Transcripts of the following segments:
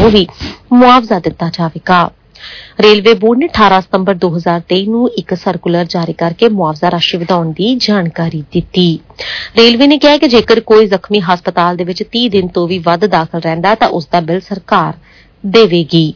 ਨੂੰ ਵੀ ਮੁਆਵਜ਼ਾ ਦਿੱਤਾ ਜਾਵੇਗਾ। रेलवे बोर्ड ने 18 सितंबर 2023 ਨੂੰ ਇੱਕ ਸਰਕੂਲਰ ਜਾਰੀ ਕਰਕੇ ਮੁਆਵਜ਼ਾ ਰਾਸ਼ੀ ਵਧਾਉਣ ਦੀ ਜਾਣਕਾਰੀ ਦਿੱਤੀ। ਰੇਲਵੇ ਨੇ ਕਿਹਾ ਕਿ ਜੇਕਰ ਕੋਈ ਜ਼ਖਮੀ ਹਸਪਤਾਲ ਦੇ ਵਿੱਚ 30 ਦਿਨ ਤੋਂ ਵੀ ਵੱਧ ਦਾਖਲ ਰਹਿੰਦਾ ਤਾਂ ਉਸ ਦਾ ਬਿੱਲ ਸਰਕਾਰ ਦੇਵੇਗੀ।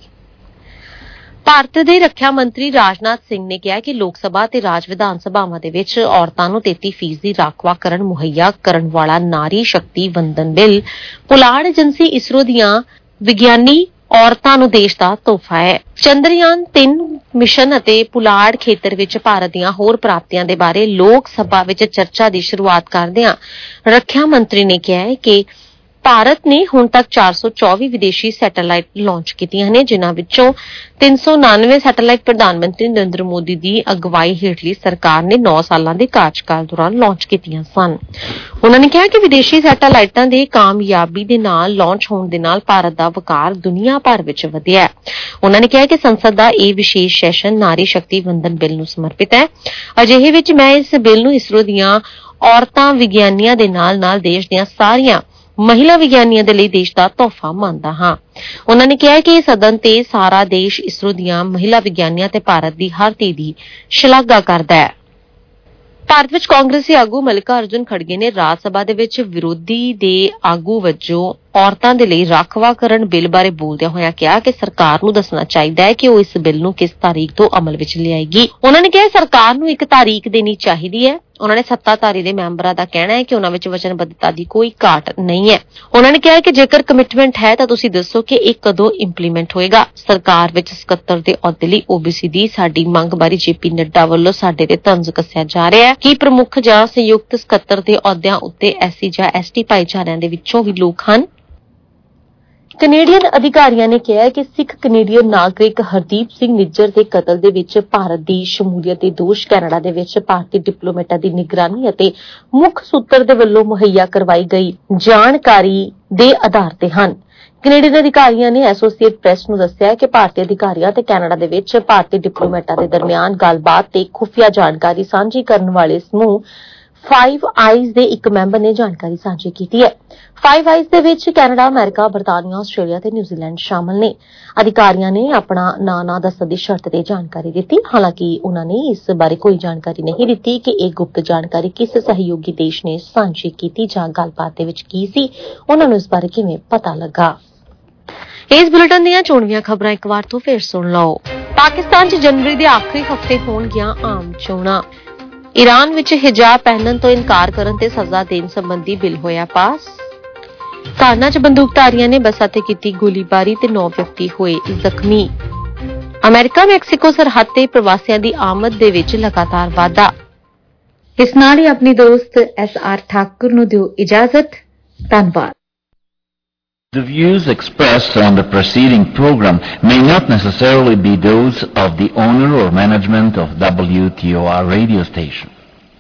ਭਾਰਤ ਦੇ ਰੱਖਿਆ ਮੰਤਰੀ ਰਾਜਨਾਥ ਸਿੰਘ ਨੇ ਕਿਹਾ ਕਿ ਲੋਕ ਸਭਾ ਤੇ ਰਾਜ ਵਿਧਾਨ ਸਭਾਵਾਂ ਦੇ ਵਿੱਚ ਔਰਤਾਂ ਨੂੰ 33% ਰਾਖਵਾਂਕਰਨ ਮੁਹੱਈਆ ਕਰਨ ਵਾਲਾ ਨਾਰੀ ਸ਼ਕਤੀ ਵੰਦਨ ਬਿੱਲ ਪੁਲਾੜ ਏਜੰਸੀ ਇਸਰੋ ਦੀਆਂ ਵਿਗਿਆਨੀ ਔਰਤਾਂ ਨੂੰ ਦੇਸ਼ ਦਾ ਤੋਹਫਾ ਹੈ। ਚੰਦਰਯਾਨ 3 ਮਿਸ਼ਨ ਅਤੇ ਪੁਲਾੜ ਖੇਤਰ ਵਿੱਚ ਭਾਰਤ ਦੀਆਂ ਹੋਰ ਪ੍ਰਾਪਤੀਆਂ ਦੇ ਬਾਰੇ ਲੋਕ ਸਭਾ ਵਿੱਚ ਚਰਚਾ ਦੀ ਸ਼ੁਰੂਆਤ ਕਰਦਿਆਂ ਰੱਖਿਆ ਮੰਤਰੀ ਨੇ ਕਿਹਾ ਹੈ ਕਿ ਭਾਰਤ ਨੇ ਹੁਣ ਤੱਕ 424 ਵਿਦੇਸ਼ੀ ਸੈਟੇਲਾਈਟ ਲਾਂਚ ਕੀਤੀਆਂ ਨੇ, ਜਿਨ੍ਹਾਂ ਵਿੱਚੋਂ 399 ਸੈਟੇਲਾਈਟ ਪ੍ਰਧਾਨ ਮੰਤਰੀ ਨਰਿੰਦਰ ਮੋਦੀ ਦੀ ਅਗਵਾਈ ਹੇਠਲੀ ਸਰਕਾਰ ਨੇ 9 ਸਾਲਾਂ ਦੇ ਕਾਰਜਕਾਲ ਦੌਰਾਨ ਲਾਂਚ ਕੀਤੀਆਂ ਸਨ। ਉਨ੍ਹਾਂ ਨੇ ਕਿਹਾ ਕਿ ਵਿਦੇਸ਼ੀ ਸੈਟੇਲਾਈਟਾਂ ਦੇ ਕਾਮਯਾਬੀ ਦੇ ਨਾਲ ਲਾਂਚ ਹੋਣ ਦੇ ਨਾਲ ਭਾਰਤ ਦਾ ਵਕਾਰ ਦੁਨੀਆ ਭਰ ਵਿੱਚ ਵਧਿਆ ਹੈ। ਉਨ੍ਹਾਂ ਨੇ ਕਿਹਾ ਕਿ ਸੰਸਦ ਦਾ ਇਹ ਵਿਸ਼ੇਸ਼ ਸੈਸ਼ਨ ਨਾਰੀ ਸ਼ਕਤੀ ਵੰਦਨ ਬਿੱਲ ਨੂੰ ਸਮਰਪਿਤ ਹੈ। ਅਜਿਹੇ ਵਿੱਚ ਮੈਂ ਇਸ ਬਿੱਲ ਨੂੰ ਇਸਰੋ ਦੀਆਂ ਔਰਤਾਂ ਵਿਗਿਆਨੀਆਂ ਦੇ ਨਾਲ-ਨਾਲ ਦੇਸ਼ ਦੀਆਂ ਸਾਰੀਆਂ ਮਹਿਲਾ ਵਿਗਿਆਨੀਆਂ ਦੇ ਲਈ ਦੇਸ਼ ਦਾ ਤੋਹਫਾ ਮੰਨਦਾ ਹਾਂ। ਉਨ੍ਹਾਂ ਨੇ ਕਿਹਾ ਕਿ ਸਦਨ ਤੇ ਸਾਰਾ ਦੇਸ਼ ਇਸਰੋ ਦੀਆਂ ਮਹਿਲਾ ਵਿਗਿਆਨੀਆਂ ਤੇ ਭਾਰਤ ਦੀ ਹਰ ਧੀ ਦੀ ਸ਼ਲਾਘਾ ਕਰਦਾ ਹੈ। ਭਾਰਤ ਵਿੱਚ ਕਾਂਗਰਸੀ ਆਗੂ ਮੱਲਿਕਾ ਅਰਜੁਨ ਖੜਗੇ ਨੇ ਰਾਜ ਸਭਾ ਦੇ ਵਿੱਚ ਵਿਰੋਧੀ ਦੇ ਆਗੂ ਵਜੋਂ ਔਰਤਾਂ ਦੇ ਲਈ ਰਾਖਵਾਂਕਰਨ ਬਿੱਲ ਬਾਰੇ ਬੋਲਦਿਆਂ ਹੋਇਆਂ ਕਿਹਾ ਕਿ ਸਰਕਾਰ ਨੂੰ ਦੱਸਣਾ ਚਾਹੀਦਾ ਹੈ ਕਿ ਉਹ ਇਸ ਬਿੱਲ ਨੂੰ ਕਿਸ ਤਾਰੀਖ ਤੋਂ ਅਮਲ ਵਿੱਚ ਲਿਆਏਗੀ। ਉਨ੍ਹਾਂ ਨੇ ਕਿਹਾ ਸਰਕਾਰ ਨੂੰ ਇੱਕ ਤਾਰੀਖ ਦੇਣੀ ਚਾਹੀਦੀ ਹੈ। ਉਨ੍ਹਾਂ ਨੇ ਸੱਤਾਧਾਰੀ ਦੇ ਮੈਂਬਰਾਂ ਦਾ ਕਹਿਣਾ ਹੈ ਕਿ ਉਨ੍ਹਾਂ ਵਿੱਚ ਵਚਨਬੱਧਤਾ ਦੀ ਕੋਈ ਘਾਟ ਨਹੀਂ ਹੈ। ਉਨ੍ਹਾਂ ਨੇ ਕਿਹਾ ਕਿ ਜੇਕਰ ਕਮਿਟਮੈਂਟ ਹੈ ਤਾਂ ਤੁਸੀਂ ਦੱਸੋ ਕਿ ਇਹ ਕਦੋਂ ਇੰਪਲੀਮੈਂਟ ਹੋਏਗਾ। ਸਰਕਾਰ ਵਿੱਚ ਸਕੱਤਰ ਦੇ ਅਹੁਦੇ ਲਈ OBC ਦੀ ਸਾਡੀ ਮੰਗ ਬਾਰੇ JP ਨੱਡਾ ਵੱਲੋਂ ਸਾਡੇ ਤੇ ਤੰਜ਼ ਕੱਸਿਆ ਜਾ ਰਿਹਾ ਹੈ ਕਿ ਪ੍ਰਮੁੱਖ ਜਾਂ ਸੰਯੁਕਤ ਸਕੱਤਰ ਦੇ ਅਹੁਦਿਆਂ ਉੱਤੇ SC ਜਾਂ ST ਭਾਈਚਾਰਿਆਂ ਦੇ ਵਿੱਚੋਂ ਵੀ ਲੋਕ ਹਨ। ਕੈਨੇਡੀਅਨ ਅਧਿਕਾਰੀਆਂ ਨੇ ਕਿਹਾ ਕਿ ਸਿੱਖ ਕੈਨੇਡੀਅਨ ਨਾਗਰਿਕ ਹਰਦੀਪ ਸਿੰਘ ਨਿੱਜਰ ਦੇ ਕਤਲ ਦੇ ਵਿੱਚ ਭਾਰਤ ਦੀ ਸ਼ਮੂਲੀਅਤ ਦੇ ਦੋਸ਼ ਕੈਨੇਡਾ ਦੇ ਵਿੱਚ ਭਾਰਤੀ ਡਿਪਲੋਮੈਟਾਂ ਦੀ ਨਿਗਰਾਨੀ ਅਤੇ ਮੁੱਖ ਸੂਤਰ ਦੇ ਵੱਲੋਂ ਮੁਹੱਈਆ ਕਰਵਾਈ ਗਈ ਜਾਣਕਾਰੀ ਦੇ ਆਧਾਰ ਤੇ ਹਨ। ਕੈਨੇਡੀਅਨ ਅਧਿਕਾਰੀਆਂ ਨੇ ਐਸੋਸੀਏਟ ਪ੍ਰੈਸ ਨੂੰ ਦੱਸਿਆ ਕਿ ਭਾਰਤੀ ਅਧਿਕਾਰੀਆਂ ਤੇ ਕੈਨੇਡਾ ਦੇ ਵਿੱਚ ਭਾਰਤੀ ਡਿਪਲੋਮੈਟਾਂ ਦੇ ਦਰਮਿਆਨ ਗੱਲਬਾਤ ਤੇ ਖੁਫੀਆ ਜਾਣਕਾਰੀ ਸਾਂਝੀ ਕਰਨ ਵਾਲੇ ਸਮੂਹ ਫਾਈਵ ਆਈਜ਼ ਦੇ ਇੱਕ ਮੈਂਬਰ ਨੇ ਜਾਣਕਾਰੀ ਸਾਂਝੀ ਕੀਤੀ ਹੈ। ਫਾਈਵ ਆਈਜ਼ ਦੇ ਵਿੱਚ ਕੈਨੇਡਾ, ਅਮਰੀਕਾ, ਬਰਤਾਨੀਆ, ਆਸਟ੍ਰੇਲੀਆ ਤੇ ਨਿਊਜ਼ੀਲੈਂਡ ਸ਼ਾਮਲ ਨੇ। ਅਧਿਕਾਰੀਆਂ ਨੇ ਆਪਣਾ ਨਾਂ ਨਾ ਦੱਸਣ ਦੀ ਸ਼ਰਤ ਤੇ ਜਾਣਕਾਰੀ ਦਿੱਤੀ। ਹਾਲਾਂਕਿ ਉਨ੍ਹਾਂ ਨੇ ਇਸ ਬਾਰੇ ਕੋਈ ਜਾਣਕਾਰੀ ਨਹੀਂ ਦਿੱਤੀ ਕਿ ਇਹ ਗੁਪਤ ਜਾਣਕਾਰੀ ਕਿਸ ਸਹਿਯੋਗੀ ਦੇਸ਼ ਨੇ ਸਾਂਝੀ ਕੀਤੀ ਜਾਂ ਗੱਲਬਾਤ ਦੇ ਵਿੱਚ ਕੀ ਸੀ, ਉਨ੍ਹਾਂ ਨੂੰ ਇਸ ਬਾਰੇ ਕਿਵੇਂ ਪਤਾ ਲੱਗਾ। ਇਸ ਬੁਲੇਟਿਨ ਦੀਆਂ ਚੋਣਵੀਆਂ ਖਬਰਾਂ ਇੱਕ ਵਾਰ ਤੋਂ ਫੇਰ ਸੁਣ ਲਓ। ਪਾਕਿਸਤਾਨ 'ਚ ਜਨਵਰੀ ਦੇ ਆਖਰੀ ਹਫ਼ਤੇ ਹੋਣਗੀਆਂ ਆਮ ਚੋਣਾਂ। ਈਰਾਨ ਵਿੱਚ ਹਿਜਾਬ ਪਹਿਨਣ ਤੋਂ ਇਨਕਾਰ ਕਰਨ ਤੇ ਸਜ਼ਾ ਦੇਣ ਸੰਬੰਧੀ ਬਿੱਲ ਹੋਇਆ ਪਾਸ। ਕਾਨਾ 'ਚ ਬੰਦੂਕਧਾਰੀਆਂ ਨੇ ਬੱਸਾਂ ਤੇ ਕੀਤੀ ਗੋਲੀਬਾਰੀ ਤੇ 9 ਵਿਅਕਤੀ ਹੋਏ ਜ਼ਖਮੀ। ਅਮਰੀਕਾ ਮੈਕਸੀਕੋ ਸਰਹੱਦ ਤੇ ਪ੍ਰਵਾਸੀਆਂ ਦੀ ਆਮਦ ਦੇ ਵਿੱਚ ਲਗਾਤਾਰ ਵਾਧਾ। ਇਸ ਨਾਲ ਹੀ ਆਪਣੀ ਦੋਸਤ SR ਠਾਕੁਰ ਨੂੰ ਦਿਓ ਇਜਾਜ਼ਤ। ਧੰਨਵਾਦ। The views expressed on the preceding program may not necessarily be those of the owner or management of WTOR radio station.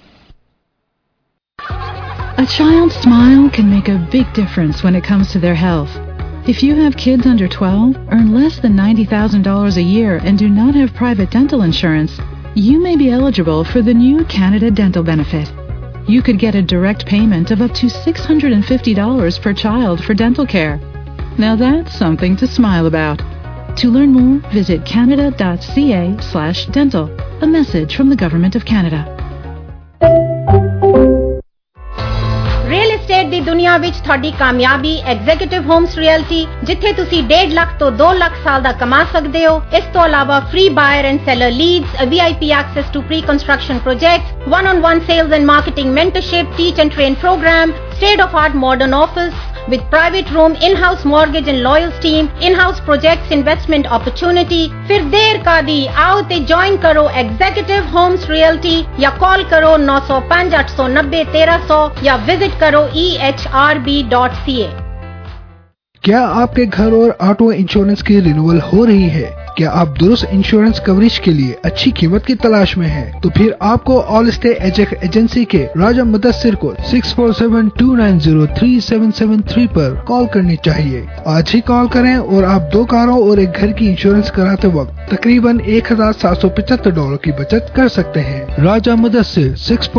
A child's smile can make a big difference when it comes to their health. If you have kids under 12, earn less than $90,000 a year, and do not have private dental insurance, you may be eligible for the new Canada Dental Benefit. You could get a direct payment of up to $650 per child for dental care. Now that's something to smile about. To learn more, visit canada.ca/dental. A message from the Government of Canada. Real estate ਦੀ ਦੁਨੀਆ ਵਿੱਚ ਤੁਹਾਡੀ ਕਾਮਯਾਬੀ executive homes reality, ਜਿੱਥੇ ਤੁਸੀਂ 1.5 ਲੱਖ ਤੋਂ 2 ਲੱਖ ਸਾਲ ਦਾ ਕਮਾ ਸਕਦੇ ਹੋ। ਇਸ ਤੋਂ ਇਲਾਵਾ free buyer and seller leads, VIP access to pre construction projects, one-on-one sales and marketing mentorship, teach and train program, state-of-art modern office with private room, in-house mortgage and lawyers team, in-house projects investment opportunity। फिर देर कादी, आओ ते join करो executive homes realty या call करो 905 890 1300 या visit करो ehrb.ca। क्या आपके घर और ऑटो इंश्योरेंस की रिन्यूअल हो रही है? क्या आप दुरुस्त इंश्योरेंस कवरेज के लिए अच्छी कीमत की तलाश में हैं? तो फिर आपको ऑल स्टे एजेंसी के राजा मुदस्सिर को 6472903773 पर कॉल करनी चाहिए। आज ही कॉल करें और आप 2 कारों और एक घर की इंश्योरेंस कराते वक्त तकरीबन $1,775 की बचत कर सकते हैं। राजा मुदस्सिर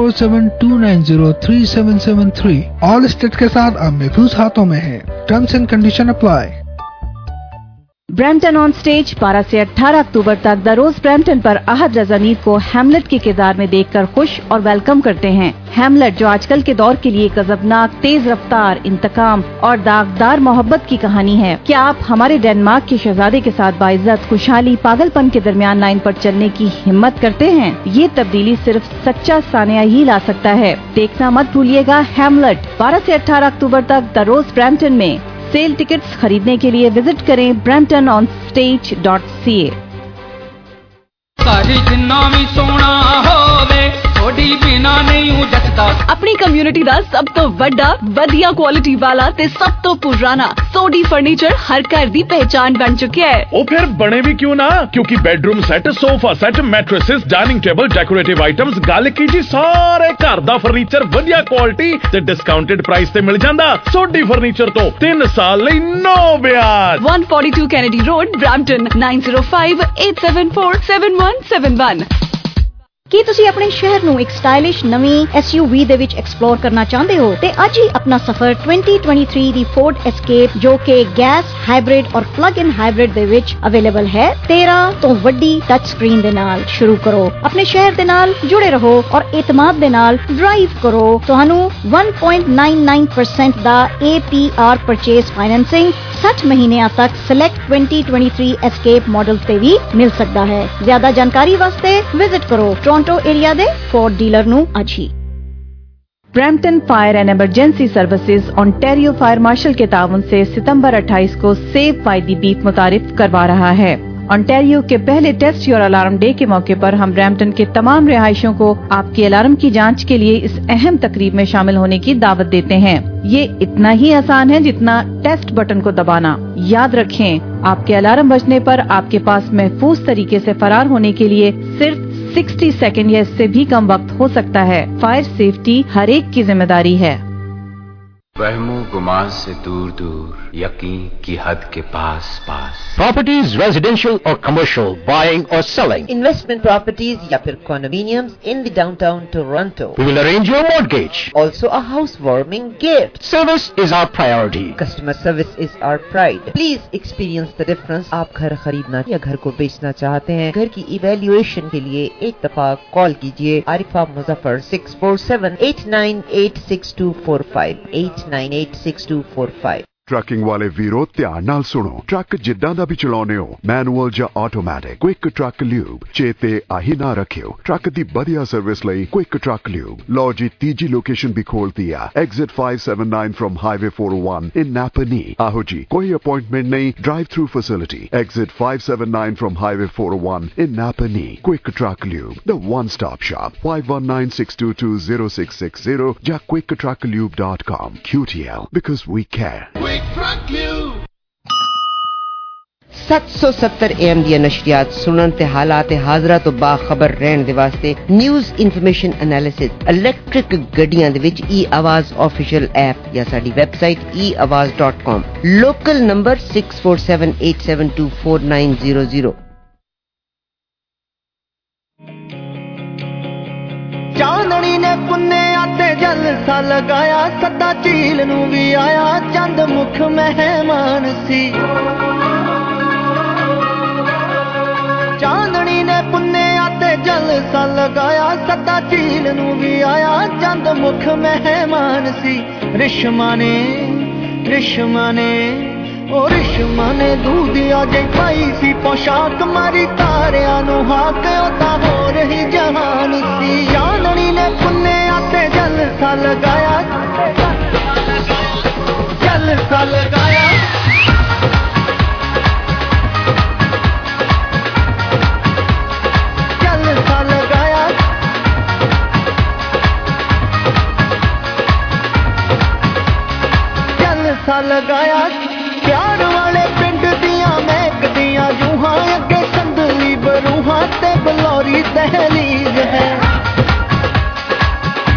6472903773 ऑल स्टेट के साथ आप महफूज हाथों में हैं। Terms and condition apply. Brampton on stage 12 से 18 अक्टूबर तक द रोज ब्रैम्पटन पर अहद रजा नीर को हैमलेट के किरदार में देखकर खुश और वेलकम करते हैं। हैमलेट जो आजकल के दौर के लिए गजबनाक, तेज रफ्तार, इंतकाम और दागदार मोहब्बत की कहानी है। क्या आप हमारे डेनमार्क के शहजादे के साथ बाइज्जत, खुशहाली, पागलपन के दरमियान लाइन पर चलने की हिम्मत करते हैं? ये तब्दीली सिर्फ सच्चा सानिया ही ला सकता है। देखना मत भूलिएगा हैमलेट 12 से 18 अक्टूबर तक द रोज ब्रैम्पटन में। सेल टिकट्स खरीदने के लिए विजिट करें bramptononstage.ca। अपनी कम्युनिटी ਦਾ ਸਭ ਤੋਂ ਵੱਡਾ, ਵਧੀਆ ਕੁਆਲਿਟੀ ਵਾਲਾ ਤੇ ਸਭ ਤੋਂ ਪੁਰਾਣਾ ਸੋਡੀ ਫਰਨੀਚਰ ਹਰ ਘਰ ਦੀ ਪਹਿਚਾਨ ਬਣ ਚੁੱਕਿਆ ਹੈ। ਉਹ ਫਿਰ ਬਣੇ ਵੀ ਕਿਉਂ ਨਾ, ਕਿਉਂਕਿ bedroom set, sofa set, mattresses, dining table, decorative items, ਗੱਲ ਕੀ ਜੀ ਸਾਰੇ ਘਰ ਦਾ ਫਰਨੀਚਰ ਵਧੀਆ ਕੁਆਲਿਟੀ ਤੇ ਡਿਸਕਾਊਂਟਡ ਪ੍ਰਾਈਸ ਤੇ ਮਿਲ ਜਾਂਦਾ। ਸੋਡੀ ਫਰਨੀਚਰ ਤੋਂ 3 ਸਾਲ ਲਈ ਨੋ ਵਿਆਜ। 142 ਕੈਨੇਡੀ ਰੋਡ, ਬ੍ਰੈਂਪਟਨ 9058747171। ਕੀ ਤੁਸੀਂ ਆਪਣੇ ਸ਼ਹਿਰ ਨੂੰ ਇੱਕ ਸਟਾਈਲਿਸ਼ ਨਵੀਂ SUV ਦੇ ਵਿੱਚ ਐਕਸਪਲੋਰ ਕਰਨਾ ਚਾਹੁੰਦੇ ਹੋ ਤੇ ਅੱਜ ਹੀ ਆਪਣਾ ਸਫ਼ਰ 2023 ਦੀ ਫੋਰਡ ਐਸਕੇਪ ਜੋ ਕਿ ਗੈਸ, ਹਾਈਬ੍ਰਿਡ ਔਰ ਪਲੱਗ-ਇਨ ਹਾਈਬ੍ਰਿਡ ਦੇ ਵਿੱਚ ਅਵੇਲੇਬਲ ਹੈ 13 ਤੋਂ ਵੱਡੀ ਟੱਚ ਸਕਰੀਨ ਦੇ ਨਾਲ ਸ਼ੁਰੂ ਕਰੋ। ਆਪਣੇ ਸ਼ਹਿਰ ਦੇ ਨਾਲ ਜੁੜੇ ਰਹੋ ਔਰ ਇਤਮਾਦ ਦੇ ਨਾਲ ਡਰਾਈਵ ਕਰੋ। ਤੁਹਾਨੂੰ 1.99% ਦਾ APR ਪਰਚੇਸ ਫਾਈਨੈਂਸਿੰਗ 60 ਮਹੀਨਿਆਂ ਤੱਕ ਸਿਲੈਕਟ 2023 ਐਸਕੇਪ ਮਾਡਲਸ ਤੇ ਵੀ ਮਿਲ ਸਕਦਾ ਹੈ। ਜ਼ਿਆਦਾ ਜਾਣਕਾਰੀ ਵਾਸਤੇ ਵਿਜ਼ਿਟ ਕਰੋ टोरंटो एरिया दे फोर्ड डीलर नु आज ही। Brampton fire and emergency services Ontario fire marshal के ताउन से सितंबर 28 को सेव बाय द बीट मुतारिफ करवा रहा है। ओंटारियो के पहले टेस्ट योर अलार्म डे के मौके पर हम ब्रैम्पटन के तमाम रिहायशियों को आपके अलार्म की जांच के लिए इस अहम तकरीब में शामिल होने की दावत देते हैं। ये इतना ही आसान है जितना टेस्ट बटन को दबाना। याद रखें, आपके अलार्म बजने पर आपके पास महफूज तरीके से फरार होने के लिए सिर्फ 60 सेकंड या इससे भी कम वक्त हो सकता है। फायर सेफ्टी हर एक की जिम्मेदारी है। वहमो गुमान से दूर दूर, यकीन की हद के पास पास। Properties, residential or commercial, buying or selling. Investment properties या फिर condominiums in the downtown Toronto. We will arrange your mortgage. Also a housewarming gift. Service is our priority. Customer service is our pride. Please experience the difference. आप घर खरीदना या घर को बेचना चाहते हैं, घर की इवैल्यूएशन के लिए एक दफा कॉल कीजिए आरिफा मुजफ्फर 647-898-6245 898-6245। ट्रकिंग वाले वीरो ध्यान नाल सुनो। ट्रक जिद्दां दा भी चलाउने हो, मैनुअल ਜਾਂ ਆਟੋਮੈਟਿਕ, क्विक ट्रक ल्यूब चेते आही ना रखियो। ट्रक दी बढ़िया सर्विस ਲਈ क्विक ट्रक ल्यूब। लो जी तीजी लोकेशन भी खोलती है, exit 579 from highway 401 in Napanee. आहो जी, कोई अपॉइंटमेंट नहीं, drive through facility, exit 579 from highway 401 in Napanee. Quick truck lube, the one stop shop, 5196220660 या quicktrucklube.com। QTL, because we care। 770 AM ਦੀਆਂ ਨਸ਼ਰੀਆਤ ਸੁਣਨ ਤੇ ਹਾਲਾਤ ਹਾਜ਼ਰਾ ਤੋਂ ਬਾਖਬਰ ਰਹਿਣ ਦੇ ਵਾਸਤੇ ਨਿਊਜ਼ ਇਨਫੋਰਮੇਸ਼ਨ ਐਨਾਲਿਸਿਸ ਇਲੈਕਟ੍ਰਿਕ ਗੱਡੀਆਂ ਦੇ ਵਿੱਚ e-आवाज ऑफिशियल ऐप या ਸਾਡੀ ਵੈਬਸਾਈਟ eawaz.com। Local number 6478724900। ਚਾਂਦਣੀ ਨੇ ਪੁੰਨਿਆ ਤੇ ਜਲਸਾ ਲਗਾਇਆ, ਸੱਦਾ ਝੀਲ ਨੂੰ ਵੀ ਆਇਆ, ਚੰਦ ਮੁਖ ਮਹਿਮਾਨ ਸੀ। ਚਾਂਦਣੀ ਨੇ ਪੁੰਨਿਆ ਤੇ ਜਲਸਾ ਲਗਾਇਆ, ਸੱਦਾ ਝੀਲ ਨੂੰ ਵੀ ਆਇਆ, ਚੰਦ ਮੁਖ ਮਹਿਮਾਨ ਸੀ। ਰਿਸ਼ਮਾ ਨੇ ਉਹ ਰਿਸ਼ਮਾ ਨੇ ਦੂਧੀਆ ਜੇ ਪਾਈ ਸੀ ਪੋਸ਼ਾਕ, ਮਾਰੀ ਤਾਰਿਆਂ ਨੂੰ ਹਾਕ, ਉਹ ਤਾਂ ਹੋ ਰਹੀ ਜਹਾਨ ਸੀ। ਚਾਂਦਣੀ ਨੇ ਪੁੰਨਿਆ ਤੇ ਜਲਸਾ ਲਗਾਇਆ, ਜਲਸਾ ਲਗਾਇਆ, ਜਲਸਾ ਲਗਾਇਆ, ਜਲਸਾ ਲਗਾਇਆ। प्यार वाले पिंड दिया महकदियां जूहां, अगे संदली बरूहां ते बलौरी दहलीज है।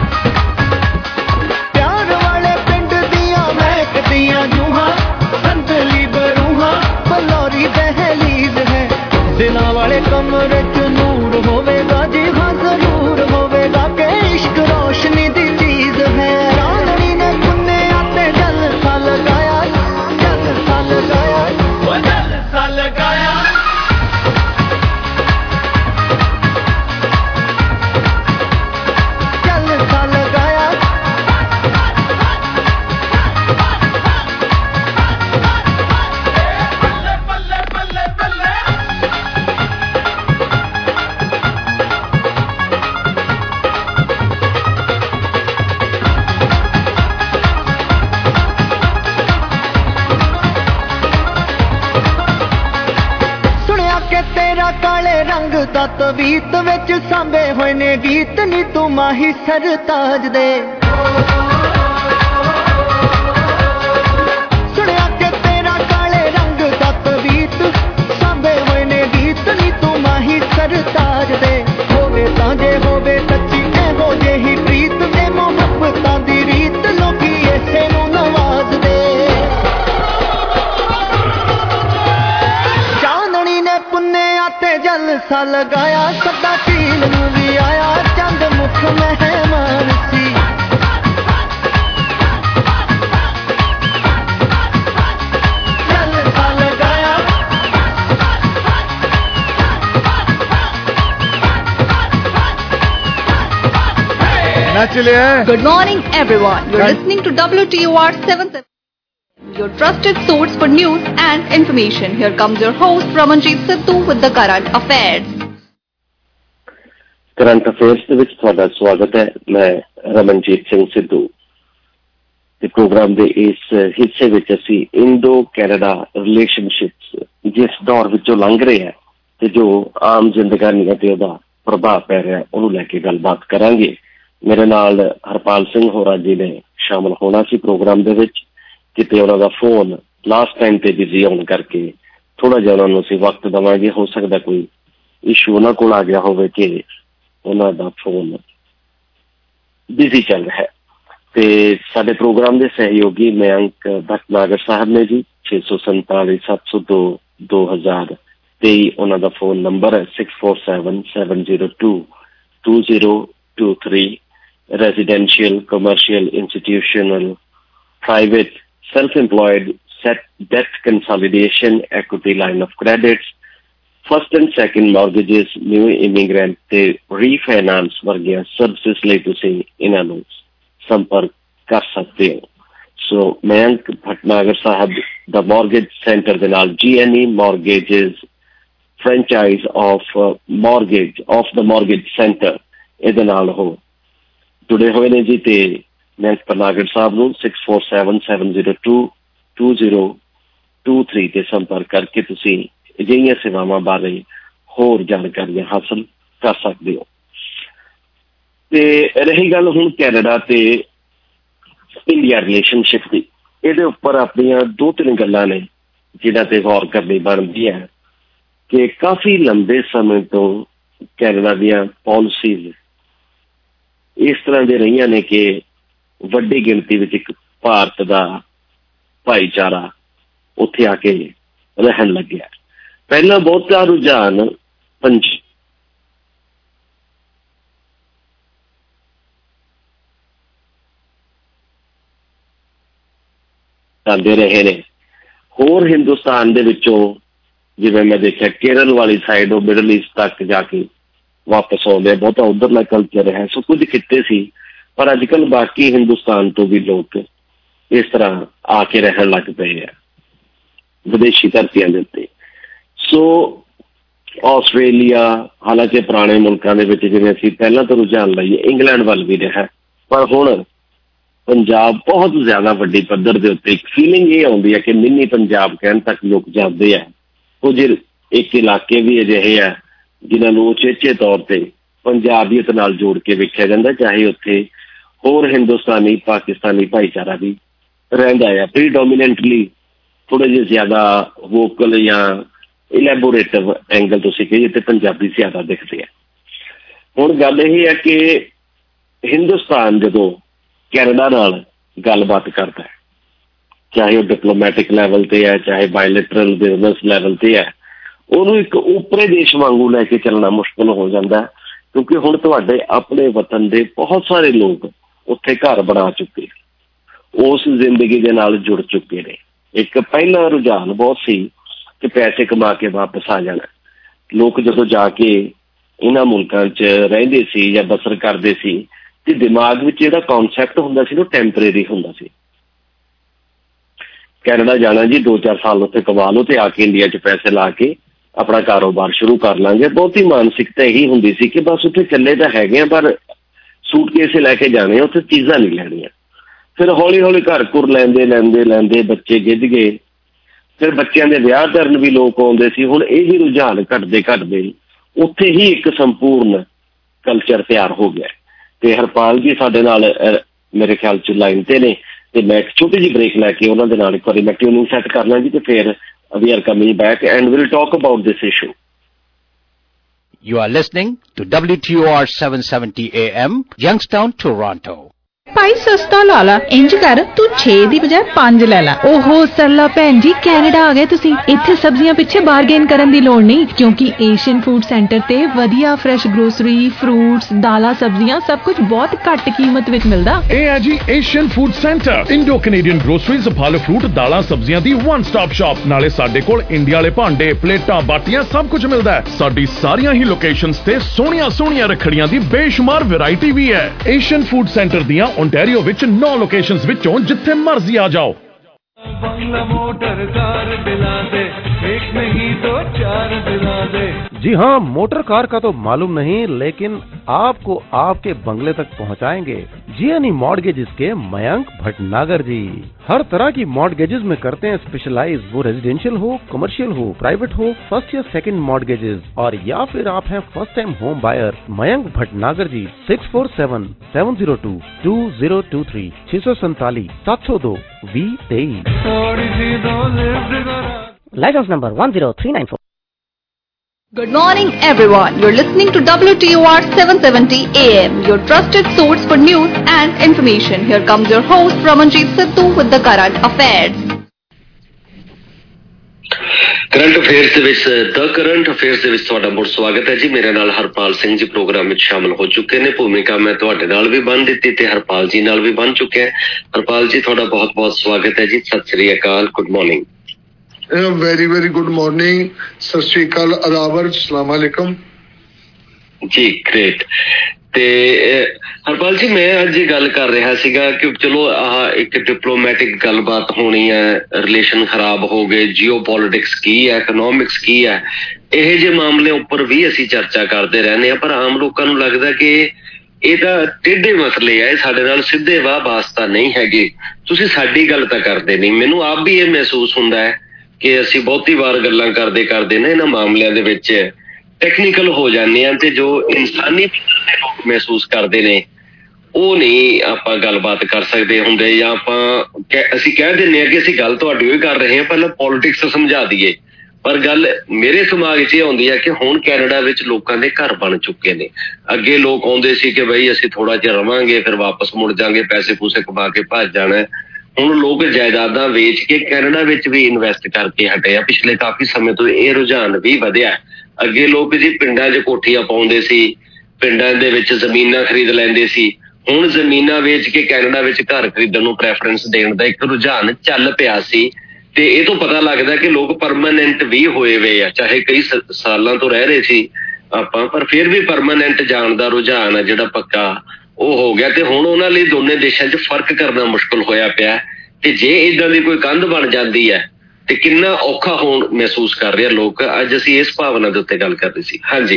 प्यार वाले पिंड दिया महकदियां जूहां, संदली रंग दा तवीत विच सांभे होए ने गीत नी तू माही सरताज दे सुनिया के तेरा काले रंग दा तवीत सांभे होए ने गीत नी तू माही सरताज दे होवे तां जे होवे सच्ची एहो जेही प्रीत ए मोहब्बतां दी रीत लोकी इसे नूं नवाज दे चांदनी ने पुन्नेया ते जलसा लगाया सदा चील नूं भी आया चंद मुख मेहमान सी जलसा लगाया Good morning, everyone. You're listening to WTOR 770, your trusted source for news and information. Here comes your host, Ramanjeet Sidhu, with the current affairs. Current affairs ਦੇ ਵਿੱਚ ਤੁਹਾਡਾ ਸਵਾਗਤ ਹੈ। ਮੈਂ ਰਮਨਜੀਤ ਸਿੰਘ ਸਿੱਧੂ ਤੇ ਪ੍ਰੋਗਰਾਮ ਦੇ ਇਸ ਹਿੱਸੇ ਵਿੱਚ ਅਸੀਂ ਇੰਡੋ ਕੈਨੇਡਾ ਰਿਲੇਸ਼ਨਸ਼ਿਪਸ ਜਿਸ ਦੌਰ ਵਿੱਚੋਂ ਲੰਘ ਰਹੇ ਹੈ ਤੇ ਜੋ ਆਮ ਜ਼ਿੰਦਗਾਨੀਆਂ ਤੇ ਉਹਦਾ ਪ੍ਰਭਾਵ ਪੈ ਰਿਹਾ ਉਹਨੂੰ ਲੈ ਕੇ ਗੱਲਬਾਤ ਕਰਾਂਗੇ। ਮੇਰੇ ਨਾਲ ਹਰਪਾਲ ਸਿੰਘ ਹੋਰਾਂ ਜੀ ਨੇ ਸ਼ਾਮਲ ਹੋਣਾ ਸੀ ਪ੍ਰੋਗਰਾਮ ਦੇ ਵਿੱਚ, ਕਿਤੇ ਉਹਨਾਂ ਦਾ ਫੋਨ ਲਾਸਟ ਟਾਈਮ ਤੇ ਬਿਜ਼ੀ ਆਉਣ ਕਰਕੇ ਥੋੜਾ ਜਿਹਾ ਉਹਨਾਂ ਨੂੰ ਅਸੀਂ ਵਕਤ ਦੇਵਾਂਗੇ। ਹੋ ਸਕਦਾ ਕੋਈ ਇਸ਼ੂ ਉਹਨਾਂ ਕੋਲ ਆ ਗਿਆ ਹੋਵੇ ਕਿ ਉਹਨਾਂ ਦਾ ਫੋਨ ਬਿਜ਼ੀ ਚੱਲ ਰਿਹਾ ਹੈ। ਤੇ ਸਾਡੇ ਪ੍ਰੋਗਰਾਮ ਦੇ ਸਹਿਯੋਗੀ ਮਯੰਕ ਭਟਨਾਗਰ ਸਾਹਿਬ ਨੇ ਜੀ 647 702 2023 ਉਹਨਾਂ ਦਾ ਫੋਨ ਨੰਬਰ ਹੈ 647 702 2023 residential, commercial, institutional, private, self-employed, debt consolidation, equity line of credits, first and second mortgages, new immigrant ਤੇ refinance ਵਰਗੀਆਂ ਸਰਵਿਸਿਜ਼ ਲਈ ਤੁਸੀਂ ਇਹਨਾਂ ਨੂੰ ਸੰਪਰਕ ਕਰ ਸਕਦੇ ਹੋ। ਸੋ ਮਯੰਕ ਭਟਨਾਗਰ ਸਾਹਿਬ ਦਾ ਮੌਰਗੇਜ ਸੈਂਟਰ ਦੇ ਨਾਲ GNE Mortgages franchise of the mortgage center ਇਹਦੇ ਨਾਲ ਉਹ ਜੁੜੇ ਹੋਏ ਨੇ ਜੀ। ਤੇ ਮਯੰਕ ਭਟਨਾਗਰ ਸਾਹਿਬ ਨੂੰ 647 702 2023 ਤੇ ਸੰਪਰਕ ਕਰਕੇ ਤੁਸੀਂ ਅਜਿਹੀਆਂ ਸੇਵਾਵਾਂ ਬਾਰੇ ਹੋਰ ਜਾਣਕਾਰੀਆਂ ਹਾਸਲ ਕਰ ਸਕਦੇ ਹੋ। ਤੇ ਰਹੀ ਗੱਲ ਹੁਣ ਕੈਨੇਡਾ ਤੇ ਇੰਡੀਆ ਰਿਲੇਸ਼ਨਸ਼ਿਪ ਦੀ, ਇਹਦੇ ਉੱਪਰ ਆਪਣੀਆਂ 2-3 ਗੱਲਾਂ ਨੇ ਜਿਨ੍ਹਾਂ ਤੇ ਗੌਰ ਕਰਨੀ ਬਣਦੀ ਹੈ ਕਿ ਕਾਫੀ ਲੰਬੇ ਸਮੇਂ ਤੋਂ ਕੈਨੇਡਾ ਦੀਆਂ ਪਾਲਿਸੀਜ਼ ਇਸ ਤਰ੍ਹਾਂ ਦੇ ਰਹੀਆਂ ਨੇ ਕਿ ਵੱਡੀ ਗਿਣਤੀ ਵਿੱਚ ਇੱਕ ਭਾਰਤ ਦਾ ਭਾਈਚਾਰਾ ਉੱਥੇ ਆ ਕੇ ਰਹਿਣ ਲੱਗਿਆ। ਪਹਿਲਾਂ ਬਹੁਤਾ ਰੁਝਾਨ ਆਉਂਦੇ ਰਹੇ ਨੇ। ਹੋਰ ਹਿੰਦੁਸਤਾਨ ਦੇ ਵਿੱਚੋਂ ਜਿਵੇਂ ਮੈਂ ਦੇਖਿਆ ਕੇਰਲ ਵਾਲੀ ਸਾਈਡ ਉਹ ਮਿਡਲ ਈਸਟ ਤੱਕ ਜਾ ਕੇ ਵਾਪਸ ਆਉਂਦੇ, ਬਹੁਤਾ ਉੱਧਰਲਾ ਕਲਚਰ ਹੈ। ਸੋ ਕੁਝ ਕਿਤੇ ਸੀ, ਪਰ ਅੱਜ ਕੱਲ੍ਹ ਬਾਕੀ ਹਿੰਦੁਸਤਾਨ ਤੋਂ ਵੀ ਲੋਕ ਇਸ ਤਰ੍ਹਾਂ ਆ ਕੇ ਰਹਿਣ ਲੱਗ ਪਏ ਆ ਵਿਦੇਸ਼ੀ ਧਰਤੀਆਂ ਦੇ ਉੱਤੇ। ਸੋ ਆਸਟ੍ਰੇਲੀਆ, ਹਾਲਾਂਕਿ ਪੁਰਾਣੇ ਮੁਲਕਾਂ ਦੇ ਵਿੱਚ ਜਿਵੇਂ ਅਸੀਂ ਪਹਿਲਾਂ ਤੋਂ ਰੁਝਾਨ ਲਈਏ ਇੰਗਲੈਂਡ ਵੱਲ ਵੀ ਰਿਹਾ, ਪਰ ਹੁਣ ਪੰਜਾਬ ਬਹੁਤ ਜ਼ਿਆਦਾ ਵੱਡੀ ਪੱਧਰ ਦੇ ਉੱਤੇ ਇੱਕ ਫੀਲਿੰਗ ਇਹ ਆਉਂਦੀ ਹੈ ਕਿ ਮਿੰਨੀ ਪੰਜਾਬ ਕਹਿਣ ਤੱਕ ਲੋਕ ਜਾਂਦੇ ਆ। ਕੁਝ ਇੱਕ ਇਲਾਕੇ ਵੀ ਅਜਿਹੇ ਆ ਜਿਨ੍ਹਾਂ ਨੂੰ ਉਚੇਚੇ ਤੌਰ ਤੇ ਪੰਜਾਬੀਅਤ ਨਾਲ ਜੋੜ ਕੇ ਵੇਖਿਆ ਜਾਂਦਾ, ਚਾਹੇ ਉੱਥੇ ਹੋਰ ਹਿੰਦੁਸਤਾਨੀ ਪਾਕਿਸਤਾਨੀ ਭਾਈਚਾਰਾ ਵੀ ਰਹਿੰਦਾ ਆ। ਪ੍ਰੀਡੋਮੀਨੈਂਟਲੀ ਥੋੜ੍ਹੇ ਜਿਹੇ ਜ਼ਿਆਦਾ ਵੋਕਲ ਜਾਂ ਇਲੈਬੋਰੇਟਿਵ ਐਂਗਲ ਤੁਸੀਂ ਕਹੀਏ ਤੇ ਪੰਜਾਬੀ ਜ਼ਿਆਦਾ ਦਿਖਦੇ ਆ। ਹੁਣ ਗੱਲ ਇਹ ਹੈ ਕਿ ਹਿੰਦੁਸਤਾਨ ਜਦੋਂ ਕੈਨੇਡਾ ਨਾਲ ਗੱਲਬਾਤ ਕਰਦਾ ਹੈ, ਚਾਹੇ ਉਹ ਡਿਪਲੋਮੈਟਿਕ ਲੈਵਲ ਤੇ ਹੈ, ਚਾਹੇ ਬਾਇਲੇਟਰਲ ਬਿਜ਼ਨਸ ਲੈਵਲ ਤੇ ਹੈ, ਉਹਨੂੰ ਇੱਕ ਉੱਪਰੇ ਦੇਸ਼ ਵਾਂਗੂ ਲੈ ਕੇ ਚੱਲਣਾ ਮੁਸ਼ਕਿਲ ਹੋ ਜਾਂਦਾ, ਕਿਉਂਕਿ ਹੁਣ ਤੁਹਾਡੇ ਆਪਣੇ ਵਤਨ ਦੇ ਬਹੁਤ ਸਾਰੇ ਲੋਕ ਉੱਥੇ ਘਰ ਬਣਾ ਚੁੱਕੇ, ਉਸ ਜ਼ਿੰਦਗੀ ਦੇ ਨਾਲ ਜੁੜ ਚੁੱਕੇ ਨੇ। ਇੱਕ ਪਹਿਲਾ ਰੁਝਾਨ ਬਹੁਤ ਸੀ ਕਿ ਪੈਸੇ ਕਮਾ ਕੇ ਵਾਪਸ ਆ ਜਾਣਾ। ਲੋਕ ਜਦੋਂ ਜਾ ਕੇ ਇਹਨਾਂ ਮੁਲਕਾਂ 'ਚ ਰਹਿੰਦੇ ਸੀ ਜਾਂ ਬਸਰ ਕਰਦੇ ਸੀ ਤੇ ਦਿਮਾਗ ਵਿੱਚ ਜਿਹੜਾ ਕੌਨਸੈਪਟ ਹੁੰਦਾ ਸੀ ਉਹ ਟੈਂਪਰੇਰੀ ਹੁੰਦਾ ਸੀ। ਕੈਨੇਡਾ ਜਾਣਾ ਜੀ, 2-4 ਸਾਲ ਉੱਥੇ ਕਮਾ ਲਓ ਤੇ ਆ ਕੇ ਇੰਡੀਆ 'ਚ ਪੈਸੇ ਲਾ ਕੇ ਆਪਣਾ ਕਾਰੋਬਾਰ ਸ਼ੁਰੂ ਕਰ ਲਾਂਗੇ। ਬਹੁਤੀ ਮਾਨਸਿਕਤਾ ਇਹੀ ਹੁੰਦੀ ਸੀ ਕਿ ਬਸ ਉੱਥੇ ਚੱਲੇ ਤਾਂ ਹੈਗੇ ਆ, ਪਰ ਸੂਟਕੇਸ ਲੈ ਕੇ ਜਾਣੇ, ਉੱਥੇ ਚੀਜ਼ਾਂ ਨਹੀਂ ਲੈਣੀਆਂ। ਫਿਰ ਹੌਲੀ ਹੌਲੀ ਘਰ ਘੁਰ ਲੈਂਦੇ ਬੱਚੇ ਗਿੱਝ ਗਏ, ਫਿਰ ਬੱਚਿਆਂ ਦੇ ਵਿਆਹ ਕਰਨ ਵੀ ਲੋਕ ਆਉਂਦੇ ਸੀ। ਹੁਣ ਇਹ ਹੀ ਰੁਝਾਨ ਘਟਦੇ ਉੱਥੇ ਹੀ ਇੱਕ ਸੰਪੂਰਨ ਕਲਚਰ ਤਿਆਰ ਹੋ ਗਿਆ। ਤੇ ਹਰਪਾਲ ਜੀ ਸਾਡੇ ਨਾਲ ਮੇਰੇ ਖਿਆਲ 'ਚ ਲਾਈਨ ਤੇ ਨੇ, ਤੇ ਮੈਂ ਇੱਕ ਛੋਟੀ ਜਿਹੀ ਬ੍ਰੇਕ ਲੈ ਕੇ ਉਹਨਾਂ ਦੇ ਨਾਲ ਇੱਕ ਵਾਰੀ ਮੈਂ ਟਿਊਨਿੰਗ ਸੈੱਟ ਕਰ ਲਾਂ ਜੀ, ਤੇ ਫਿਰ we are coming back and we'll talk about this issue. You are listening to WTOR 770 AM, Youngstown, Toronto. ਭਾਈ ਸਸਤਾ ਲਾ ਲਾ, ਇੰਜ ਕਰ ਤੂੰ 6 ਦੀ ਬਜਾਏ 5 ਲੈ ਲਾ। ਓਹੋ ਸਰਲਾ ਭੈਣ ਜੀ, ਕੈਨੇਡਾ ਆ ਗਏ ਤੁਸੀਂ। ਇੱਥੇ ਸਬਜ਼ੀਆਂ ਪਿੱਛੇ ਬਾਰਗੇਨ ਕਰਨ ਦੀ ਲੋੜ ਨਹੀਂ, ਕਿਉਂਕਿ ਏਸ਼ੀਅਨ ਫੂਡ ਸੈਂਟਰ ਤੇ ਵਧੀਆ ਫਰੈਸ਼ ਗਰੋਸਰੀ, ਫਰੂਟਸ, ਦਾਲਾਂ, ਸਬਜ਼ੀਆਂ ਸਭ ਕੁਝ ਬਹੁਤ ਘੱਟ ਕੀਮਤ ਵਿੱਚ ਮਿਲਦਾ। ਇਹ ਹੈ ਜੀ Asian food centre, Indo Canadian groceries, ਫਲ ਫਰੂਟ, ਦਾਲਾਂ, ਸਬਜ਼ੀਆਂ ਦੀ ਵਨ ਸਟਾਪ ਸ਼ਾਪ। ਨਾਲੇ ਸਾਡੇ ਕੋਲ ਇੰਡੀਆ ਵਾਲੇ ਭਾਂਡੇ, ਪਲੇਟਾਂ, ਬਾਟੀਆਂ ਸਭ ਕੁਝ ਮਿਲਦਾ ਹੈ। ਸਾਡੀ ਸਾਰੀਆਂ ਹੀ ਲੋਕੇਸ਼ਨਸ ਤੇ ਸੋਹਣੀਆਂ ਰੱਖੜੀਆਂ ਦੀ ਬੇਸ਼ੁਮਾਰ ਵੈਰਾਈਟੀ ਵੀ ਹੈ। ਏਸ਼ੀਅਨ ਫੂਡ ਸੈਂਟਰ ਦੀਆਂ ਓਨਟਾਰੀਓ ਵਿੱਚ 9 ਲੋਕੇਸ਼ਨਸ ਵਿੱਚੋਂ ਜਿੱਥੇ ਮਰਜ਼ੀ ਆ ਜਾਓ। बंगला मोटर कार दिला दे, एक नहीं तो 4 दिला दे। जी हाँ, मोटर कार का तो मालूम नहीं, लेकिन आपको आपके बंगले तक पहुँचाएंगे जीएनई मॉर्गेजेस के मयंक भटनागर जी। हर तरह की मॉर्गेजेस में करते हैं स्पेशलाइज, वो रेजिडेंशियल हो, कमर्शियल हो, प्राइवेट हो, फर्स्ट या सेकंड मॉर्गेजेस, और या फिर आप हैं first time home buyer. Mayank Bhatnagar ji 6477022023 647 702 2023। License number 10394. Good morning, everyone. You're listening to WTOR 770 AM, your trusted source for news and information. Here comes your host, Ramanjeet Sidhu, with the current affairs. Current affairs ਦੇ ਵਿੱਚ ਤੁਹਾਡਾ ਬਹੁਤ ਸਵਾਗਤ ਹੈ ਜੀ। ਮੇਰੇ ਨਾਲ Harpal Singh ji programme ਵਿੱਚ ਸ਼ਾਮਲ ਹੋ ਚੁੱਕੇ ਨੇ। ਭੂਮਿਕਾ ਮੈਂ ਤੁਹਾਡੇ ਨਾਲ ਵੀ ਬੰਨ ਦਿੱਤੀ ਤੇ ਹਰਪਾਲ ਜੀ ਨਾਲ ਵੀ ਬੰਨ ਚੁੱਕਿਆ। ਹਰਪਾਲ ਜੀ ਤੁਹਾਡਾ ਬਹੁਤ ਬਹੁਤ ਸਵਾਗਤ ਹੈ ਜੀ। ਸਤਿ ਸ੍ਰੀ ਅਕਾਲ, good morning. Very very good morning, ਸਤਿ ਸ੍ਰੀ ਅਕਾਲ, ਅਦਾਵਰ, ਸਲਾਮ ਅਲੈਕਮ ਜੀ। ਗ੍ਰੇਟ। ਤੇ ਹਰਪਾਲ ਜੀ, ਮੈਂ ਅੱਜ ਇਹ ਗੱਲ ਕਰ ਰਿਹਾ ਸੀਗਾ ਕਿ ਚਲੋ ਆਹ ਇੱਕ ਡਿਪਲੋਮੈਟਿਕ ਗੱਲਬਾਤ ਹੋਣੀ ਹੈ, ਰਿਲੇਸ਼ਨ ਖਰਾਬ ਹੋ ਗਏ, ਜੀਓ ਪੋਲੀਟਿਕਸ ਕੀ ਹੈ, ਇਕਨੋਮਿਕਸ ਕੀ ਹੈ, ਇਹੋ ਜਿਹੇ ਮਾਮਲਿਆਂ ਉੱਪਰ ਵੀ ਅਸੀਂ ਚਰਚਾ ਕਰਦੇ ਰਹਿੰਦੇ ਹਾਂ। ਪਰ ਆਮ ਲੋਕਾਂ ਨੂੰ ਲੱਗਦਾ ਕਿ ਇਹ ਤਾਂ ਟੇਢੇ ਮਸਲੇ ਆ, ਇਹ ਸਾਡੇ ਨਾਲ ਸਿੱਧੇ ਵਾਸਤਾ ਨਹੀਂ ਹੈਗੇ, ਤੁਸੀਂ ਸਾਡੀ ਗੱਲ ਤਾਂ ਕਰਦੇ ਨਹੀਂ। ਮੈਨੂੰ ਆਪ ਵੀ ਇਹ ਮਹਿਸੂਸ ਹੁੰਦਾ ਹੈ ਕਿ ਅਸੀਂ ਬਹੁਤੀ ਵਾਰ ਗੱਲਾਂ ਕਰਦੇ ਨਾ ਇਹਨਾਂ ਮਾਮਲਿਆਂ ਦੇ ਵਿੱਚ ਟੈਕਨੀਕਲ ਹੋ ਜਾਂਦੇ ਹਾਂ, ਤੇ ਜੋ ਇਨਸਾਨੀ ਲੋਕ ਮਹਿਸੂਸ ਕਰਦੇ ਨੇ ਉਹ ਨਹੀਂ ਆਪਾਂ ਗੱਲਬਾਤ ਕਰ ਸਕਦੇ ਹੁੰਦੇ, ਜਾਂ ਅਸੀਂ ਕਹਿ ਦਿੰਦੇ ਹਾਂ ਕਿ ਅਸੀਂ ਗੱਲ ਤੁਹਾਡੀ ਹੀ ਕਰ ਰਹੇ ਹਾਂ, ਪਹਿਲਾਂ ਪੋਲੀਟਿਕਸ ਸਮਝਾ ਦਈਏ। ਪਰ ਗੱਲ ਮੇਰੇ ਦਿਮਾਗ 'ਚ ਇਹ ਆਉਂਦੀ ਹੈ ਕਿ ਹੁਣ ਕੈਨੇਡਾ ਵਿੱਚ ਲੋਕਾਂ ਦੇ ਘਰ ਬਣ ਚੁੱਕੇ ਨੇ। ਅੱਗੇ ਲੋਕ ਆਉਂਦੇ ਸੀ ਕਿ ਬਈ ਅਸੀਂ ਥੋੜਾ ਜਿਹਾ ਰਵਾਂਗੇ, ਫਿਰ ਵਾਪਸ ਮੁੜ ਜਾਵਾਂਗੇ, ਪੈਸੇ ਪੂਸੇ ਕਮਾ ਕੇ ਭੱਜ ਜਾਣਾ। ਹੁਣ ਲੋਕ ਜਾਇਦਾਦਾਂ ਵੇਚ ਕੇ ਕੈਨੇਡਾ ਵਿੱਚ ਵੀ ਇਨਵੈਸਟ ਕਰਕੇ ਹਟੇ ਆ। ਪਿਛਲੇ ਕਾਫੀ ਸਮੇਂ ਤੋਂ ਇਹ ਰੁਝਾਨ ਵੀ ਵਧਿਆ। ਅੱਗੇ ਲੋਕ ਜੀ ਪਿੰਡਾਂ 'ਚ ਕੋਠੀਆਂ ਪਾਉਂਦੇ ਸੀ, ਪਿੰਡਾਂ ਦੇ ਵਿੱਚ ਜ਼ਮੀਨਾਂ ਖਰੀਦ ਲੈਂਦੇ ਸੀ। ਹੁਣ ਜ਼ਮੀਨਾਂ ਵੇਚ ਕੇ ਕੈਨੇਡਾ ਵਿੱਚ ਘਰ ਖਰੀਦਣ ਨੂੰ ਪ੍ਰੈਫਰੈਂਸ ਦੇਣ ਦਾ ਇੱਕ ਰੁਝਾਨ ਚੱਲ ਪਿਆ ਸੀ। ਤੇ ਇਹ ਤੋਂ ਪਤਾ ਲੱਗਦਾ ਕਿ ਲੋਕ ਪਰਮਾਨੈਂਟ ਵੀ ਹੋਏ ਵੇ ਆ, ਚਾਹੇ ਕਈ ਸਾਲਾਂ ਤੋਂ ਰਹਿ ਰਹੇ ਸੀ ਆਪਾਂ, ਪਰ ਫਿਰ ਵੀ ਪਰਮਾਨੈਂਟ ਜਾਣ ਦਾ ਰੁਝਾਨ ਆ ਜਿਹੜਾ ਪੱਕਾ ਉਹ ਹੋ ਗਿਆ। ਤੇ ਹੁਣ ਉਹਨਾਂ ਲਈ ਦੋਨੇ ਦੇਸ਼ਾਂ 'ਚ ਫਰਕ ਕਰਨਾ ਮੁਸ਼ਕਲ ਹੋਇਆ ਪਿਆ। ਤੇ ਜੇ ਏਦਾਂ ਦੀ ਕੋਈ ਕੰਧ ਬਣ ਜਾਂਦੀ ਹੈ ਤੇ ਕਿੰਨਾ ਔਖਾ ਹੋਣ ਮਹਿਸੂਸ ਕਰ ਰਹੇ ਲੋਕ। ਅੱਜ ਅਸੀਂ ਇਸ ਭਾਵਨਾ ਦੇ ਉੱਤੇ ਗੱਲ ਕਰਦੇ ਸੀ। ਹਾਂਜੀ,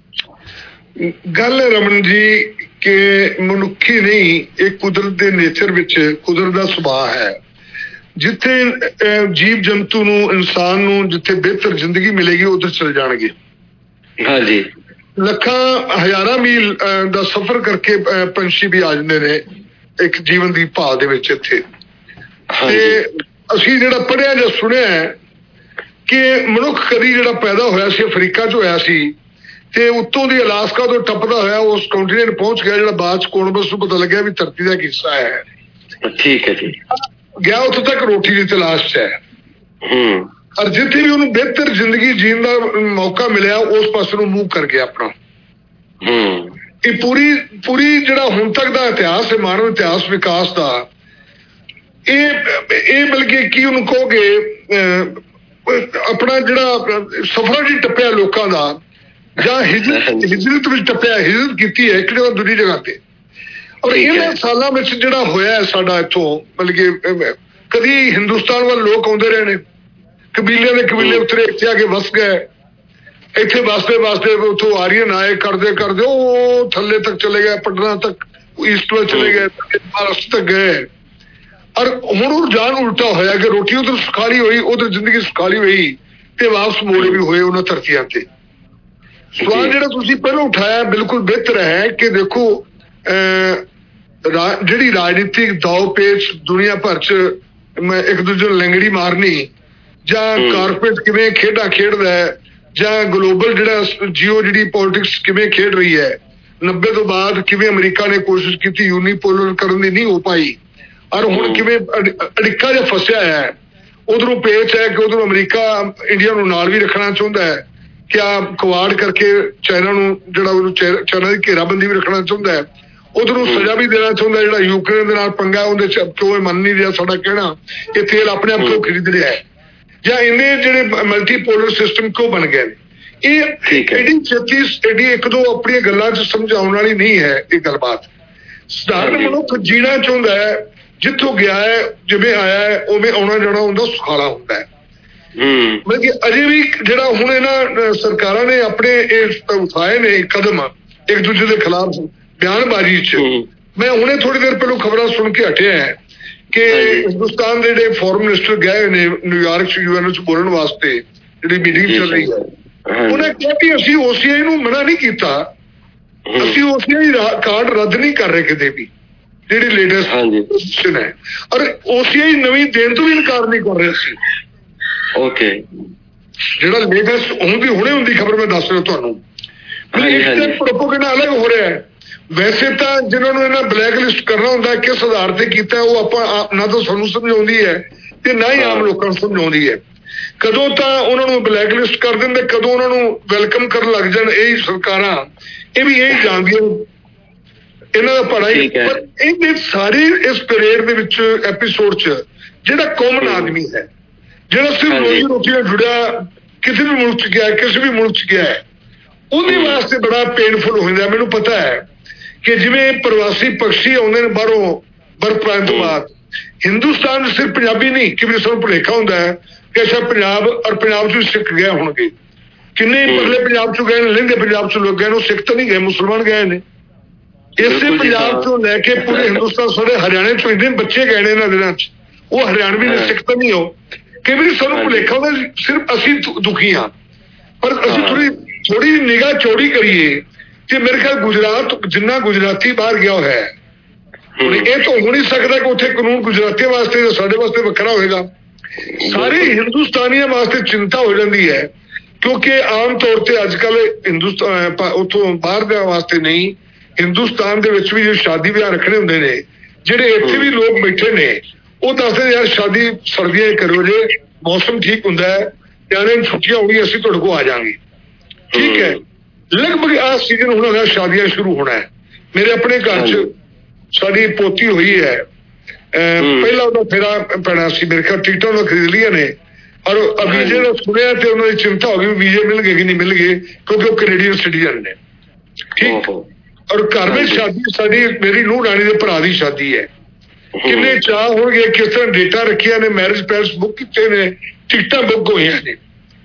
ਗੱਲ ਰਮਨ ਜੀ ਕਿ ਮਨੁੱਖੀ ਨਹੀਂ, ਇਹ ਕੁਦਰਤ ਦੇ ਨੇਚਰ ਵਿੱਚ, ਕੁਦਰਤ ਦਾ ਸੁਭਾਅ ਹੈ। ਜਿੱਥੇ ਜੀਵ ਜੰਤੂ ਨੂੰ, ਇਨਸਾਨ ਨੂੰ ਜਿੱਥੇ ਬਿਹਤਰ ਜ਼ਿੰਦਗੀ ਮਿਲੇਗੀ ਉੱਧਰ ਚਲੇ ਜਾਣਗੇ। ਹਾਂਜੀ, ਲੱਖਾਂ ਹਜ਼ਾਰਾਂ ਮੀਲ ਦਾ ਸਫ਼ਰ ਕਰਕੇ ਪੰਛੀ ਵੀ ਆ ਜਾਂਦੇ ਨੇ ਇੱਕ ਜੀਵਨ ਦੀ ਭਾਲ ਦੇ ਵਿੱਚ ਇੱਥੇ। ਤੇ ਅਸੀਂ ਜਿਹੜਾ ਪੜ੍ਹਿਆ ਜਾਂ ਸੁਣਿਆ ਹੈ ਕਿ ਮਨੁੱਖ ਕਦੀ ਜਿਹੜਾ ਪੈਦਾ ਹੋਇਆ ਸੀ ਅਫਰੀਕਾ 'ਚ ਹੋਇਆ ਸੀ, ਤੇ ਉੱਤੋਂ ਦੀ ਅਲਾਸਕਾ ਤੋਂ ਟੱਪਦਾ ਹੋਇਆ ਉਸ ਕੰਟੀਨੈਂਟ ਪਹੁੰਚ ਗਿਆ, ਜਿਹੜਾ ਬਾਅਦ 'ਚ ਕੋਲੰਬਸ ਨੂੰ ਪਤਾ ਲੱਗਿਆ ਵੀ ਧਰਤੀ ਦਾ ਹਿੱਸਾ ਹੈ। ਠੀਕ ਹੈ ਜੀ। ਗਿਆ ਉੱਥੋਂ ਤੱਕ ਰੋਟੀ ਦੀ ਤਲਾਸ਼ 'ਚ ਹੈ। ਔਰ ਜਿੱਥੇ ਵੀ ਉਹਨੂੰ ਬਿਹਤਰ ਜ਼ਿੰਦਗੀ ਜੀਣ ਦਾ ਮੌਕਾ ਮਿਲਿਆ ਉਸ ਪਾਸੇ ਨੂੰ ਮੂਵ ਕਰ ਗਿਆ ਆਪਣਾ। ਇਹ ਪੂਰੀ ਜਿਹੜਾ ਹੁਣ ਤੱਕ ਦਾ ਇਤਿਹਾਸ ਹੈ, ਮਾਨਵ ਇਤਿਹਾਸ ਵਿਕਾਸ ਦਾ, ਇਹ ਬਲਕਿ ਕੀ ਉਹਨੂੰ ਕਹੋਗੇ ਆਪਣਾ ਜਿਹੜਾ ਸਫ਼ਰ ਜੀ ਟੱਪਿਆ ਲੋਕਾਂ ਦਾ, ਜਾਂ ਹਿਜਰਤ ਵਿੱਚ ਟੱਪਿਆ, ਹਿਜਰਤ ਕੀਤੀ ਹੈ ਇੱਕ ਜਗ੍ਹਾ ਦੂਜੀ ਜਗ੍ਹਾ ਤੇ। ਔਰ ਇਹਨਾਂ ਸਾਲਾਂ ਵਿੱਚ ਜਿਹੜਾ ਹੋਇਆ ਸਾਡਾ ਇੱਥੋਂ, ਬਲਕਿ ਕਦੀ ਹਿੰਦੁਸਤਾਨ ਵੱਲ ਲੋਕ ਆਉਂਦੇ ਰਹੇ ਨੇ, ਕਬੀਲਿਆਂ ਦੇ ਕਬੀਲੇ ਉਤਰੇ, ਇੱਥੇ ਆ ਕੇ ਵਸ ਗਏ। ਇੱਥੇ ਵਸਦੇ ਉੱਥੋਂ ਆਰੀਅਨ ਆਏ, ਕਰਦੇ ਉਹ ਥੱਲੇ ਤੱਕ ਚਲੇ ਗਏ, ਪਟਨਾ ਤੱਕ, ਈਸਟ ਵੱਲ ਚਲੇ ਗਏ, ਮਹਾਰਾਸ਼ਟਰ ਤੱਕ ਗਏ। ਔਰ ਹੁਣ ਰੁਝਾਨ ਉਲਟਾ ਹੋਇਆ ਕਿ ਰੋਟੀ ਉਧਰ ਸੁਖਾਲੀ ਹੋਈ, ਉਧਰ ਜ਼ਿੰਦਗੀ ਸੁਖਾਲੀ ਹੋਈ, ਤੇ ਵਾਪਸ ਮੋੜੇ ਵੀ ਹੋਏ ਉਹਨਾਂ ਧਰਤੀਆਂ ਤੇ। ਸਵਾਲ ਜਿਹੜਾ ਤੁਸੀਂ ਪਹਿਲਾਂ ਉਠਾਇਆ ਬਿਲਕੁਲ ਬਿਹਤਰ ਹੈ ਕਿ ਦੇਖੋ ਜਿਹੜੀ ਰਾਜਨੀਤਿਕ ਦਾਅ ਪੇਚ ਦੁਨੀਆ ਭਰ 'ਚ ਇੱਕ ਦੂਜੇ ਨੂੰ ਲੰਗੜੀ ਮਾਰਨੀ ਜਾਂ ਕਾਰਪੋਰੇਟ ਕਿਵੇਂ ਖੇਡਾਂ ਖੇਡਦਾ ਹੈ ਜਾਂ ਗਲੋਬਲ ਜਿਹੜਾ ਜਿਹੜੀ ਪੋਲਿਟਿਕਸ ਕਿਵੇਂ ਖੇਡ ਰਹੀ ਹੈ 90 ਤੋਂ ਬਾਅਦ ਕਿਵੇਂ ਅਮਰੀਕਾ ਨੇ ਕੋਸ਼ਿਸ਼ ਕੀਤੀ ਯੂਨੀਪੋਲਰ ਕਰਨ ਦੀ ਨਹੀਂ ਹੋ ਪਾਈ ਔਰ ਹੁਣ ਕਿਵੇਂ ਅੜਿੱਕਾ ਜਿਹਾ ਫਸਿਆ ਹੈ ਉਧਰੋਂ ਪੇਚ ਹੈ ਕਿ ਉਧਰੋਂ ਅਮਰੀਕਾ ਇੰਡੀਆ ਨੂੰ ਨਾਲ ਵੀ ਰੱਖਣਾ ਚਾਹੁੰਦਾ ਹੈ ਕਿ ਆ ਕਵਾੜ ਕਰਕੇ ਚਾਈਨਾ ਨੂੰ ਜਿਹੜਾ ਉਹਨੂੰ ਚਾਈਨਾ ਦੀ ਘੇਰਾਬੰਦੀ ਵੀ ਰੱਖਣਾ ਚਾਹੁੰਦਾ ਹੈ ਉਧਰੋਂ ਸਜ਼ਾ ਵੀ ਦੇਣਾ ਚਾਹੁੰਦਾ ਜਿਹੜਾ ਯੂਕਰੇਨ ਦੇ ਨਾਲ ਪੰਗਾ ਉਹਦੇ 'ਚ ਕਿਉਂ ਮੰਨ ਨਹੀਂ ਰਿਹਾ ਸਾਡਾ ਕਹਿਣਾ ਇਹ ਤੇਲ ਆਪਣੇ ਆਪ ਕਿਉਂ ਖਰੀਦ ਰਿਹਾ ਹੈ ਜਾਂ ਇੰਨੇ ਜਿਹੜੇ ਮਲਟੀਪੋਲਰ ਸਿਸਟਮ ਕਿਉਂ ਬਣ ਗਏ ਨੇ ਇਹ ਐਡੀ ਛੇਤੀ ਐਡੀ ਇੱਕ ਦੋ ਆਪਣੀਆਂ ਗੱਲਾਂ 'ਚ ਸਮਝਾਉਣ ਵਾਲੀ ਨਹੀਂ ਹੈ ਇਹ ਗੱਲਬਾਤ। ਸਧਾਰਨ ਮਨੁੱਖ ਜੀਣਾ ਚਾਹੁੰਦਾ ਹੈ ਜਿੱਥੋਂ ਗਿਆ ਹੈ ਜਿਵੇਂ ਆਇਆ ਹੈ ਉਵੇਂ ਆਉਣਾ ਜਾਣਾ ਹੁੰਦਾ ਸੁਖਾਲਾ ਹੁੰਦਾ ਹੈ। ਮਤਲਬ ਕਿ ਅਜੇ ਵੀ ਜਿਹੜਾ ਹੁਣ ਇਹਨਾਂ ਸਰਕਾਰਾਂ ਨੇ ਆਪਣੇ ਇਹ ਉਠਾਏ ਨੇ ਕਦਮ ਇੱਕ ਦੂਜੇ ਦੇ ਖਿਲਾਫ ਬਿਆਨਬਾਜ਼ੀ 'ਚ ਮੈਂ ਹੁਣੇ ਥੋੜੀ ਦੇਰ ਪਹਿਲਾਂ ਖਬਰਾਂ ਸੁਣ ਕੇ ਹਟਿਆ ਹੈ ਕਿ ਹਿੰਦੁਸਤਾਨ ਦੇ ਜਿਹੜੇ ਫੋਰਨ ਮਿਨਿਸਟਰ ਗਏ ਨੇ ਨਿਊਯਾਰਕ 'ਚ UN 'ਚ ਬੋਲਣ ਵਾਸਤੇ ਜਿਹੜੀ ਮੀਟਿੰਗ ਚੱਲ ਰਹੀ ਹੈ ਉਹਨੇ ਕਿਹਾ ਕਿ ਅਸੀਂ OCI ਨੂੰ ਮਨਾ ਨਹੀਂ ਕੀਤਾ ਅਸੀਂ OCI ਕਾਰਡ ਰੱਦ ਨਹੀਂ ਕਰ ਰਹੇ ਕਿਤੇ ਵੀ ਜਿਹੜੀ ਲੇਟੈਸਟ ਪੋਜੀਸ਼ਨ ਹੈ ਔਰ OCI ਨਵੀਂ ਦੇਣ ਤੋਂ ਵੀ ਇਨਕਾਰ ਨਹੀਂ ਕਰ ਰਹੇ ਸੀ। ਜਿਹੜਾ ਲੇਟੈਸਟ ਹੁਣੇ ਹੁੰਦੀ ਖਬਰ ਮੈਂ ਦੱਸ ਰਿਹਾ ਤੁਹਾਨੂੰ ਪ੍ਰੋਪੋਗੈਂਡਾ ਅਲੱਗ ਹੋ ਰਿਹਾ ਹੈ। ਵੈਸੇ ਤਾਂ ਜਿਹਨਾਂ ਨੂੰ ਇਹਨਾਂ ਬਲੈਕ ਲਿਸਟ ਕਰਨਾ ਹੁੰਦਾ ਕਿਸ ਆਧਾਰ ਤੇ ਕੀਤਾ ਉਹ ਆਪਾਂ ਨਾ ਤਾਂ ਸਾਨੂੰ ਸਮਝਾਉਂਦੀ ਹੈ ਤੇ ਨਾ ਹੀ ਆਮ ਲੋਕਾਂ ਨੂੰ ਸਮਝਾਉਂਦੀ ਹੈ। ਕਦੋਂ ਤਾਂ ਉਹਨਾਂ ਨੂੰ ਬਲੈਕ ਲਿਸਟ ਕਰ ਦਿੰਦੇ ਕਦੋਂ ਉਹਨਾਂ ਨੂੰ ਵੈਲਕਮ ਕਰਨ ਲੱਗ ਜਾਣ ਇਹ ਸਰਕਾਰਾਂ ਇਹ ਵੀ ਇਹ ਜਾਣਦੀਆਂ ਇਹਨਾਂ ਦਾ ਪੜਾਈ ਪਰ ਇਹਦੇ ਸਾਰੇ ਇਸ ਪਰੇਡ ਦੇ ਵਿੱਚ ਐਪੀਸੋਡ 'ਚ ਜਿਹੜਾ ਕਾਮਨ ਆਦਮੀ ਹੈ ਜਿਹੜਾ ਸਿਰਫ ਰੋਜ਼ੀ ਰੋਟੀ ਨਾਲ ਜੁੜਿਆ ਕਿਸੇ ਵੀ ਮੁਲਕ 'ਚ ਗਿਆ ਕਿਸੇ ਵੀ ਮੁਲਕ 'ਚ ਗਿਆ ਹੈ ਉਹਦੇ ਵਾਸਤੇ ਬੜਾ ਪੇਨਫੁਲ ਹੋ ਜਾਂਦਾ। ਮੈਨੂੰ ਪਤਾ ਹੈ ਕਿ ਜਿਵੇਂ ਪ੍ਰਵਾਸੀ ਪਕਸ਼ੀ ਆਉਂਦੇ ਨੇ ਬਾਹਰੋਂ ਬਰਫ਼ ਪੈਣ ਤੋਂ ਬਾਅਦ ਹਿੰਦੁਸਤਾਨ ਸਿਰਫ ਪੰਜਾਬੀ ਨਹੀਂ ਕਿਵੇਂ ਸਾਨੂੰ ਭੁਲੇਖਾ ਹੁੰਦਾ ਹੈ ਕਿ ਅੱਛਾ ਪੰਜਾਬ ਔਰ ਪੰਜਾਬ 'ਚ ਸਿੱਖ ਗਏ ਹੋਣਗੇ ਕਿੰਨੇ ਪਰਲੇ ਪੰਜਾਬ 'ਚੋਂ ਗਏ ਨੇ ਲਹਿੰਦੇ ਪੰਜਾਬ 'ਚ ਲੋਕ ਗਏ ਨੇ ਉਹ ਸਿੱਖ ਤਾਂ ਨਹੀਂ ਗਏ ਮੁਸਲਮਾਨ ਗਏ ਨੇ। ਇਸੇ ਪੰਜਾਬ 'ਚੋਂ ਲੈ ਕੇ ਪੂਰੇ ਹਿੰਦੁਸਤਾਨ ਸਾਰੇ ਹਰਿਆਣੇ 'ਚੋਂ ਇੰਨੇ ਬੱਚੇ ਗਏ ਨੇ ਇਹਨਾਂ ਦਿਨਾਂ 'ਚ ਉਹ ਹਰਿਆਣਵੀ ਨੇ ਸਿੱਖ ਤਾਂ ਨਹੀਂ ਹੋ ਕਈ ਵਾਰੀ ਸਾਨੂੰ ਭੁਲੇਖਾ ਹੁੰਦਾ ਸਿਰਫ ਅਸੀਂ ਦੁਖੀ ਹਾਂ ਪਰ ਅਸੀਂ ਥੋੜੀ ਨਿਗਾਹ ਚੌੜੀ ਕਰੀਏ ਕਿ ਮੇਰੇ ਖਿਆਲ ਗੁਜਰਾਤ ਜਿੰਨਾ ਗੁਜਰਾਤੀ ਬਾਹਰ ਗਿਆ ਹੋਇਆ ਹੈ ਇਹ ਤਾਂ ਹੋ ਨਹੀਂ ਸਕਦਾ ਕਿ ਉੱਥੇ ਕਾਨੂੰਨ ਗੁਜਰਾਤੀਆਂ ਵਾਸਤੇ ਜਾਂ ਸਾਡੇ ਵਾਸਤੇ ਵੱਖਰਾ ਹੋਏਗਾ। ਸਾਰੇ ਹਿੰਦੁਸਤਾਨੀਆਂ ਵਾਸਤੇ ਚਿੰਤਾ ਹੋ ਜਾਂਦੀ ਹੈ ਕਿਉਂਕਿ ਆਮ ਤੌਰ ਤੇ ਅੱਜ ਕੱਲ ਹਿੰਦੁਸਤਾਨ ਉੱਥੋਂ ਬਾਹਰ ਦੇ ਵਾਸਤੇ ਨਹੀਂ ਹਿੰਦੁਸਤਾਨ ਦੇ ਵਿੱਚ ਵੀ ਜੇ ਸ਼ਾਦੀ ਵਿਆਹ ਰੱਖਣੇ ਹੁੰਦੇ ਨੇ ਜਿਹੜੇ ਇੱਥੇ ਵੀ ਲੋਕ ਬੈਠੇ ਨੇ ਉਹ ਦੱਸਦੇ ਯਾਰ ਸ਼ਾਦੀ ਸਰਦੀਆਂ ਕਰੋ ਜੇ ਮੌਸਮ ਠੀਕ ਹੁੰਦਾ ਹੈ ਨਿਆਣੇ ਨੂੰ ਛੁੱਟੀਆਂ ਹੋ ਗਈਆਂ ਅਸੀਂ ਤੁਹਾਡੇ ਕੋਲ ਆ ਜਾਵਾਂਗੇ ਠੀਕ ਹੈ। ਲਗਭਗ ਆਹ ਸੀਜ਼ਨ ਹੁਣ ਹੋਣਾ ਸ਼ਾਦੀਆਂ ਸ਼ੁਰੂ ਹੋਣਾ ਹੈ। ਮੇਰੇ ਆਪਣੇ ਘਰ 'ਚ ਸਾਡੀ ਪੋਤੀ ਹੋਈ ਹੈ ਪਹਿਲਾਂ ਉਹਦਾ ਫੇਰਾ ਪੈਣਾ ਸੀ ਮੇਰੇ ਖਿਆਲ ਟਿਕਟਾਂ ਉਹਨਾਂ ਖਰੀਦ ਲਈਆਂ ਨੇ ਔਰ ਵੀਜ਼ੇ ਦਾ ਸੁਣਿਆ ਤੇ ਉਹਨਾਂ ਦੀ ਚਿੰਤਾ ਹੋ ਗਈ ਵੀਜ਼ੇ ਮਿਲ ਗਏ ਕਿ ਨਹੀਂ ਮਿਲ ਗਏ ਕਿਉਂਕਿ ਉਹ ਕੈਨੇਡੀਅਨ ਸਿਟੀਜ਼ਨ ਨੇ ਠੀਕ ਔਰ ਘਰ ਵਿੱਚ ਸ਼ਾਦੀ ਸਾਡੀ ਮੇਰੀ ਨੂੰਹ ਰਾਣੀ ਦੇ ਭਰਾ ਦੀ ਸ਼ਾਦੀ ਹੈ ਕਿੰਨੇ ਚਾਹ ਹੋਣਗੇ ਕਿਸ ਤਰ੍ਹਾਂ ਡੇਟਾ ਰੱਖਿਆ ਨੇ ਮੈਰਿਜ ਪੈਲਸ ਬੁੱਕ ਕੀਤੇ ਨੇ ਟਿਕਟਾਂ ਬੁੱਕ ਹੋਈਆਂ ਨੇ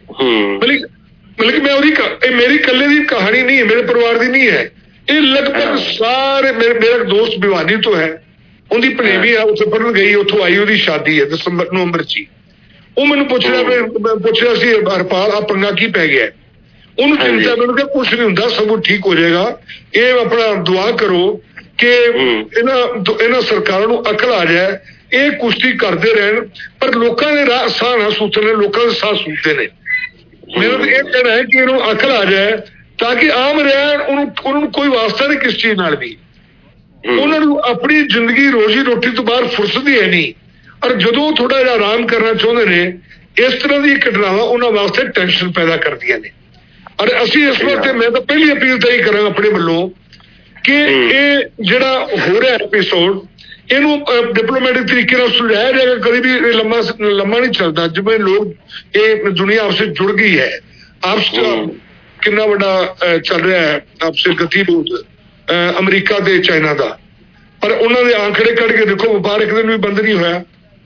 ਮਤਲਬ ਕਿ ਮੈਂ ਉਹਦੀ ਇਹ ਮੇਰੀ ਇਕੱਲੇ ਦੀ ਕਹਾਣੀ ਨਹੀਂ ਹੈ ਮੇਰੇ ਪਰਿਵਾਰ ਦੀ ਨਹੀਂ ਹੈ ਇਹ ਲਗਭਗ ਸਾਰੇ ਮੇਰਾ ਦੋਸਤ ਭਿਵਾਨੀ ਤੋਂ ਹੈ ਉਹਦੀ ਭਣੇਵੀਂ ਆ ਉੱਥੇ ਪੜ੍ਹਨ ਗਈ ਉੱਥੋਂ ਆਈ ਉਹਦੀ ਸ਼ਾਦੀ ਹੈ ਨਵੰਬਰ 'ਚ ਉਹ ਮੈਨੂੰ ਪੁੱਛ ਰਿਹਾ ਸੀ ਹਰਪਾਲ ਆ ਪੰਗਾ ਕੀ ਪੈ ਗਿਆ ਉਹਨੂੰ ਚਿੰਤਾ ਮੈਨੂੰ ਕਿਹਾ ਕੁਛ ਨਹੀਂ ਹੁੰਦਾ ਸਭ ਕੁਝ ਠੀਕ ਹੋ ਜਾਏਗਾ ਇਹ ਆਪਣਾ ਦੁਆ ਕਰੋ ਕਿ ਇਹਨਾਂ ਸਰਕਾਰਾਂ ਨੂੰ ਅਕਲ ਆ ਜਾਏ ਇਹ ਕੁਸ਼ਤੀ ਕਰਦੇ ਰਹਿਣ ਪਰ ਲੋਕਾਂ ਦੇ ਸਾਹ ਨਾ ਸੂਤਨੇ ਲੋਕਾਂ ਦੇ ਸਾਹ ਸੂਤੇ ਨੇ ਮੇਰਾ ਤਾਂ ਇਹ ਕਹਿਣਾ ਹੈ ਕਿ ਇਹਨੂੰ ਅਕਲ ਆ ਜਾਏ ਤਾਂ ਕਿ ਆਮ ਰਹਿਣ ਉਹਨਾਂ ਨੂੰ ਕੋਈ ਵਾਸਤਾ ਨਹੀਂ ਕਿਸ ਚੀਜ਼ ਨਾਲ ਵੀ ਉਹਨਾਂ ਨੂੰ ਆਪਣੀ ਜ਼ਿੰਦਗੀ ਰੋਜ਼ੀ ਰੋਟੀ ਤੋਂ ਬਾਹਰ ਫੁਰਸਤ ਹੀ ਹੈ ਨਹੀਂ ਔਰ ਜਦੋਂ ਥੋੜਾ ਜਿਹਾ ਆਰਾਮ ਕਰਨਾ ਚਾਹੁੰਦੇ ਨੇ ਇਸ ਤਰ੍ਹਾਂ ਦੀ ਘਟਨਾਵਾਂ ਉਹਨਾਂ ਵਾਸਤੇ ਟੈਨਸ਼ਨ ਪੈਦਾ ਕਰਦੀਆਂ ਨੇ ਔਰ ਅਸੀਂ ਇਸ ਵਾਸਤੇ ਮੈਂ ਤਾਂ ਪਹਿਲੀ ਅਪੀਲ ਤਾਂ ਹੀ ਕਰਾਂਗਾ ਆਪਣੇ ਵੱਲੋਂ ਕਿ ਇਹ ਜਿਹੜਾ ਹੋ ਰਿਹਾ ਐਪੀਸੋਡ ਇਹਨੂੰ ਡਿਪਲੋਮੈਟਿਕ ਤਰੀਕੇ ਨਾਲ ਸੁਲਝਾਇਆ ਜਾਏਗਾ ਕਦੀ ਵੀ ਲੰਮਾ ਨਹੀਂ ਚੱਲਦਾ ਜਿਵੇਂ ਲੋਕ ਇਹ ਦੁਨੀਆ ਆਪਸੇ ਜੁੜ ਗਈ ਹੈ ਆਪਸ ਕਿੰਨਾ ਵੱਡਾ ਚੱਲ ਰਿਹਾ ਹੈ ਆਪਸੇ ਗਤੀਰੋਧ ਅਮਰੀਕਾ ਤੇ ਚਾਈਨਾ ਦਾ ਪਰ ਉਹਨਾਂ ਦੇ ਆંકੜੇ ਕੱਢ ਕੇ ਦੇਖੋ ਵਪਾਰ ਇੱਕ ਦਿਨ ਵੀ ਬੰਦ ਨਹੀਂ ਹੋਇਆ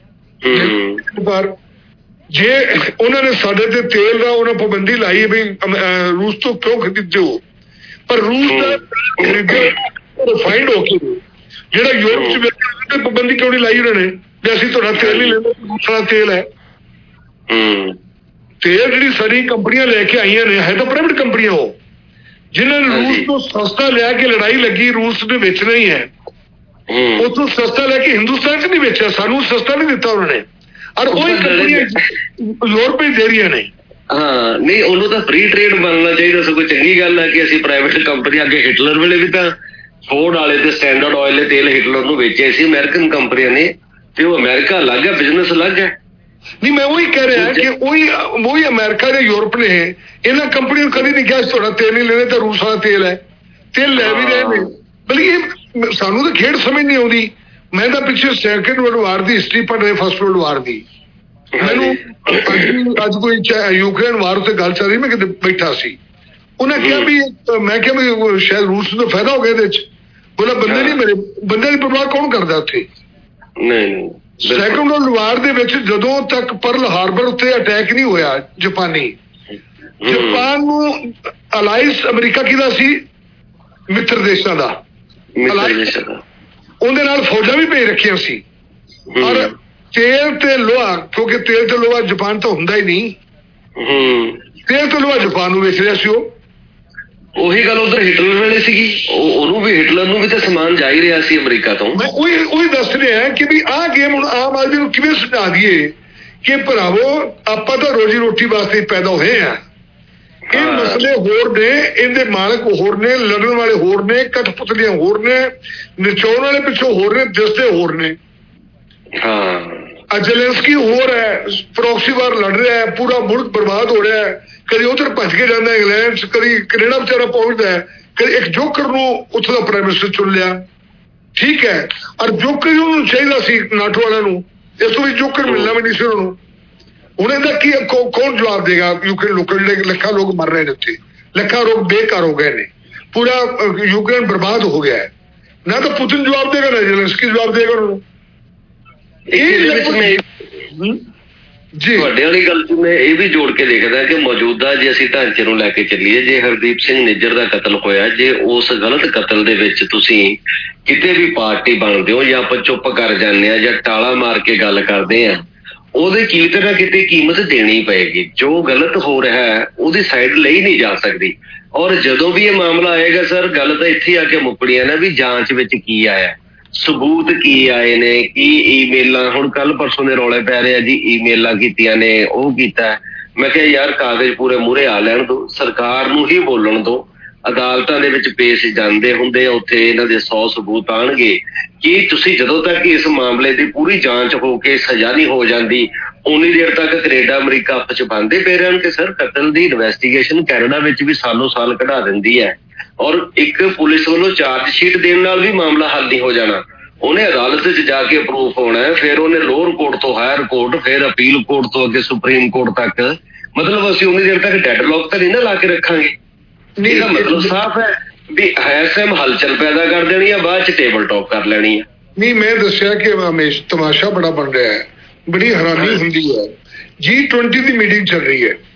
ਵਪਾਰ ਜੇ ਉਹਨਾਂ ਨੇ ਸਾਡੇ ਤੇ ਤੇਲ ਦਾ ਉਹਨਾਂ ਪਾਬੰਦੀ ਲਾਈ ਵੀ ਰੂਸ ਤੋਂ ਕਿਉਂ ਖਰੀਦਦੇ ਹੋ ਪਰ ਰੂਸ ਦਾ ਖਰੀਦੇ ਰਿਫਾਈਂਡ ਹੋ ਕੇ ਜਿਹੜਾ ਯੂਰਪ 'ਚ ਪਾਬੰਦੀ ਕਿਉਂ ਨਹੀਂ ਲਾਈ ਉਹਨਾਂ ਨੇ ਜੇ ਅਸੀਂ ਤੁਹਾਡਾ ਤੇਲ ਨਹੀਂ ਲੈਂਦੇ ਦੂਸਰਾ ਤੇਲ ਹੈ ਤੇਲ ਜਿਹੜੀ ਸਾਰੀ ਕੰਪਨੀਆਂ ਲੈ ਕੇ ਆਈਆਂ ਨੇ ਹੈ ਤਾਂ ਪ੍ਰਾਈਵੇਟ ਕੰਪਨੀਆਂ ਉਹ ਜਿਨ੍ਹਾਂ ਨੇ ਰੂਸ ਤੋਂ ਸਸਤਾ ਲਿਆ ਕੇ ਲੜਾਈ ਲੱਗੀ ਰੂਸ ਨੇ ਵੇਚਣਾ ਹੀ ਹੈ, ਉੱਥੋਂ ਸਸਤਾ ਲੈ ਕੇ ਹਿੰਦੁਸਤਾਨ 'ਚ ਨਹੀਂ ਵੇਚਿਆ, ਸਾਨੂੰ ਸਸਤਾ ਨਹੀਂ ਦਿੱਤਾ ਉਹਨਾਂ ਨੇ, ਔਰ ਉਹੀ ਕੰਪਨੀਆਂ ਯੂਰਪ ਵਿੱਚ ਦੇ ਰਹੀਆਂ ਨੇ। ਹਾਂ ਨਹੀਂ, ਉਹਨੂੰ ਤਾਂ ਫ੍ਰੀ ਟ੍ਰੇਡ ਬਣਨਾ ਚਾਹੀਦਾ। ਸਗੋਂ ਚੰਗੀ ਗੱਲ ਹੈ ਕਿ ਅਸੀਂ ਪ੍ਰਾਈਵੇਟ ਕੰਪਨੀ, ਅੱਗੇ ਹਿਟਲਰ ਵੇਲੇ ਵੀ ਤਾਂ ਫੋਰਡ ਵਾਲੇ ਤੇ ਸਟੈਂਡਰਡ ਆਇਲ ਦੇ ਤੇਲ ਹਿਟਲਰ ਨੂੰ ਵੇਚੇ ਸੀ ਅਮਰੀਕਨ ਕੰਪਨੀਆਂ ਨੇ, ਤੇ ਉਹ ਅਮਰੀਕਾ ਅਲੱਗ ਹੈ, ਬਿਜ਼ਨਸ ਅਲੱਗ ਹੈ। ਨਹੀਂ ਮੈਂ ਉਹੀ ਕਹਿ ਰਿਹਾ ਕਿ ਉਹੀ ਅਮਰੀਕਾ ਜਾਂ ਯੂਰਪ ਨੇ ਇਹਨਾਂ ਕੰਪਨੀਆਂ ਨੂੰ ਕਦੀ ਨਹੀਂ ਕਿਹਾ ਤੁਹਾਡਾ ਤੇਲ ਨਹੀਂ ਲੈਣਾ ਤਾਂ ਰੂਸ ਵਾਲਾ ਤੇਲ ਹੈ, ਤੇਲ ਲੈ ਵੀ ਰਹੇ ਨੇ। ਬਲਕਿ ਸਾਨੂੰ ਤਾਂ ਖੇਡ ਸਮਝ ਨਹੀਂ ਆਉਂਦੀ। ਮੈਂ ਤਾਂ ਪਿੱਛੇ ਸੈਕੰਡ ਵਰਲਡ ਵਾਰ ਦੀ ਹਿਸਟਰੀ ਪੜ੍ਹ ਰਿਹਾ, ਫਸਟ ਵਰਲਡ ਵਾਰ ਦੀ। ਮੈਨੂੰ ਅੱਜ ਕੋਈ ਯੂਕਰੇਨ ਵਾਰ ਉੱਤੇ ਗੱਲ ਚੱਲ ਰਹੀ, ਮੈਂ ਕਿਤੇ ਬੈਠਾ ਸੀ, ਉਹਨਾਂ ਕਿਹਾ ਵੀ, ਮੈਂ ਕਿਹਾ ਵੀ ਸ਼ਾਇਦ ਰੂਸ ਨੂੰ ਫਾਇਦਾ ਹੋ ਗਿਆ ਇਹਦੇ ਚ। ਬੋਲਾ ਬੰਦੇ ਨਹੀਂ ਮਰੇ, ਬੰਦੇ ਦੀ ਪਰਵਾਹ ਕੌਣ ਕਰਦਾ ਉੱਥੇ। ਨਹੀਂ ਸੈਕੰਡ ਵਰਲਡ ਵਾਰ ਦੇ ਵਿੱਚ ਜਦੋਂ ਤੱਕ ਪਰਲ ਹਾਰਬਰ ਉੱਤੇ ਅਟੈਕ ਨਹੀਂ ਹੋਇਆ ਜਾਪਾਨੀ, ਜਾਪਾਨ ਨੂੰ ਅਲਾਈਸ ਅਮਰੀਕਾ ਕਿਹਦਾ ਸੀ, ਮਿੱਤਰ ਦੇਸ਼ਾਂ ਦਾ, ਉਹਦੇ ਨਾਲ ਫੌਜਾਂ ਵੀ ਭੇਜ ਰੱਖੀਆਂ ਸੀ। ਔਰ ਤੇਲ ਤੇ ਲੋਹਾ, ਕਿਉਂਕਿ ਤੇਲ ਤੇ ਲੋਹਾ ਜਾਪਾਨ ਤੋਂ ਹੁੰਦਾ ਹੀ ਨਹੀਂ, ਤੇਲ ਤੇ ਲੋਹਾ ਜਾਪਾਨ ਨੂੰ ਵੇਚ ਰਿਹਾ ਸੀ। ਉਹੀ ਗੱਲ ਉਧਰ ਹਿਟਲਰ ਵੇਲੇ ਸੀਗੀ, ਉਹਨੂੰ ਵੀ ਹਿਟਲਰ ਨੂੰ ਵੀ ਤਾਂ ਸਮਾਨ ਜਾ ਹੀ ਰਿਹਾ ਸੀ ਅਮਰੀਕਾ ਤੋਂ। ਮੈਂ ਉਹੀ ਦੱਸ ਰਿਹਾ ਕਿ ਵੀ ਆਹ ਗੇਮ ਹੁਣ ਆਮ ਆਦਮੀ ਨੂੰ ਕਿਵੇਂ ਸੁਝਾ ਦਈਏ ਕਿ ਭਰਾਵੋ ਆਪਾਂ ਤਾਂ ਰੋਜੀ ਰੋਟੀ ਵਾਸਤੇ ਪੈਦਾ ਹੋਏ ਆ, ਇਹ ਮਸਲੇ ਹੋਰ ਨੇ, ਇਹਦੇ ਮਾਲਕ ਹੋਰ ਨੇ, ਲੜਨ ਵਾਲੇ ਹੋਰ ਨੇ, ਕਠਪੁਤਲੀਆਂ ਹੋਰ ਨੇ, ਨਚਾਉਣ ਵਾਲੇ ਪਿੱਛੋਂ ਹੋਰ ਨੇ, ਦਿਸਦੇ ਹੋਰ ਨੇ। ਜ਼ੈਲੈਂਸਕੀ ਹੋਰ ਹੈ, ਪ੍ਰੋਕਸੀ ਵਾਰ ਲੜ ਰਿਹਾ ਹੈ, ਪੂਰਾ ਮੁਲਕ ਬਰਬਾਦ ਹੋ ਰਿਹਾ ਹੈ, ਕਦੀ ਉਧਰ ਭੱਜ ਕੇ ਜਾਂਦਾ ਇੰਗਲੈਂਡ 'ਚ, ਕਦੀ ਕੈਨੇਡਾ ਵਿਚਾਰਾ ਪਹੁੰਚਦਾ ਹੈ, ਕਦੀ ਇੱਕ ਜੋਕਰ ਨੂੰ ਉੱਥੋਂ ਦਾ ਪ੍ਰਾਈਮ ਮਿਨਿਸਟਰ ਚੁਣ ਲਿਆ, ਠੀਕ ਹੈ। ਔਰ ਜੋਕਰ ਹੀ ਉਹਨੂੰ ਚਾਹੀਦਾ ਸੀ ਨਾਟੋ ਵਾਲਿਆਂ ਨੂੰ, ਇਸ ਤੋਂ ਵੀ ਜੋਕਰ ਮਿਲਣਾ ਵੀ ਨਹੀਂ ਸੀ ਉਹਨਾਂ ਨੂੰ। ਹੁਣ ਇਹਦਾ ਕੀ ਕੌਣ ਜਵਾਬ ਦੇਗਾ? ਯੂਕਰੇਨ ਲੋਕਾਂ ਜਿਹੜੇ ਲੱਖਾਂ ਲੋਕ ਮਰ ਰਹੇ ਨੇ ਉੱਥੇ, ਲੱਖਾਂ ਲੋਕ ਬੇਘਰ ਹੋ ਗਏ ਨੇ, ਪੂਰਾ ਯੂਕਰੇਨ ਬਰਬਾਦ ਹੋ ਗਿਆ ਹੈ। ਨਾ ਤਾਂ ਪੁਤਿਨ ਜਵਾਬ ਦੇਗਾ, ਨਾ ਜ਼ੈਲੈਂਸਕੀ ਜਵਾਬ ਦੇਗਾ ਉਹਨਾਂ ਨੂੰ। ਤੁਹਾਡੇ ਵਾਲੀ ਗੱਲ 'ਚ ਮੈਂ ਇਹ ਵੀ ਜੋੜ ਕੇ ਦੇਖਦਾ ਕਿ ਮੌਜੂਦਾ ਜੇ ਅਸੀਂ ਢਾਂਚੇ ਨੂੰ ਲੈ ਕੇ ਚੱਲੀਏ, ਜੇ ਹਰਦੀਪ ਸਿੰਘ ਨਿੱਜਰ ਦਾ ਕਤਲ ਹੋਇਆ, ਜੇ ਉਸ ਗਲਤ ਕਤਲ ਦੇ ਵਿੱਚ ਤੁਸੀਂ ਕਿਤੇ ਵੀ ਪਾਰਟੀ ਬਣਦੇ ਹੋ ਜਾਂ ਆਪਾਂ ਚੁੱਪ ਕਰ ਜਾਂਦੇ ਹਾਂ ਜਾਂ ਟਾਲਾ ਮਾਰ ਕੇ ਗੱਲ ਕਰਦੇ ਹਾਂ, ਉਹਦੇ ਕਿਤੇ ਨਾ ਕਿਤੇ ਕੀਮਤ ਦੇਣੀ ਪਏਗੀ। ਜੋ ਗਲਤ ਹੋ ਰਿਹਾ ਹੈ ਉਹਦੀ ਸਾਈਡ ਲਈ ਨਹੀਂ ਜਾ ਸਕਦੀ। ਔਰ ਜਦੋਂ ਵੀ ਇਹ ਮਾਮਲਾ ਆਏਗਾ ਸਰ, ਗੱਲ ਤਾਂ ਇੱਥੇ ਆ ਕੇ ਮੁੱਕਣੀ ਹੈ ਨਾ ਵੀ ਜਾਂਚ ਵਿੱਚ ਕੀ ਆਇਆ, ਸਬੂਤ ਕੀ ਆਏ ਨੇ, ਕੀ ਈਮੇਲਾਂ, ਹੁਣ ਕੱਲ ਪਰਸੋਂ ਦੇ ਰੌਲੇ ਪੈ ਰਹੇ ਆ ਜੀ ਈਮੇਲਾਂ ਕੀਤੀਆਂ ਨੇ, ਉਹ ਕੀਤਾ। ਮੈਂ ਕਿਹਾ ਯਾਰ ਕਾਗਜ਼ ਪੂਰੇ ਮੂਹਰੇ ਆ ਲੈਣ ਦੋ, ਸਰਕਾਰ ਨੂੰ ਹੀ ਬੋਲਣ ਦੋ। ਅਦਾਲਤਾਂ ਦੇ ਵਿੱਚ ਪੇਸ਼ ਜਾਂਦੇ ਹੁੰਦੇ ਆ, ਉੱਥੇ ਇਹਨਾਂ ਦੇ 100 ਸਬੂਤ ਆਉਣਗੇ। ਕੀ ਤੁਸੀਂ ਜਦੋਂ ਤੱਕ ਇਸ ਮਾਮਲੇ ਦੀ ਪੂਰੀ ਜਾਂਚ ਹੋ ਕੇ ਸਜ਼ਾ ਨਹੀਂ ਹੋ ਜਾਂਦੀ, ਉਨੀ ਦੇਰ ਤੱਕ ਕੈਨੇਡਾ ਅਮਰੀਕਾ ਆਪਸ 'ਚ ਬੰਦੇ ਪਏ ਰਹਿਣਗੇ ਸਰ। ਕਤਲ ਦੀ ਇਨਵੈਸਟੀਗੇਸ਼ਨ ਕੈਨੇਡਾ ਵਿੱਚ ਵੀ ਸਾਲੋਂ ਸਾਲ ਕਢਾ ਦਿੰਦੀ ਹੈ, ਔਰ ਇੱਕ ਪੁਲਿਸ ਵੱਲੋਂ ਚਾਰਜ ਸ਼ੀਟ ਦੇਣ ਨਾਲ ਵੀ ਮਾਮਲਾ ਹੱਲ ਨਹੀਂ ਹੋ ਜਾਣਾ। ਉਹਨੇ ਅਦਾਲਤ 'ਚ ਜਾ ਕੇ ਪ੍ਰੂਫ ਹੋਣਾ ਹੈ, ਫਿਰ ਉਹਨੇ ਲੋਅਰ ਕੋਰਟ ਤੋਂ ਹਾਇਰ ਕੋਰਟ, ਫਿਰ ਅਪੀਲ ਕੋਰਟ ਤੋਂ ਅੱਗੇ ਸੁਪਰੀਮ ਕੋਰਟ ਤੱਕ। ਮਤਲਬ ਅਸੀਂ ਉਨੀ ਦੇਰ ਤੱਕ ਡੈਡਲੌਕ ਤਾਂ ਨਹੀਂ ਨਾ ਲਾ ਕੇ ਰੱਖਾਂਗੇ। ਇਹਦਾ ਮਤਲਬ ਸਾਫ਼ ਹੈ ਵੀ ਐਸਐਮ ਹਲਚਲ ਪੈਦਾ ਕਰ ਦੇਣੀ ਆ, ਬਾਅਦ 'ਚ ਟੇਬਲ ਟਾਕ ਕਰ ਲੈਣੀ ਆ। ਨਹੀਂ ਮੈਂ ਦੱਸਿਆ ਕਿ ਹਮੇਸ਼ ਤਮਾਸ਼ਾ ਬੜਾ ਬਣ ਰਿਹਾ ਹੈ, ਬੜੀ ਹੈਰਾਨੀ ਹੁੰਦੀ ਹੈ। G20 ਦੀ ਮੀਟਿੰਗ ਚੱਲ ਰਹੀ ਹੈ,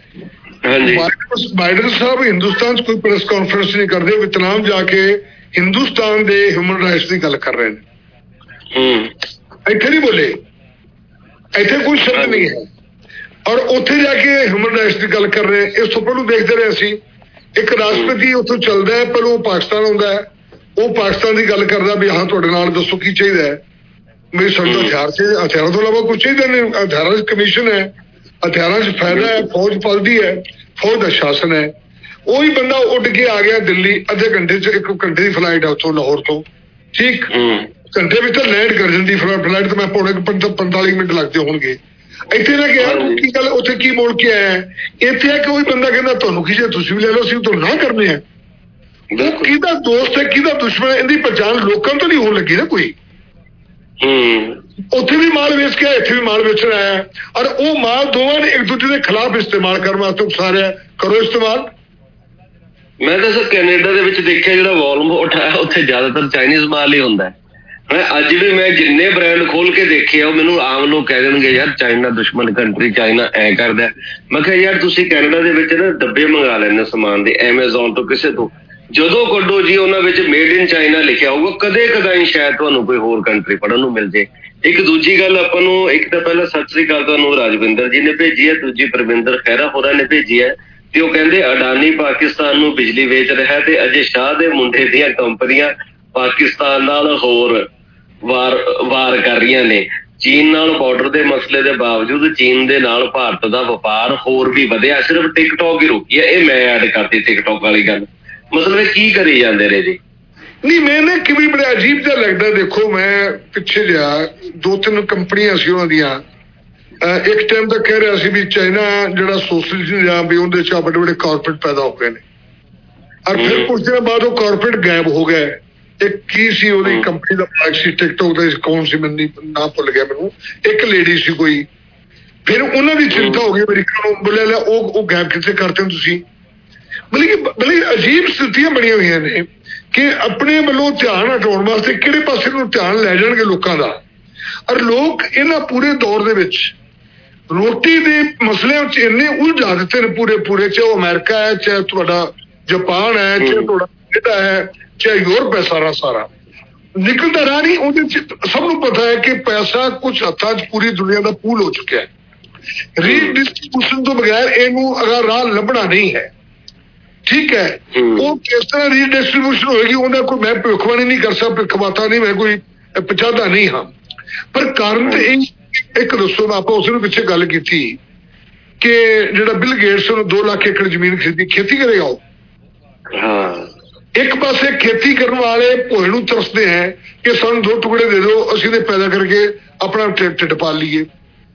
ਬਾਈਡਨ ਸਾਹਿਬ ਹਿੰਦੁਸਤਾਨ 'ਚ ਕੋਈ ਪ੍ਰੈਸ ਕਾਨਫਰੰਸ ਨਹੀਂ ਕਰਦੇ, ਵਿਤਨਾਮ ਜਾ ਕੇ ਹਿੰਦੁਸਤਾਨ ਦੇ ਹਿਊਮਨ ਰਾਈਟਸ ਦੀ ਗੱਲ ਕਰ ਰਹੇ ਨੇ। ਇੱਥੇ ਨਹੀਂ ਬੋਲੇ, ਇੱਥੇ ਕੋਈ ਸ਼ਬਦ ਨਹੀਂ ਹੈ, ਔਰ ਉੱਥੇ ਜਾ ਕੇ ਹਿਊਮਨ ਰਾਈਟਸ ਦੀ ਗੱਲ ਕਰ ਰਹੇ। ਇਸ ਤੋਂ ਪਹਿਲਾਂ ਦੇਖਦੇ ਰਹੇ ਅਸੀਂ, ਇੱਕ ਰਾਸ਼ਟਰਪਤੀ ਉੱਥੋਂ ਚੱਲਦਾ ਹੈ, ਪਹਿਲਾਂ ਪਾਕਿਸਤਾਨ ਆਉਂਦਾ ਹੈ, ਉਹ ਪਾਕਿਸਤਾਨ ਦੀ ਗੱਲ ਕਰਦਾ ਵੀ ਹਾਂ ਤੁਹਾਡੇ ਨਾਲ ਦੱਸੋ ਕੀ ਚਾਹੀਦਾ ਹੈ, ਮੇਰੀ ਸਾਨੂੰ ਹਥਿਆਰ ਚਾਹੀਦੇ, ਹਥਿਆਰਾਂ ਤੋਂ ਇਲਾਵਾ ਕੁਛ ਚਾਹੀਦਾ ਨਹੀਂ। ਹਥਿਆਰਾਂ 'ਚ ਕਮਿਸ਼ਨ ਹੈ, ਹਥਿਆਰਾਂ 'ਚ ਫਾਇਦਾ ਹੈ, ਫੌਜ ਪਲਦੀ ਹੈ, ਫੌਜ ਦਾ ਸ਼ਾਸਨ ਹੈ। ਉਹੀ ਬੰਦਾ ਉੱਡ ਕੇ ਆ ਗਿਆ ਦਿੱਲੀ, ਅੱਧੇ ਘੰਟੇ 'ਚ, 1 ਘੰਟੇ ਦੀ ਫਲਾਈਟ ਹੈ ਉੱਥੋਂ ਲਾਹੌਰ ਤੋਂ, ਠੀਕ, ਘੰਟੇ ਵਿੱਚ ਤਾਂ ਲੈਂਡ ਕਰ ਜਾਂਦੀ ਫਲਾਈਟ, ਤਾਂ ਮੈਂ ਪੌਣੇ 45 ਮਿੰਟ ਲੱਗਦੇ ਹੋਣਗੇ। ਇੱਥੇ ਨਾ ਕਿਹਾ ਕੀ ਗੱਲ, ਉੱਥੇ ਕੀ ਮੋੜ ਕੇ ਆਇਆ, ਇੱਥੇ ਆ ਕਿ ਉਹੀ ਬੰਦਾ ਕਹਿੰਦਾ ਤੁਹਾਨੂੰ ਕੀ, ਜੇ ਤੁਸੀਂ ਵੀ ਲੈ ਲਓ, ਅਸੀਂ ਤੁਹਾਨੂੰ ਨਾ ਕਰਨੇ ਆ। ਉਹ ਕਿਹਦਾ ਦੋਸਤ ਹੈ, ਕਿਹਦਾ ਦੁਸ਼ਮਣ ਹੈ, ਇਹਦੀ ਪਛਾਣ ਲੋਕਾਂ ਤੋਂ ਨਹੀਂ ਹੋਣ ਲੱਗੀ ਨਾ ਕੋਈ। ਉੱਥੇ ਵੀ ਮਾਲ ਵੇਚ ਕੇ, ਇੱਥੇ ਵੀ ਮਾਲ ਵੇਚਣ ਆਇਆ, ਔਰ ਉਹ ਮਾਲ ਦੋਵਾਂ ਨੇ ਇੱਕ ਦੂਜੇ ਦੇ ਖਿਲਾਫ ਇਸਤੇਮਾਲ ਕਰਨ ਵਾਸਤੇ ਉਕਸਾਰਿਆ। ਕਰੋ ਇਸਤੇਮਾਲ। ਮੈਂ ਤਾਂ ਸਰ ਕੈਨੇਡਾ ਦੇ ਵਿੱਚ ਦੇਖਿਆ ਜਿਹੜਾ ਵਾਲਮਾਰਟ ਹੈ ਉੱਥੇ ਜ਼ਿਆਦਾਤਰ ਚਾਈਨੀਜ਼ ਮਾਲ ਹੀ ਹੁੰਦਾ ਹੈ। ਅੱਜ ਵੀ ਮੈਂ ਜਿੰਨੇ ਬ੍ਰਾਂਡ ਖੋਲ ਕੇ ਦੇਖੇ ਆ, ਉਹ ਮੈਨੂੰ ਆਮ ਲੋਕ ਕਹਿ ਦੇਣਗੇ ਯਾਰ ਚਾਈਨਾ ਦੁਸ਼ਮਣ ਕੰਟਰੀ, ਚਾਈਨਾ ਐ ਕਰਦਾ। ਮੈਂ ਕਿਹਾ ਯਾਰ ਤੁਸੀਂ ਕੈਨੇਡਾ ਦੇ ਵਿੱਚ ਨਾ ਡੱਬੇ ਮੰਗਾ ਲੈਂਦੇ ਸਮਾਨ ਦੇ, ਐਮਾਜ਼ੋਨ ਤੋਂ, ਕਿਸੇ ਤੋਂ, ਜਦੋਂ ਕੱਢੋ ਜੀ ਉਹਨਾਂ ਵਿੱਚ ਮੇਡ ਇਨ ਚਾਈਨਾ ਲਿਖਿਆ ਹੋਊਗਾ, ਕਦੇ ਕਦਾਈ ਸ਼ਾਇਦ ਤੁਹਾਨੂੰ ਕੋਈ ਹੋਰ ਕੰਟਰੀ ਪੜ੍ਹਨ ਨੂੰ ਮਿਲ ਜੇ। ਇੱਕ ਦੂਜੀ ਗੱਲ ਆਪਾਂ ਨੂੰ, ਇੱਕ ਤਾਂ ਪਹਿਲਾਂ ਸਤਿ ਸ੍ਰੀ ਅਕਾਲ ਤੁਹਾਨੂੰ ਰਾਜਵਿੰਦਰ ਜੀ ਨੇ ਭੇਜੀ ਹੈ, ਦੂਜੀ ਪਰਵਿੰਦਰ ਖਹਿਰਾ ਹੋਰਾਂ ਨੇ ਭੇਜੀ ਹੈ। ਤੇ ਉਹ ਕਹਿੰਦੇ ਅਡਾਨੀ ਪਾਕਿਸਤਾਨ ਨੂੰ ਬਿਜਲੀ ਵੇਚ ਰਿਹਾ ਤੇ ਅਜੇ ਸ਼ਾਹ ਦੇ ਮੁੰਡੇ ਦੀਆਂ ਕੰਪਨੀਆਂ ਪਾਕਿਸਤਾਨ ਨਾਲ ਹੋਰ ਵਾਰ ਕਰ ਰਹੀਆਂ ਨੇ। ਚੀਨ ਨਾਲ ਬਾਰਡਰ ਦੇ ਮਸਲੇ ਦੇ ਬਾਵਜੂਦ ਚੀਨ ਦੇ ਨਾਲ ਭਾਰਤ ਦਾ ਵਪਾਰ ਹੋਰ ਵੀ ਵਧਿਆ, ਸਿਰਫ ਟਿਕਟੋਕ ਹੀ ਰੁਕੀ ਹੈ। ਇਹ ਮੈਂ ਐਡ ਕਰਤੀ ਟਿਕਟੋਕ ਵਾਲੀ ਗੱਲ, ਮਤਲਬ ਕੀ ਕਰੀ ਜਾਂਦੇ ਨੇ ਜੀ? ਨਹੀਂ ਮੈਨੂੰ ਕਿਵੇਂ ਬੜਾ ਅਜੀਬ ਜਿਹਾ ਲੱਗਦਾ। ਦੇਖੋ ਮੈਂ ਪਿੱਛੇ ਜਿਹਾ 2-3 ਕੰਪਨੀਆਂ ਸੀ ਉਹਨਾਂ ਦੀਆਂ, ਇੱਕ ਟਾਈਮ ਤਾਂ ਕਹਿ ਰਿਹਾ ਸੀ ਵੀ ਚਾਈਨਾ ਜਿਹੜਾ ਸੋਸ਼ਲਿਜ਼ਮ ਜਾਂ ਵੀ ਉਹਦੇ ਚ ਵੱਡੇ ਵੱਡੇ ਕਾਰਪੋਰੇਟ ਪੈਦਾ ਹੋ ਗਏ ਨੇ, ਔਰ ਫਿਰ ਕੁਝ ਦਿਨਾਂ ਬਾਅਦ ਉਹ ਕਾਰਪੋਰੇਟ ਗਾਇਬ ਹੋ ਗਏ। ਇੱਕ ਕੀ ਸੀ ਉਹਦੀ ਕੰਪਨੀ ਦਾ ਮਾਲਕ ਸੀ ਟਿਕਟੋਕ ਦਾ, ਕੌਣ ਸੀ ਮੈਨੂੰ ਨਾ ਭੁੱਲ ਗਿਆ ਮੈਨੂੰ, ਇੱਕ ਲੇਡੀ ਸੀ ਕੋਈ। ਫਿਰ ਉਹਨਾਂ ਦੀ ਚਿੰਤਾ ਹੋ ਗਈ ਅਮਰੀਕਾ ਨੂੰ, ਬੋਲਿਆ ਉਹ ਗਾਇਬ ਕਿੱਥੇ ਕਰਤੇ ਤੁਸੀਂ। ਮਤਲਬ ਅਜੀਬ ਸਥਿਤੀਆਂ ਬਣੀਆਂ ਹੋਈਆਂ ਨੇ ਕਿ ਆਪਣੇ ਵੱਲੋਂ ਧਿਆਨ ਹਟਾਉਣ ਵਾਸਤੇ ਕਿਹੜੇ ਪਾਸੇ ਨੂੰ ਧਿਆਨ ਲੈ ਜਾਣਗੇ ਲੋਕਾਂ ਦਾ। ਔਰ ਲੋਕ ਇਹਨਾਂ ਪੂਰੇ ਦੌਰ ਦੇ ਵਿੱਚ ਰੋਟੀ ਦੇ ਮਸਲਿਆਂ ਵਿੱਚ ਇੰਨੇ ਉਲਝਾ ਦਿੱਤੇ ਨੇ ਪੂਰੇ, ਚਾਹੇ ਉਹ ਅਮਰੀਕਾ ਹੈ, ਚਾਹੇ ਤੁਹਾਡਾ ਜਾਪਾਨ ਹੈ, ਚਾਹੇ ਤੁਹਾਡਾ ਕੈਨੇਡਾ ਹੈ, ਚਾਹੇ ਯੂਰਪ ਹੈ, ਸਾਰਾ ਨਿਕਲਦਾ ਰਾਹ ਨਹੀਂ। ਉਹਦੇ ਚ ਸਭ ਨੂੰ ਪਤਾ ਹੈ ਕਿ ਪੈਸਾ ਕੁਝ ਹੱਥਾਂ 'ਚ ਪੂਰੀ ਦੁਨੀਆ ਦਾ ਪੂਲ ਹੋ ਚੁੱਕਿਆ ਹੈ। ਰੀਡਿਸਟ੍ਰੀਬਿਊਸ਼ਨ ਤੋਂ ਬਗੈਰ ਇਹਨੂੰ ਅਗਰ ਰਾਹ ਲੱਭਣਾ ਨਹੀਂ ਹੈ, ਠੀਕ ਹੈ। ਉਹ ਕਿਸ ਤਰ੍ਹਾਂ ਰੀਡਿਸਟ੍ਰੀਬਿਊਸ਼ਨ ਹੋਏਗੀ ਉਹਦਾ ਕੋਈ ਮੈਂ ਭਵਿੱਖਬਾਣੀ ਨਹੀਂ ਕਰ ਸਕਦਾ, ਭਵਿੱਖਬਾਤਾ ਨਹੀਂ, ਮੈਂ ਕੋਈ ਪਛਾਦਾ ਨਹੀਂ ਹਾਂ। ਪਰ ਕਾਰਨ ਤੇ ਇਹ ਇੱਕ ਦੱਸੋ, ਆਪਾਂ ਉਸ ਨੂੰ ਪਿੱਛੇ ਗੱਲ ਕੀਤੀ ਕਿ ਜਿਹੜਾ ਬਿਲ ਗੇਟਸ ਨੂੰ 2 ਲੱਖ ਏਕੜ ਜ਼ਮੀਨ ਖਰੀਦੀ, ਖੇਤੀ ਕਰੇਗਾ ਉਹ। ਇੱਕ ਪਾਸੇ ਖੇਤੀ ਕਰਨ ਵਾਲੇ ਭੋਏ ਨੂੰ ਤਰਸਦੇ ਹੈ ਕਿ ਸਾਨੂੰ 2 ਟੁਕੜੇ ਦੇ ਦਿਓ, ਅਸੀਂ ਤੇ ਪੈਦਾ ਕਰਕੇ ਆਪਣਾ ਢਿੱਡ ਪਾਲ ਲਈਏ।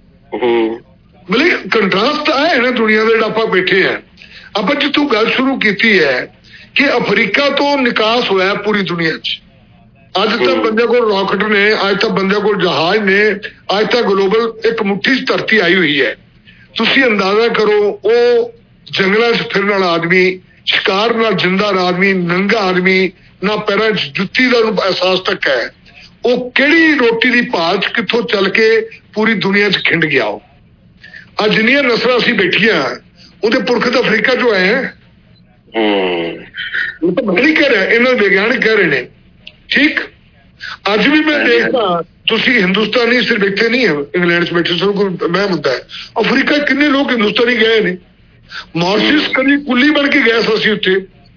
ਮਤਲਬ ਕੰਟਰਾਸਟ ਆਇਆ ਹੈ ਨਾ ਦੁਨੀਆ ਦਾ ਜਿਹੜਾ ਆਪਾਂ ਬੈਠੇ ਆ। ਆਪਾਂ ਜਿੱਥੋਂ ਗੱਲ ਸ਼ੁਰੂ ਕੀਤੀ ਹੈ ਕਿ ਅਫਰੀਕਾ ਤੋਂ ਨਿਕਾਸ ਹੋਇਆ ਪੂਰੀ ਦੁਨੀਆ 'ਚ। ਅੱਜ ਤੱਕ ਬੰਦੇ ਕੋਲ ਰਾਕਟ ਨੇ, ਅੱਜ ਤੱਕ ਬੰਦੇ ਕੋਲ ਜਹਾਜ਼ ਨੇ, ਅੱਜ ਤੱਕ ਗਲੋਬਲ ਇੱਕ ਮੁੱਠੀ 'ਚ ਧਰਤੀ ਆਈ ਹੋਈ ਹੈ। ਤੁਸੀਂ ਅੰਦਾਜ਼ਾ ਕਰੋ ਉਹ ਜੰਗਲਾਂ 'ਚ ਫਿਰਨ ਵਾਲਾ ਆਦਮੀ, ਸ਼ਿਕਾਰ ਨਾਲ ਜਿੰਦਾ ਆਦਮੀ, ਨੰਗਾ ਆਦਮੀ, ਨਾ ਪੈਰਾਂ 'ਚ ਜੁੱਤੀ ਦਾ ਉਹਨੂੰ ਅਹਿਸਾਸ ਤੱਕ ਹੈ, ਉਹ ਕਿਹੜੀ ਰੋਟੀ ਦੀ ਭਾਲ 'ਚ ਕਿੱਥੋਂ ਚੱਲ ਕੇ ਪੂਰੀ ਦੁਨੀਆ 'ਚ ਖਿੰਡ ਗਿਆ। ਉਹ ਅੱਜ ਜਿੰਨੀਆਂ ਨਸਲਾਂ ਅਸੀਂ ਬੈਠੀਆਂ ਉਹਦੇ ਪੁਰਖ ਤਾਂ ਅਫਰੀਕਾ 'ਚੋਂ ਆਏ ਹੈ। ਉਹ ਤਾਂ ਮੈਂ ਨਹੀਂ ਕਹਿ ਰਿਹਾ, ਇਹਨਾਂ ਦੇ ਵਿਗਿਆਨਕ ਕਹਿ ਰਹੇ ਨੇ। ਠੀਕ, ਅੱਜ ਵੀ ਮੈਂ ਦੇਖਦਾ ਤੁਸੀਂ ਹਿੰਦੁਸਤਾਨੀ ਸਿਰਫ ਇੱਥੇ ਨਹੀਂ ਹੈ, ਇੰਗਲੈਂਡ 'ਚ ਬੈਠੇ ਸਭ ਕੋਈ ਮੈਂ ਹੁੰਦਾ ਹੈ। ਅਫਰੀਕਾ ਕਿੰਨੇ ਲੋਕ ਹਿੰਦੁਸਤਾਨੀ ਗਏ ਨੇ। ਮਾਰਸ਼ਿਸ ਕਦੀ ਕੁੱਲੀ ਬਣ ਕੇ ਗਏ ਸੀ ਉੱਥੇ,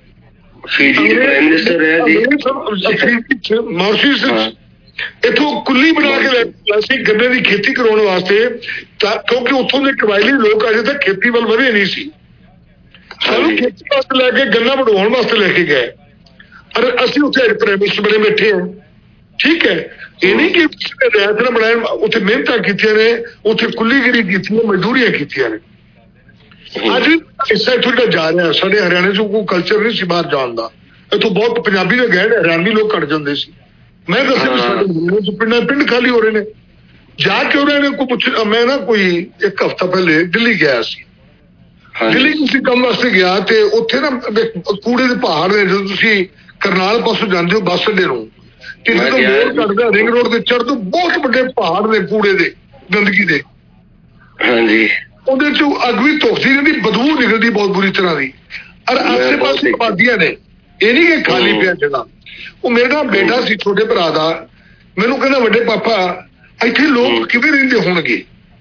ਮਾਰਸ਼ਿਸ ਇੱਥੋਂ ਕੁੱਲੀ ਬਣਾ ਕੇ ਲੈ ਸੀ ਗੰਨੇ ਦੀ ਖੇਤੀ ਕਰਾਉਣ ਵਾਸਤੇ, ਕਿਉਂਕਿ ਉੱਥੋਂ ਦੇ ਕਬਾਇਲੀ ਲੋਕ ਅਜੇ ਤੱਕ ਖੇਤੀ ਵੱਲ ਵਧੇ ਨਹੀਂ ਸੀ। ਸਾਨੂੰ ਖੇਤੀ ਵਾਸਤੇ ਲੈ ਕੇ ਗੰਨਾ ਵਢਾਉਣ ਵਾਸਤੇ ਲੈ ਕੇ ਗਏ, ਔਰ ਅਸੀਂ ਉੱਥੇ ਪ੍ਰਾਈਮ ਬਣੇ ਬੈਠੇ ਹਾਂ। ਠੀਕ ਹੈ, ਇਹ ਨਹੀਂ ਕਿ ਰਿਆਇਤ ਨਾਲ ਬਣਾਇਆ, ਉੱਥੇ ਮਿਹਨਤਾਂ ਕੀਤੀਆਂ ਨੇ, ਉੱਥੇ ਕੁੱਲੀਗਿਰੀ ਕੀਤੀ ਹੈ, ਮਜ਼ਦੂਰੀਆਂ ਕੀਤੀਆਂ ਨੇ। ਅੱਜ ਵੀ ਹਿੱਸਾ ਇੱਥੋਂ ਜਿਹੜਾ ਜਾ ਰਿਹਾ, ਸਾਡੇ ਹਰਿਆਣੇ 'ਚ ਕੋਈ ਕਲਚਰ ਨਹੀਂ ਸੀ ਬਾਹਰ ਜਾਣ ਦਾ। ਇੱਥੋਂ ਬਹੁਤ ਪੰਜਾਬੀ ਦੇ ਗਏ, ਹਰਿਆਣਵੀ ਲੋਕ ਘੱਟ ਜਾਂਦੇ ਸੀ। ਮੈਂ ਦੱਸਿਆ ਸਾਡੇ ਪਿੰਡ ਖਾਲੀ ਹੋ ਰਹੇ ਨੇ, ਜਾ ਕੇ ਹੋ ਰਹੇ ਨੇ। ਕੋਈ ਪੁੱਛ, ਮੈਂ ਨਾ ਕੋਈ 1 ਹਫ਼ਤਾ ਪਹਿਲੇ ਦਿੱਲੀ ਗਿਆ ਸੀ। ਦਿੱਲੀ ਕਿਸੇ ਕੰਮ ਵਾਸਤੇ ਗਿਆ ਤੇ ਉੱਥੇ ਨਾ ਕੂੜੇ ਦੇ ਪਹਾੜ ਨੇ। ਜਦੋਂ ਤੁਸੀਂ ਕਰਨਾਲ ਪਾਸੋਂ ਜਾਂਦੇ ਹੋ ਬੱਸ ਅੱਡੇ ਨੂੰ, ਤੇ ਜਦੋਂ ਮੋੜ ਕੱਢਦਾ ਰਿੰਗ ਰੋਡ ਤੇ ਚੜ੍ਹ ਤੋਂ ਬਹੁਤ ਵੱਡੇ ਪਹਾੜ ਨੇ ਕੂੜੇ ਦੇ, ਗੰਦਗੀ ਦੇ। ਹਾਂਜੀ, ਉਹਦੇ ਚੋਂ ਅੱਗ ਵੀ ਧੁਖਦੀ ਰਹਿੰਦੀ, ਬਦਬੂ ਨਿਕਲਦੀ ਬਹੁਤ ਬੁਰੀ ਤਰ੍ਹਾਂ ਦੀ। ਔਰ ਆਸੇ ਪਾਸੇ ਆਬਾਦੀਆਂ ਨੇ, ਇਹ ਨਹੀਂ ਕਿ ਖਾਲੀ ਪਿਆ ਜਗ੍ਹਾ। ਉਹ ਮੇਰਾ ਬੇਟਾ ਸੀ ਛੋਟੇ ਭਰਾ ਦਾ, ਮੈਨੂੰ ਕਹਿੰਦਾ ਵੱਡੇ ਪਾਪਾ ਇੱਥੇ ਲੋਕ ਕਿਵੇਂ ਰਹਿੰਦੇ ਹੋਣਗੇ।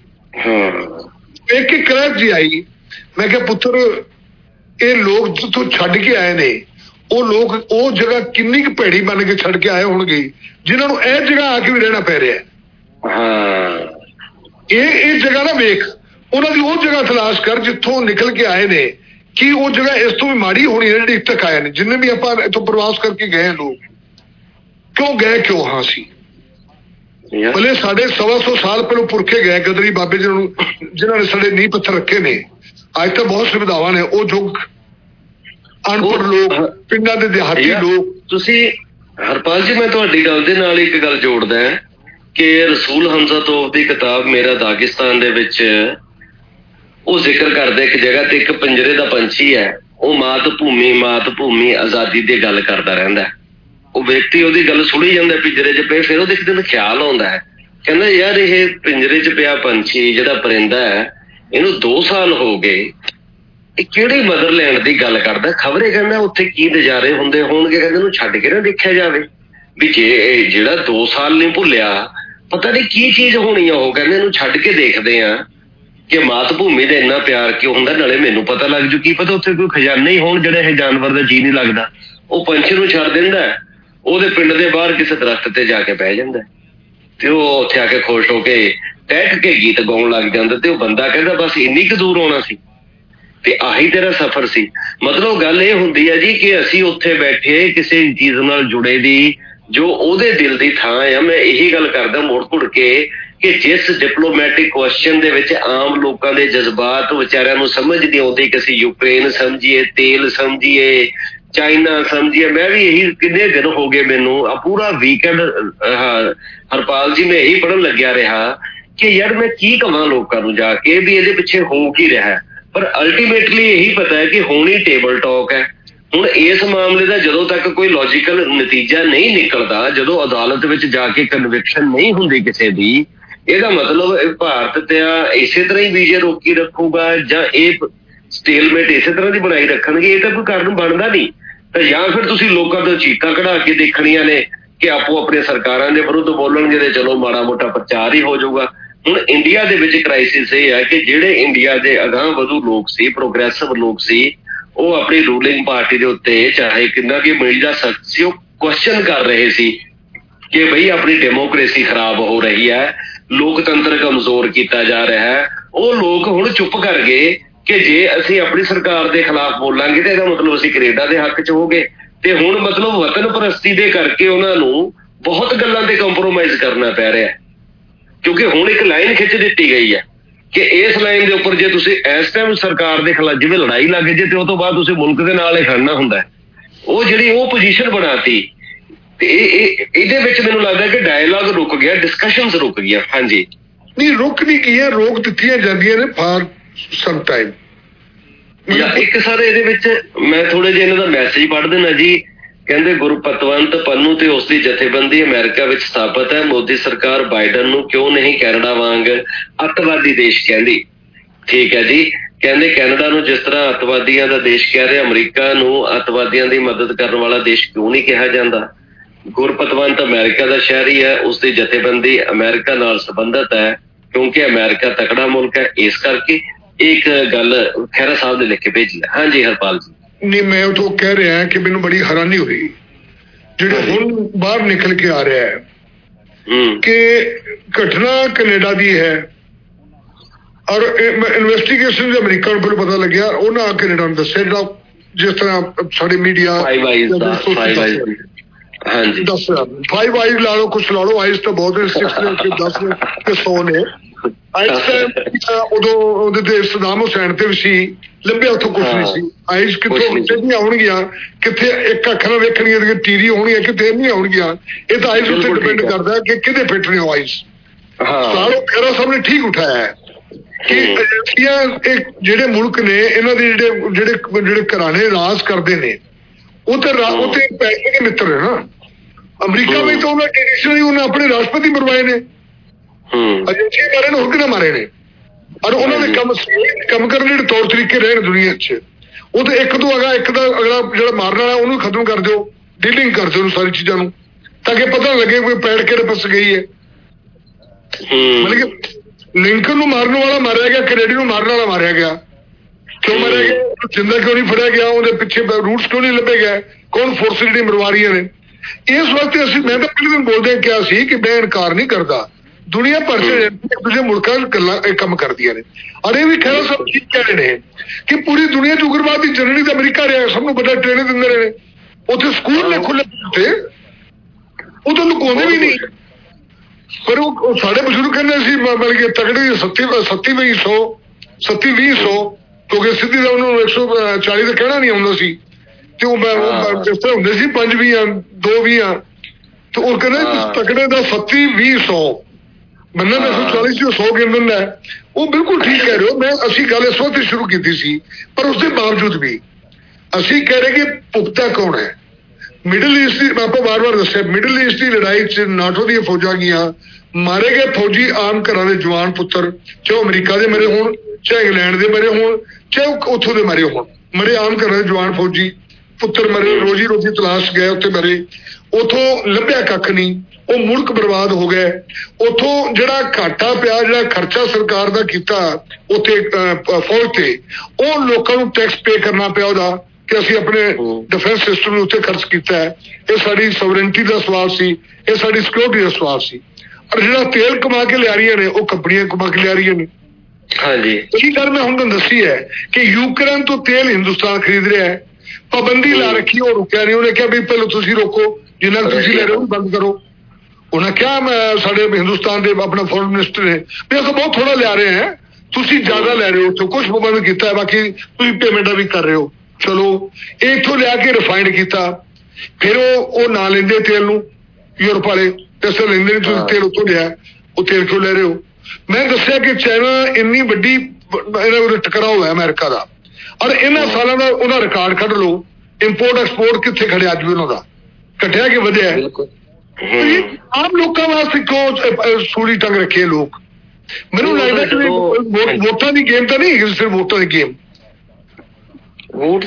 ਇੱਕ ਕਰੈਬ ਜੀ ਆਈ, ਮੈਂ ਕਿਹਾ ਪੁੱਤਰ ਇਹ ਲੋਕ ਜਿੱਥੋਂ ਛੱਡ ਕੇ ਆਏ ਨੇ, ਉਹ ਲੋਕ ਉਹ ਜਗ੍ਹਾ ਕਿੰਨੀ ਕੁ ਭੈੜੀ ਬਣ ਕੇ ਛੱਡ ਕੇ ਆਏ ਹੋਣਗੇ ਜਿਨ੍ਹਾਂ ਨੂੰ ਇਹ ਜਗ੍ਹਾ ਆ ਕੇ ਵੀ ਰਹਿਣਾ ਪੈ ਰਿਹਾ। ਇਹ ਜਗ੍ਹਾ ਨਾ ਵੇਖ, ਉਹਨਾਂ ਦੀ ਉਹ ਜਗ੍ਹਾ ਤਲਾਸ਼ ਕਰ ਜਿੱਥੋਂ ਨਿਕਲ ਕੇ ਆਏ ਨੇ, ਕਿ ਉਹ ਜਗ੍ਹਾ ਇਸ ਤੋਂ ਵੀ ਮਾੜੀ ਹੋਣੀ ਹੈ ਜਿਹੜੀ ਇੱਥੇ ਤੱਕ ਆਏ ਨੇ। ਜਿੰਨੇ ਵੀ ਆਪਾਂ ਇੱਥੋਂ ਪ੍ਰਵਾਸ ਕਰਕੇ ਗਏ ਲੋਕ, ਕਿਉਂ ਗਏ, ਕਿਉਂ ਹਾਂ ਸੀ ਭਲੇ ਸਾਡੇ 125 ਸਾਲ ਪਹਿਲਾਂ ਪੁਰਖੇ ਗਏ ਗਦਰੀ ਬਾਬੇ ਜਿਨ੍ਹਾਂ ਨੇ ਸਾਡੇ ਨੀਂਹ ਪੱਥਰ ਰੱਖੇ ਨੇ। ਅੱਜ ਤਾਂ ਬਹੁਤ ਸੁਵਿਧਾਵਾਂ ਨੇ, ਉਹ ਯੁੱਗ ਅਨਪੜ੍ਹ ਲੋਕ, ਪਿੰਡਾਂ ਦੇ ਦਿਹਾਤੀ ਲੋਕ। ਤੁਸੀਂ ਹਰਪਾਲ ਜੀ, ਮੈਂ ਤੁਹਾਡੀ ਗੱਲ ਦੇ ਨਾਲ ਇੱਕ ਗੱਲ ਜੋੜਦਾ ਕਿ ਰਸੂਲ ਹਮਜ਼ਾ ਤੋਪ ਦੀ ਕਿਤਾਬ ਮੇਰਾ ਦਾਗਿਸਤਾਨ ਦੇ ਵਿੱਚ ਉਹ ਜ਼ਿਕਰ ਕਰਦਾ ਇੱਕ ਜਗ੍ਹਾ ਤੇ ਇੱਕ ਪਿੰਜਰੇ ਦਾ ਪੰਛੀ ਹੈ, ਉਹ ਮਾਤ ਭੂਮੀ ਆਜ਼ਾਦੀ ਦੀ ਗੱਲ ਕਰਦਾ ਰਹਿੰਦਾ। ਉਹ ਵਿਅਕਤੀ ਉਹਦੀ ਗੱਲ ਸੁਣੀ ਜਾਂਦਾ ਪਿੰਜਰੇ 'ਚ ਪਏ, ਫਿਰ ਉਹਦੇ ਇੱਕ ਦਿਨ ਖਿਆਲ ਆਉਂਦਾ ਹੈ, ਕਹਿੰਦਾ ਯਾਰ ਇਹ ਪਿੰਜਰੇ 'ਚ ਪਿਆ ਪੰਛੀ ਜਿਹੜਾ ਪਰਿੰਦਾ ਹੈ, ਇਹਨੂੰ 2 ਸਾਲ ਹੋ ਗਏ, ਇਹ ਕਿਹੜੀ ਮਦਰਲੈਂਡ ਦੀ ਗੱਲ ਕਰਦਾ। ਖਬਰੇ ਕਹਿੰਦਾ ਉੱਥੇ ਕੀ ਨਜ਼ਾਰੇ ਹੁੰਦੇ ਹੋਣਗੇ, ਕਹਿੰਦੇ ਇਹਨੂੰ ਛੱਡ ਕੇ ਨਾ ਦੇਖਿਆ ਜਾਵੇ ਵੀ ਜੇ ਜਿਹੜਾ 2 ਸਾਲ ਨਹੀਂ ਭੁੱਲਿਆ, ਪਤਾ ਨਹੀਂ ਕੀ ਚੀਜ਼ ਹੋਣੀ ਆ। ਉਹ ਕਹਿੰਦੇ ਇਹਨੂੰ ਛੱਡ ਕੇ ਦੇਖਦੇ ਆ ਕਿ ਮਾਤ ਭੂਮੀ ਦਾ ਇੰਨਾ ਪਿਆਰ ਕਿਉਂ ਹੁੰਦਾ, ਨਾਲੇ ਮੈਨੂੰ ਪਤਾ ਲੱਗ ਜੂ, ਕੀ ਪਤਾ ਉੱਥੇ ਕੋਈ ਖਜ਼ਾਨੇ ਹੀ ਹੋਣ ਜਿਹੜੇ ਇਹ ਜਾਨਵਰ ਦਾ ਜੀਅ ਨਹੀਂ ਲੱਗਦਾ, ਉਹ ਪੰਛੀ ਨੂੰ ਛੱਡ ਦਿੰਦਾ, ਉਹਦੇ ਪਿੰਡ ਦੇ ਬਾਹਰ ਕਿਸੇ ਦਰਖਤ ਤੇ ਜਾ ਕੇ ਬਹਿ ਜਾਂਦਾ ਤੇ ਉਹ ਉੱਥੇ ਆ ਕੇ ਖੁਸ਼ ਹੋ ਕੇ ਟਹਿਕ ਕੇ ਗੀਤ ਗਾਉਣ ਲੱਗ ਜਾਂਦਾ ਤੇ ਉਹ ਬੰਦਾ ਕਹਿੰਦਾ ਬਸ ਇੰਨੀ ਕੁ ਦੂਰ ਆਉਣਾ ਸੀ ਤੇ ਆਹੀ ਤੇਰਾ ਸਫ਼ਰ ਸੀ। ਮਤਲਬ ਗੱਲ ਇਹ ਹੁੰਦੀ ਹੈ ਜੀ ਕਿ ਅਸੀਂ ਉੱਥੇ ਬੈਠੇ ਕਿਸੇ ਚੀਜ਼ ਨਾਲ ਜੁੜੇ ਦੀ ਜੋ ਉਹਦੇ ਦਿਲ ਦੀ ਥਾਂ ਆ। ਮੈਂ ਇਹੀ ਗੱਲ ਕਰਦਾ ਮੁੜ ਘੁੜ ਕੇ ਕਿ ਜਿਸ ਡਿਪਲੋਮੈਟਿਕ ਕੁਐਸਚਨ ਦੇ ਵਿੱਚ ਆਮ ਲੋਕਾਂ ਦੇ ਜਜ਼ਬਾਤ ਵਿਚਾਰਿਆਂ ਨੂੰ ਸਮਝ ਨਹੀਂ ਆਉਂਦੀ ਕਿ ਅਸੀਂ ਯੂਕਰੇਨ ਸਮਝੀਏ, ਤੇਲ ਸਮਝੀਏ, ਚਾਈਨਾ ਸਮਝੀਏ। ਮੈਂ ਵੀ ਇਹੀ ਕਿੰਨੇ ਦਿਨ ਹੋ ਗਏ ਮੈਨੂੰ ਆ ਪੂਰਾ ਵੀਕਐਂਡ ਹਰਪਾਲ ਜੀ ਮੈਂ ਇਹੀ ਪੜ੍ਹਨ ਲੱਗਿਆ ਰਿਹਾ ਕਿ ਯਾਰ ਮੈਂ ਕੀ ਕਹਾਂ ਲੋਕਾਂ ਨੂੰ ਜਾ ਕੇ ਵੀ ਇਹਦੇ ਪਿੱਛੇ ਹੋ ਕੀ ਰਿਹਾ, ਪਰ ਅਲਟੀਮੇਟਲੀ ਇਹੀ ਪਤਾ ਹੈ ਕਿ ਹੋਣੀ ਟੇਬਲ ਟਾਕ ਹੈ। ਹੁਣ ਇਸ ਮਾਮਲੇ ਦਾ ਜਦੋਂ ਤੱਕ ਕੋਈ ਲੌਜੀਕਲ ਨਤੀਜਾ ਨਹੀਂ ਨਿਕਲਦਾ, ਜਦੋਂ ਅਦਾਲਤ ਵਿੱਚ ਜਾ ਕੇ ਕਨਵਿਕਸ਼ਨ ਨਹੀਂ ਹੁੰਦੀ ਕਿਸੇ ਦੀ, ਇਹਦਾ ਮਤਲਬ ਭਾਰਤ ਤੇ ਇਸੇ ਤਰ੍ਹਾਂ ਹੀ ਵੀਜ਼ੇ ਰੋਕੀ ਰੱਖੂਗਾ ਜਾਂ ਇਹ ਸਟੇਲਮੇਟ ਇਸੇ ਤਰ੍ਹਾਂ ਦੀ ਬਣਾਈ ਰੱਖਣਗੇ। ਇਹ ਤਾਂ ਕੋਈ ਕਾਰਨ ਬਣਦਾ ਨਹੀਂ। ਤਾਂ ਜਾਂ ਫਿਰ ਤੁਸੀਂ ਲੋਕਾਂ ਤੋਂ ਚੀਕਾਂ ਕਢਾ ਕੇ ਦੇਖਣੀਆਂ ਨੇ ਕਿ ਆਪੋ ਆਪਣੇ ਸਰਕਾਰਾਂ ਦੇ ਵਿਰੁੱਧ ਬੋਲਣਗੇ ਤੇ ਚਲੋ ਮਾੜਾ ਮੋਟਾ ਪ੍ਰਚਾਰ ਹੀ ਹੋ ਜਾਊਗਾ। ਹੁਣ ਇੰਡੀਆ ਦੇ ਵਿੱਚ ਕ੍ਰਾਈਸਿਸ ਇਹ ਹੈ ਕਿ ਜਿਹੜੇ ਇੰਡੀਆ ਦੇ ਅਗਾਂਹ ਵਧੂ ਲੋਕ ਸੀ, ਪ੍ਰੋਗਰੈਸਿਵ ਲੋਕ ਸੀ, ਉਹ ਆਪਣੀ ਰੂਲਿੰਗ ਪਾਰਟੀ ਦੇ ਉੱਤੇ ਚਾਹੇ ਕਿੰਨਾ ਵੀ ਮੀਡੀਆ ਸਖਤ ਸੀ, ਉਹ ਕੁਐਸਚਨ ਕਰ ਰਹੇ ਸੀ ਕਿ ਬਈ ਆਪਣੀ ਡੈਮੋਕ੍ਰੇਸੀ ਖਰਾਬ ਹੋ ਰਹੀ ਹੈ, ਲੋਕਤੰਤਰ ਕਮਜ਼ੋਰ ਕੀਤਾ ਜਾ ਰਿਹਾ ਹੈ। ਉਹ ਲੋਕ ਹੁਣ ਚੁੱਪ ਕਰ ਗਏ ਕਿ ਜੇ ਅਸੀਂ ਆਪਣੀ ਸਰਕਾਰ ਦੇ ਖਿਲਾਫ ਬੋਲਾਂਗੇ ਤੇ ਇਹਦਾ ਮਤਲਬ ਅਸੀਂ ਕੈਨੇਡਾ ਦੇ ਹੱਕ 'ਚ ਹੋਗੇ। ਤੇ ਹੁਣ ਮਤਲਬ ਵਤਨ ਪ੍ਰਸਤੀ ਦੇ ਕਰਕੇ ਉਹਨਾਂ ਨੂੰ ਬਹੁਤ ਗੱਲਾਂ ਤੇ ਕੰਪਰੋਮਾਈਜ਼ ਕਰਨਾ ਪੈ ਰਿਹਾ, ਕਿਉਂਕਿ ਹੁਣ ਇੱਕ ਲਾਈਨ ਖਿੱਚ ਦਿੱਤੀ ਗਈ ਹੈ ਕਿ ਇਸ ਲਾਈਨ ਦੇ ਉੱਪਰ ਜੇ ਤੁਸੀਂ ਇਸ ਟਾਈਮ ਸਰਕਾਰ ਦੇ ਖਿਲਾਫ ਜਿਵੇਂ ਲੜਾਈ ਲੱਗ ਜੇ ਤੇ ਉਹ ਤੋਂ ਬਾਅਦ ਤੁਸੀਂ ਮੁਲਕ ਦੇ ਨਾਲ ਹੀ ਖੜਨਾ ਹੁੰਦਾ, ਉਹ ਜਿਹੜੀ ਉਹ ਪੋਜੀਸ਼ਨ ਬਣਾਤੀ। ਤੇ ਇਹਦੇ ਵਿੱਚ ਮੈਨੂੰ ਲੱਗਦਾ ਕਿ ਡਾਇਲਾਗ ਰੁਕ ਗਿਆ, ਡਿਸਕਸ਼ਨਸ ਰੁਕ ਗਈਆਂ। ਹਾਂਜੀ ਨਹੀਂ ਰੁਕ ਨਹੀਂ ਗਈਆਂ, ਰੋਕ ਦਿੱਤੀਆਂ ਜਾਂਦੀਆਂ ਨੇ ਫਾਰ ਸਮ ਟਾਈਮ। ਇੱਕ ਸਰ ਇਹਦੇ ਵਿੱਚ ਮੈਂ ਥੋੜੇ ਜਿਹੇ ਇਹਨਾਂ ਦਾ ਮੈਸੇਜ ਪੜ੍ਹ ਦੇਣਾ ਜੀ। ਕਹਿੰਦੇ ਗੁਰਪਤਵੰਤ ਪੰਨੂ ਤੇ ਉਸ ਦੀ ਜਥੇਬੰਦੀ ਅਮਰੀਕਾ ਵਿੱਚ ਸਥਾਪਿਤ ਹੈ। ਮੋਦੀ ਸਰਕਾਰ ਬਾਈਡਨ ਨੂੰ ਕਿਉਂ ਨਹੀਂ ਕੈਨੇਡਾ ਵਾਂਗ ਅੱਤਵਾਦੀ ਦੇਸ਼ ਕਹਿੰਦੀ। ਠੀਕ ਹੈ ਜੀ। ਕਹਿੰਦੇ ਕੈਨੇਡਾ ਨੂੰ ਜਿਸ ਤਰ੍ਹਾਂ ਅੱਤਵਾਦੀਆਂ ਦਾ ਦੇਸ਼ ਕਹਿ ਰਿਹਾ, ਅਮਰੀਕਾ ਨੂੰ ਅੱਤਵਾਦੀਆਂ ਦੀ ਮਦਦ ਕਰਨ ਵਾਲਾ ਦੇਸ਼ ਕਿਉਂ ਨਹੀਂ ਕਿਹਾ ਜਾਂਦਾ। ਗੁਰਪਤਵੰਤ ਅਮਰੀਕਾ ਦਾ ਸ਼ਹਿਰੀ ਹੈ, ਉਸ ਦੀ ਜਥੇਬੰਦੀ ਅਮਰੀਕਾ ਨਾਲ ਸੰਬੰਧਿਤ ਹੈ ਕਿਉਂਕਿ ਅਮਰੀਕਾ ਤਕੜਾ ਮੁਲਕ ਹੈ। ਇਸ ਕਰਕੇ ਇੱਕ ਗੱਲ ਖਹਿਰਾ ਸਾਹਿਬ ਨੇ ਲਿਖ ਕੇ ਭੇਜੀ ਹੈ। ਹਾਂਜੀ ਹਰਪਾਲ ਜੀ। ਨਹੀਂ ਮੈਂ ਉਹ ਤੋਂ ਕਹਿ ਰਿਹਾ ਕਿ ਮੈਨੂੰ ਬੜੀ ਹੈਰਾਨੀ ਹੋਈ ਜਿਹੜੇ ਹੁਣ ਬਾਹਰ ਨਿਕਲ ਕੇ ਆ ਰਿਹਾ ਹੈ ਕਿ ਘਟਨਾ ਕੈਨੇਡਾ ਦੀ ਹੈ ਔਰ ਇਨਵੈਸਟੀਗੇਸ਼ਨ ਅਮਰੀਕਾ ਨੂੰ ਪਤਾ ਲੱਗਿਆ, ਉਹਨਾਂ ਕੈਨੇਡਾ ਨੂੰ ਦੱਸਿਆ ਜਿਹੜਾ ਜਿਸ ਤਰ੍ਹਾਂ ਸਾਡੇ ਮੀਡੀਆ ਹਾਂਜੀ 5 ਆਈਜ਼ ਲਾ ਲਓ, ਕੁਛ ਲਾ ਲਓ, ਆਈਜ਼ ਤਾਂ ਬਹੁਤ 6 10 ਤੇ 100 ਨੇ। ਉਦੋਂ ਉਹਦੇ ਤੇ ਸਦਾਮ ਹੁਸੈਨ ਤੇ ਵੀ ਸੀ, ਲੱਭਿਆ ਉੱਥੋਂ ਕੁਛ ਨਹੀਂ ਸੀ। ਆਈਜ਼ ਕਿੱਥੋਂ ਆਉਣਗੀਆਂ, ਕਿੱਥੇ ਇੱਕ ਅੱਖ ਨਾਲ ਵੇਖਣਗੀਆਂ ਟੀਰੀ ਹੋਣਗੀਆਂ, ਕਿਤੇ ਨਹੀਂ ਆਉਣਗੀਆਂ। ਇਹ ਤਾਂ ਆਈਜ਼ ਉੱਤੇ ਡਿਪੈਂਡ ਕਰਦਾ ਕਿ ਕਿਹਦੇ ਫਿੱਟ ਨੇ ਉਹ ਆਈਜ਼। ਸਾਲੋ ਖਹਿਰਾ ਸਾਹਿਬ ਨੇ ਠੀਕ ਉਠਾਇਆ ਹੈ ਕਿ ਏਜੰਸੀਆਂ ਜਿਹੜੇ ਮੁਲਕ ਨੇ ਇਹਨਾਂ ਦੇ ਜਿਹੜੇ ਘਰਾਣੇ ਰਾਜ ਕਰਦੇ ਨੇ ਉਹ ਤੇ ਪੈਸੇ ਦੇ ਮਿੱਤਰ ਹੈ ਨਾ। ਅਮਰੀਕਾ ਵਿੱਚ ਤਾਂ ਉਹਨਾਂ ਟ੍ਰੈਡੀਸ਼ਨਲੀ ਉਹਨਾਂ ਆਪਣੇ ਰਾਸ਼ਟਰਪਤੀ ਮਰਵਾਏ ਨੇ, ਏਜੰਸੀਆਂ ਮਾਰੇ ਨੇ, ਹੋਰ ਕਿਹਨੇ ਮਾਰੇ ਨੇ। ਔਰ ਉਹਨਾਂ ਦੇ ਕੰਮ ਕਰਨ ਜਿਹੜੇ ਤੌਰ ਤਰੀਕੇ ਰਹੇ ਨੇ ਦੁਨੀਆ 'ਚ, ਉਹ ਤੇ ਇੱਕ ਤੋਂ ਅਗਲਾ ਜਿਹੜਾ ਮਾਰਨ ਵਾਲਾ ਉਹਨੂੰ ਖਤਮ ਕਰ ਦਿਓ, ਡੀਲਿੰਗ ਕਰ ਦਿਓ ਸਾਰੀ ਚੀਜ਼ਾਂ ਨੂੰ, ਤਾਂ ਕਿ ਪਤਾ ਲੱਗੇ ਕੋਈ ਪੈੜ ਕਿਹੜੇ ਪਾਸੇ ਗਈ ਹੈ। ਮਤਲਬ ਕਿ ਲਿੰਕਨ ਨੂੰ ਮਾਰਨ ਵਾਲਾ ਮਾਰਿਆ ਗਿਆ, ਕੈਨੇਡੀ ਨੂੰ ਮਾਰਨ ਵਾਲਾ ਮਾਰਿਆ ਗਿਆ। ਕਿਉਂ ਮਾਰਿਆ ਗਿਆ? ਜਿੰਦਾ ਕਿਉਂ ਨਹੀਂ ਫੜਿਆ ਗਿਆ? ਉਹਦੇ ਪਿੱਛੇ ਰੂਟਸ ਕਿਉਂ ਨਹੀਂ ਲੱਭੇ ਗਏ? ਕੌਣ ਫੋਰਸ ਜਿਹੜੀ ਮਰਵਾ ਰਹੀਆਂ ਨੇ? ਇਸ ਵਾਸਤੇ ਮੈਂ ਤਾਂ ਪਹਿਲੇ ਦਿਨ ਬੋਲਦੇ ਕਿਹਾ ਸੀ ਕਿ ਮੈਂ ਇਨਕਾਰ ਨਹੀਂ ਕਰਦਾ, ਦੁਨੀਆ ਭਰ ਚ ਦੂਜੇ ਮੁਲਕਾਂ ਗੱਲਾਂ ਇਹ ਕੰਮ ਕਰਦੀਆਂ ਨੇ। ਔਰ ਇਹ ਵੀ ਖਹਿਰਾ ਸਾਹਿਬ ਠੀਕ ਕਹਿ ਰਹੇ ਨੇ ਕਿ ਪੂਰੀ ਦੁਨੀਆ ਚ ਉਗਰਵਾਦ ਦੀ ਜਨਨੀ ਤਾਂ ਅਮਰੀਕਾ ਰਿਹਾ, ਸਭ ਨੂੰ ਵੱਡਾ ਟ੍ਰੇਨਿੰਗ ਦਿੰਦੇ ਰਹੇ ਨੇ। ਉੱਥੇ ਸਕੂਲ ਨੇ ਖੁੱਲੇ ਉੱਤੇ, ਉਹ ਤਾਂ ਲੁਕਾਉਂਦੇ ਵੀ ਨਹੀਂ। ਪਰ ਉਹ ਸਾਡੇ ਬਜ਼ੁਰਗ ਕਹਿੰਦੇ ਸੀ ਮਤਲਬ ਕਿ ਤਕੜੀ 37-20 ਕਿਉਂਕਿ ਸਿੱਧੀ ਦਾ ਉਹਨੂੰ 140 ਦਾ ਕਹਿਣਾ ਨਹੀਂ ਆਉਂਦਾ ਸੀ ਤੇ ਉਹ ਇਸ ਤਰ੍ਹਾਂ ਹੁੰਦੇ ਸੀ 5 ਵੀ ਆ 2 ਵੀ ਆ ਤੇ ਉਹ ਕਹਿੰਦੇ ਤਕੜੇ ਦਾ 37-20 ਮੰਨਣਾ 140 ਚ 100 ਗਿਣ ਹੈ। ਉਹ ਬਿਲਕੁਲ ਠੀਕ ਕਹਿ ਰਹੇ ਹੋ। ਅਸੀਂ ਗੱਲ ਇਸ ਵਕਤ ਸ਼ੁਰੂ ਕੀਤੀ ਸੀ, ਪਰ ਉਸਦੇ ਬਾਵਜੂਦ ਵੀ ਅਸੀਂ ਕਹਿ ਰਹੇ ਕਿ ਪੁਖਤਾ ਕੌਣ ਹੈ। ਮਿਡਲ ਈਸਟ ਦੀ ਆਪਾਂ ਵਾਰ-ਵਾਰ ਦੱਸਿਆ, ਮਿਡਲ ਈਸਟ ਦੀ ਲੜਾਈ 'ਚ ਨਾਟੋ ਦੀਆਂ ਫੌਜਾਂ ਗਈਆਂ, ਮਾਰੇ ਗਏ ਫੌਜੀ ਆਮ ਘਰਾਂ ਦੇ ਜਵਾਨ ਪੁੱਤਰ, ਚਾਹੇ ਅਮਰੀਕਾ ਦੇ ਮਰੇ ਹੋਣ, ਚਾਹੇ ਇੰਗਲੈਂਡ ਦੇ ਮਰੇ ਹੋਣ, ਚਾਹੇ ਉੱਥੋਂ ਦੇ ਮਰੇ ਹੋਣ, ਮਰੇ ਆਮ ਘਰਾਂ ਦੇ ਜਵਾਨ ਫੌਜੀ ਪੁੱਤਰ ਮਰੇ, ਰੋਜੀ ਰੋਟੀ ਤਲਾਸ਼ ਗਏ, ਉੱਥੇ ਮਰੇ, ਉਥੋਂ ਲੱਭਿਆ ਕੱਖ ਨਹੀਂ, ਉਹ ਮੁਲਕ ਬਰਬਾਦ ਹੋ ਗਏ। ਉਥੋਂ ਜਿਹੜਾ ਘਾਟਾ ਪਿਆ, ਜਿਹੜਾ ਖਰਚਾ ਸਰਕਾਰ ਦਾ ਕੀਤਾ ਉੱਥੇ ਫੌਜ ਤੇ, ਉਹ ਲੋਕਾਂ ਨੂੰ ਟੈਕਸ ਪੇ ਕਰਨਾ ਪਿਆ ਉਹਦਾ, ਕਿ ਅਸੀਂ ਆਪਣੇ ਡਿਫੈਂਸ ਸਿਸਟਮ ਨੂੰ ਉੱਤੇ ਖਰਚ ਕੀਤਾ ਹੈ। ਇਹ ਸਾਡੀ ਸੋਵਰੇਨਟੀ ਦਾ ਸਵਾਲ ਸੀ, ਇਹ ਸਾਡੀ ਸਿਕਿਉਰਿਟੀ ਦਾ ਸਵਾਲ ਸੀ। ਔਰ ਜਿਹੜਾ ਤੇਲ ਕਮਾ ਕੇ ਲਿਆ ਰਹੀਆਂ ਨੇ ਉਹ ਕੰਪਨੀਆਂ ਕਮਾ ਕੇ ਲਿਆ ਰਹੀਆਂ ਨੇ। ਹਾਂਜੀ, ਇਹੀ ਗੱਲ ਮੈਂ ਹੁਣ ਤੁਹਾਨੂੰ ਦੱਸੀ ਹੈ ਕਿ ਯੂਕਰੇਨ ਤੋਂ ਤੇਲ ਹਿੰਦੁਸਤਾਨ ਖਰੀਦ ਰਿਹਾ ਹੈ, ਪਾਬੰਦੀ ਲਾ ਰੱਖੀ, ਉਹ ਰੁਕਿਆ ਨਹੀਂ। ਉਹਨੇ ਕਿਹਾ ਵੀ ਪਹਿਲਾਂ ਤੁਸੀਂ ਰੋਕੋ, ਜਿੰਨਾ ਤੁਸੀਂ ਲੈ ਰਹੇ ਹੋ ਬੰਦ ਕਰੋ। ਉਹਨਾਂ ਕਿਹਾ ਮੈਂ ਸਾਡੇ ਹਿੰਦੁਸਤਾਨ ਦੇ ਆਪਣਾ ਫੋਰਨ ਮਿਨਿਸਟਰ ਨੇ ਵੀ ਅਸੀਂ ਬਹੁਤ ਥੋੜਾ ਲਿਆ ਰਹੇ ਹਾਂ, ਤੁਸੀਂ ਜ਼ਿਆਦਾ ਲੈ ਰਹੇ ਹੋ, ਉੱਥੋਂ ਕੁਛ ਪ੍ਰਬੰਧ ਕੀਤਾ ਹੈ, ਬਾਕੀ ਤੁਸੀਂ ਪੇਮੈਂਟਾਂ ਵੀ ਕਰ ਰਹੇ ਹੋ। ਚਲੋ ਇਹ ਇੱਥੋਂ ਲਿਆ ਕੇ ਰਿਫਾਈਨਡ ਕੀਤਾ, ਫਿਰ ਉਹ ਨਾ ਲੈਂਦੇ ਤੇਲ ਨੂੰ, ਯੂਰਪ ਵਾਲੇ ਪੈਸੇ ਲੈਂਦੇ ਨਹੀਂ, ਤੁਸੀਂ ਤੇਲ ਉੱਥੋਂ ਲਿਆ, ਉਹ ਤੇਲ ਕਿਉਂ ਲੈ ਰਹੇ ਹੋ? ਮੈਂ ਦੱਸਿਆ ਕਿ ਚਾਈਨਾ ਇੰਨੀ ਵੱਡੀ ਇਹਨਾਂ ਟਕਰਾਅ ਹੋਇਆ ਅਮਰੀਕਾ ਦਾ, ਔਰ ਇਹਨਾਂ ਸਾਲਾਂ ਦਾ ਉਹਦਾ ਰਿਕਾਰਡ ਕੱਢ ਲਓ, ਇੰਪੋਰਟ ਐਕਸਪੋਰਟ ਕਿੱਥੇ ਖੜਿਆ ਅੱਜ ਵੀ ਉਹਨਾਂ ਦਾ, ਘਟਿਆ ਕਿ ਵਧਿਆ? ਆਮ ਲੋਕਾਂ ਵਾਸਤੇ ਕਿਉਂ ਸੂਲੀ ਟੰਗ ਰੱਖੇ ਲੋਕ? ਮੈਨੂੰ ਲੱਗਦਾ ਕਿ ਵੋਟਾਂ ਦੀ ਗੇਮ ਤਾਂ ਨਹੀਂ ਹੈਗੀ, ਸਿਰਫ ਵੋਟਾਂ ਦੀ ਗੇਮ। ਵੋਟ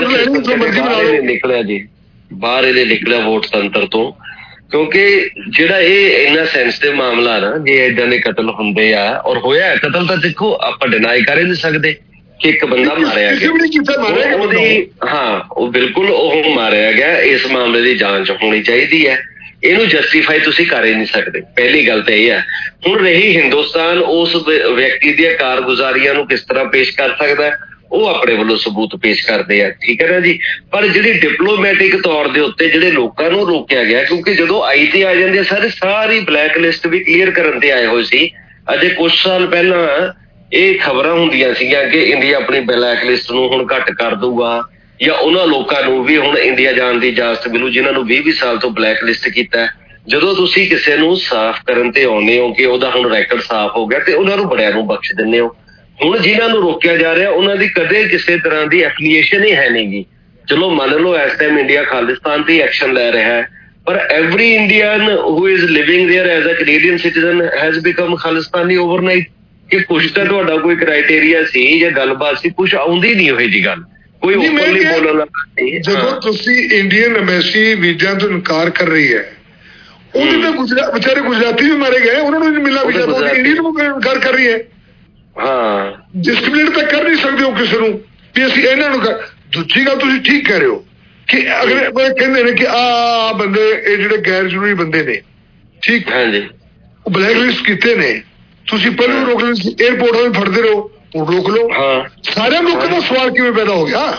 ਨਿਕਲਿਆ ਜੀ ਬਾਹਰ, ਇਹਦੇ ਨਿਕਲਿਆ ਵੋਟ ਤੰਤਰ ਤੋਂ, ਕਿਉਂਕਿ ਜਿਹੜਾ ਇਹ ਇੰਨਾ ਸੈਂਸਿਟਿਵ ਮਾਮਲਾ ਨਾ, ਜੇ ਏਦਾਂ ਦੇ ਕਤਲ ਹੁੰਦੇ ਆ, ਔਰ ਹੋਇਆ ਕਤਲ ਤਾਂ ਦੇਖੋ ਆਪਾਂ ਡਿਨਾਈ ਕਰ ਹੀ ਨਹੀਂ ਸਕਦੇ ਕਿ ਇੱਕ ਬੰਦਾ ਮਾਰਿਆ ਗਿਆ, ਉਹਦੀ ਉਹ ਬਿਲਕੁਲ ਉਹ ਮਾਰਿਆ ਗਿਆ। ਇਸ ਮਾਮਲੇ ਦੀ ਜਾਂਚ ਹੋਣੀ ਚਾਹੀਦੀ ਹੈ, ਇਹਨੂੰ ਜਸਟੀਫਾਈ ਤੁਸੀਂ ਕਰ ਹੀ ਨਹੀਂ ਸਕਦੇ। ਪਹਿਲੀ ਗੱਲ ਤਾਂ ਇਹ ਹੈ। ਹੁਣ ਰਹੀ ਹਿੰਦੁਸਤਾਨ ਉਸ ਵਿਅਕਤੀ ਦੀਆਂ ਕਾਰਗੁਜ਼ਾਰੀਆਂ ਨੂੰ ਕਿਸ ਤਰ੍ਹਾਂ ਪੇਸ਼ ਕਰ ਸਕਦਾ, ਉਹ ਆਪਣੇ ਵੱਲੋਂ ਸਬੂਤ ਪੇਸ਼ ਕਰਦੇ ਆ, ਠੀਕ ਹੈ ਨਾ ਜੀ। ਪਰ ਜਿਹੜੀ ਡਿਪਲੋਮੈਟਿਕ ਤੌਰ ਦੇ ਉੱਤੇ ਜਿਹੜੇ ਲੋਕਾਂ ਨੂੰ ਰੋਕਿਆ ਗਿਆ, ਕਿਉਂਕਿ ਜਦੋਂ ਆਈ ਤੇ ਆ ਜਾਂਦੇ ਸਾਰੀ ਬਲੈਕ ਲਿਸਟ ਵੀ ਕਲੀਅਰ ਕਰਨ ਤੇ ਆਏ ਹੋਏ ਸੀ। ਅਜੇ ਕੁਝ ਸਾਲ ਪਹਿਲਾਂ ਇਹ ਖਬਰਾਂ ਹੁੰਦੀਆਂ ਸੀਗੀਆਂ ਕਿ ਇੰਡੀਆ ਆਪਣੀ ਬਲੈਕ ਲਿਸਟ ਨੂੰ ਹੁਣ ਘੱਟ ਕਰ ਦਊਗਾ, ਜਾਂ ਉਹਨਾਂ ਲੋਕਾਂ ਨੂੰ ਵੀ ਹੁਣ ਇੰਡੀਆ ਜਾਣ ਦੀ ਇਜਾਜ਼ਤ ਮਿਲੂ ਜਿਨ੍ਹਾਂ ਨੂੰ 20-20 ਸਾਲ ਤੋਂ ਬਲੈਕ ਲਿਸਟ ਕੀਤਾ। ਜਦੋਂ ਤੁਸੀਂ ਕਿਸੇ ਨੂੰ ਸਾਫ਼ ਕਰਨ ਤੇ ਆਉਂਦੇ ਹੋ ਕਿ ਉਹਦਾ ਹੁਣ ਰੈਕਰਡ ਸਾਫ਼ ਹੋ ਗਿਆ, ਤੇ ਉਹਨਾਂ ਨੂੰ ਬੜਿਆਂ ਨੂੰ ਬਖਸ਼ ਦਿੰਦੇ ਹੋ। ਹੁਣ ਜਿਨ੍ਹਾਂ ਨੂੰ ਰੋਕਿਆ ਜਾ ਰਿਹਾ ਉਹਨਾਂ ਦੀ ਕਦੇ ਕਿਸੇ ਤਰ੍ਹਾਂ ਦੀ ਐਫੀਲੀਏਸ਼ਨ ਹੀ ਹੈ ਨਹੀਂ ਗੀ। ਚਲੋ ਮੰਨ ਲਓ ਇਸ ਟਾਈਮ ਇੰਡੀਆ ਖਾਲਿਸਤਾਨ ਤੇ ਐਕਸ਼ਨ ਲੈ ਰਿਹਾ ਹੈ, ਪਰ every Indian who is living there as a Canadian citizen has become Khalistani overnight. ਕਿ ਕੁਛ ਤਾਂ ਤੁਹਾਡਾ ਕੋਈ ਕ੍ਰਾਈਟੇਰੀਆ ਸੀ ਜਾਂ ਗੱਲਬਾਤ ਸੀ, ਕੁਛ ਆਉਂਦੀ ਨਹੀਂ ਉਹੋ ਜਿਹੀ ਗੱਲ, ਕੋਈ ਓਪਨਲੀ ਬੋਲਣ। ਜਦੋਂ ਤੁਸੀਂ ਇੰਡੀਅਨ ਐਮਬੈਸੀ ਵੀਜ਼ਾ ਤੋਂ ਇਨਕਾਰ ਕਰ ਰਹੀ ਹੈ, ਉਹਦੇ ਤਾਂ ਵਿਚਾਰੇ ਗੁਜਰਾਤੀ ਵੀ ਮਾਰੇ ਗਏ, ਉਹਨਾਂ ਨੂੰ ਨਹੀਂ ਮਿਲਣਾ ਵੀਜ਼ਾ, ਇੰਡੀਅਨ ਨੂੰ ਇਨਕਾਰ ਕਰ ਰਹੀ ਹੈ। ਡਿਸਕ੍ਰਿਮੀਨੇਟ ਤਾਂ ਕਰ ਨਹੀਂ ਸਕਦੇ ਹੋ ਕਿਸੇ ਨੂੰ ਵੀ ਅਸੀਂ ਇਹਨਾਂ ਨੂੰ। ਦੂਜੀ ਗੱਲ ਤੁਸੀਂ ਠੀਕ ਕਹਿ ਰਹੇ ਹੋ ਕਿ ਅਗਲੇ ਕਹਿੰਦੇ ਨੇ ਕਿ ਆਹ ਬੰਦੇ ਇਹ ਜਿਹੜੇ ਗੈਰ ਜ਼ਰੂਰੀ ਬੰਦੇ ਨੇ, ਠੀਕ ਉਹ ਬਲੈਕ ਲਿਸਟ ਕੀਤੇ ਨੇ, ਤੁਸੀਂ ਪਹਿਲਾਂ ਰੋਕ ਲਓ, ਏਅਰਪੋਰਟਾਂ ਨੂੰ ਫੜਦੇ ਰਹੋ, ਹੁਣ ਰੋਕ ਲਓ। ਸਾਰਿਆਂ ਲੋਕਾਂ ਦਾ ਸਵਾਲ ਕਿਵੇਂ ਪੈਦਾ ਹੋ ਗਿਆ?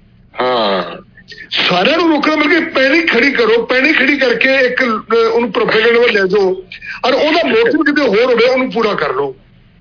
ਸਾਰਿਆਂ ਨੂੰ ਰੋਕਣਾ ਮਿਲ ਕੇ ਪੈਨਿਕ ਖੜੀ ਕਰੋ, ਪੈਨਿਕ ਖੜੀ ਕਰਕੇ ਇੱਕ ਉਹਨੂੰ ਪ੍ਰੋਪੇਗੈਂਡਾ ਵੱਲ ਲੈ ਜਾਓ, ਔਰ ਉਹਦਾ ਮੋਟਿਵ ਕਿਤੇ ਹੋਰ ਹੋਵੇ ਉਹਨੂੰ ਪੂਰਾ ਕਰ ਲਓ।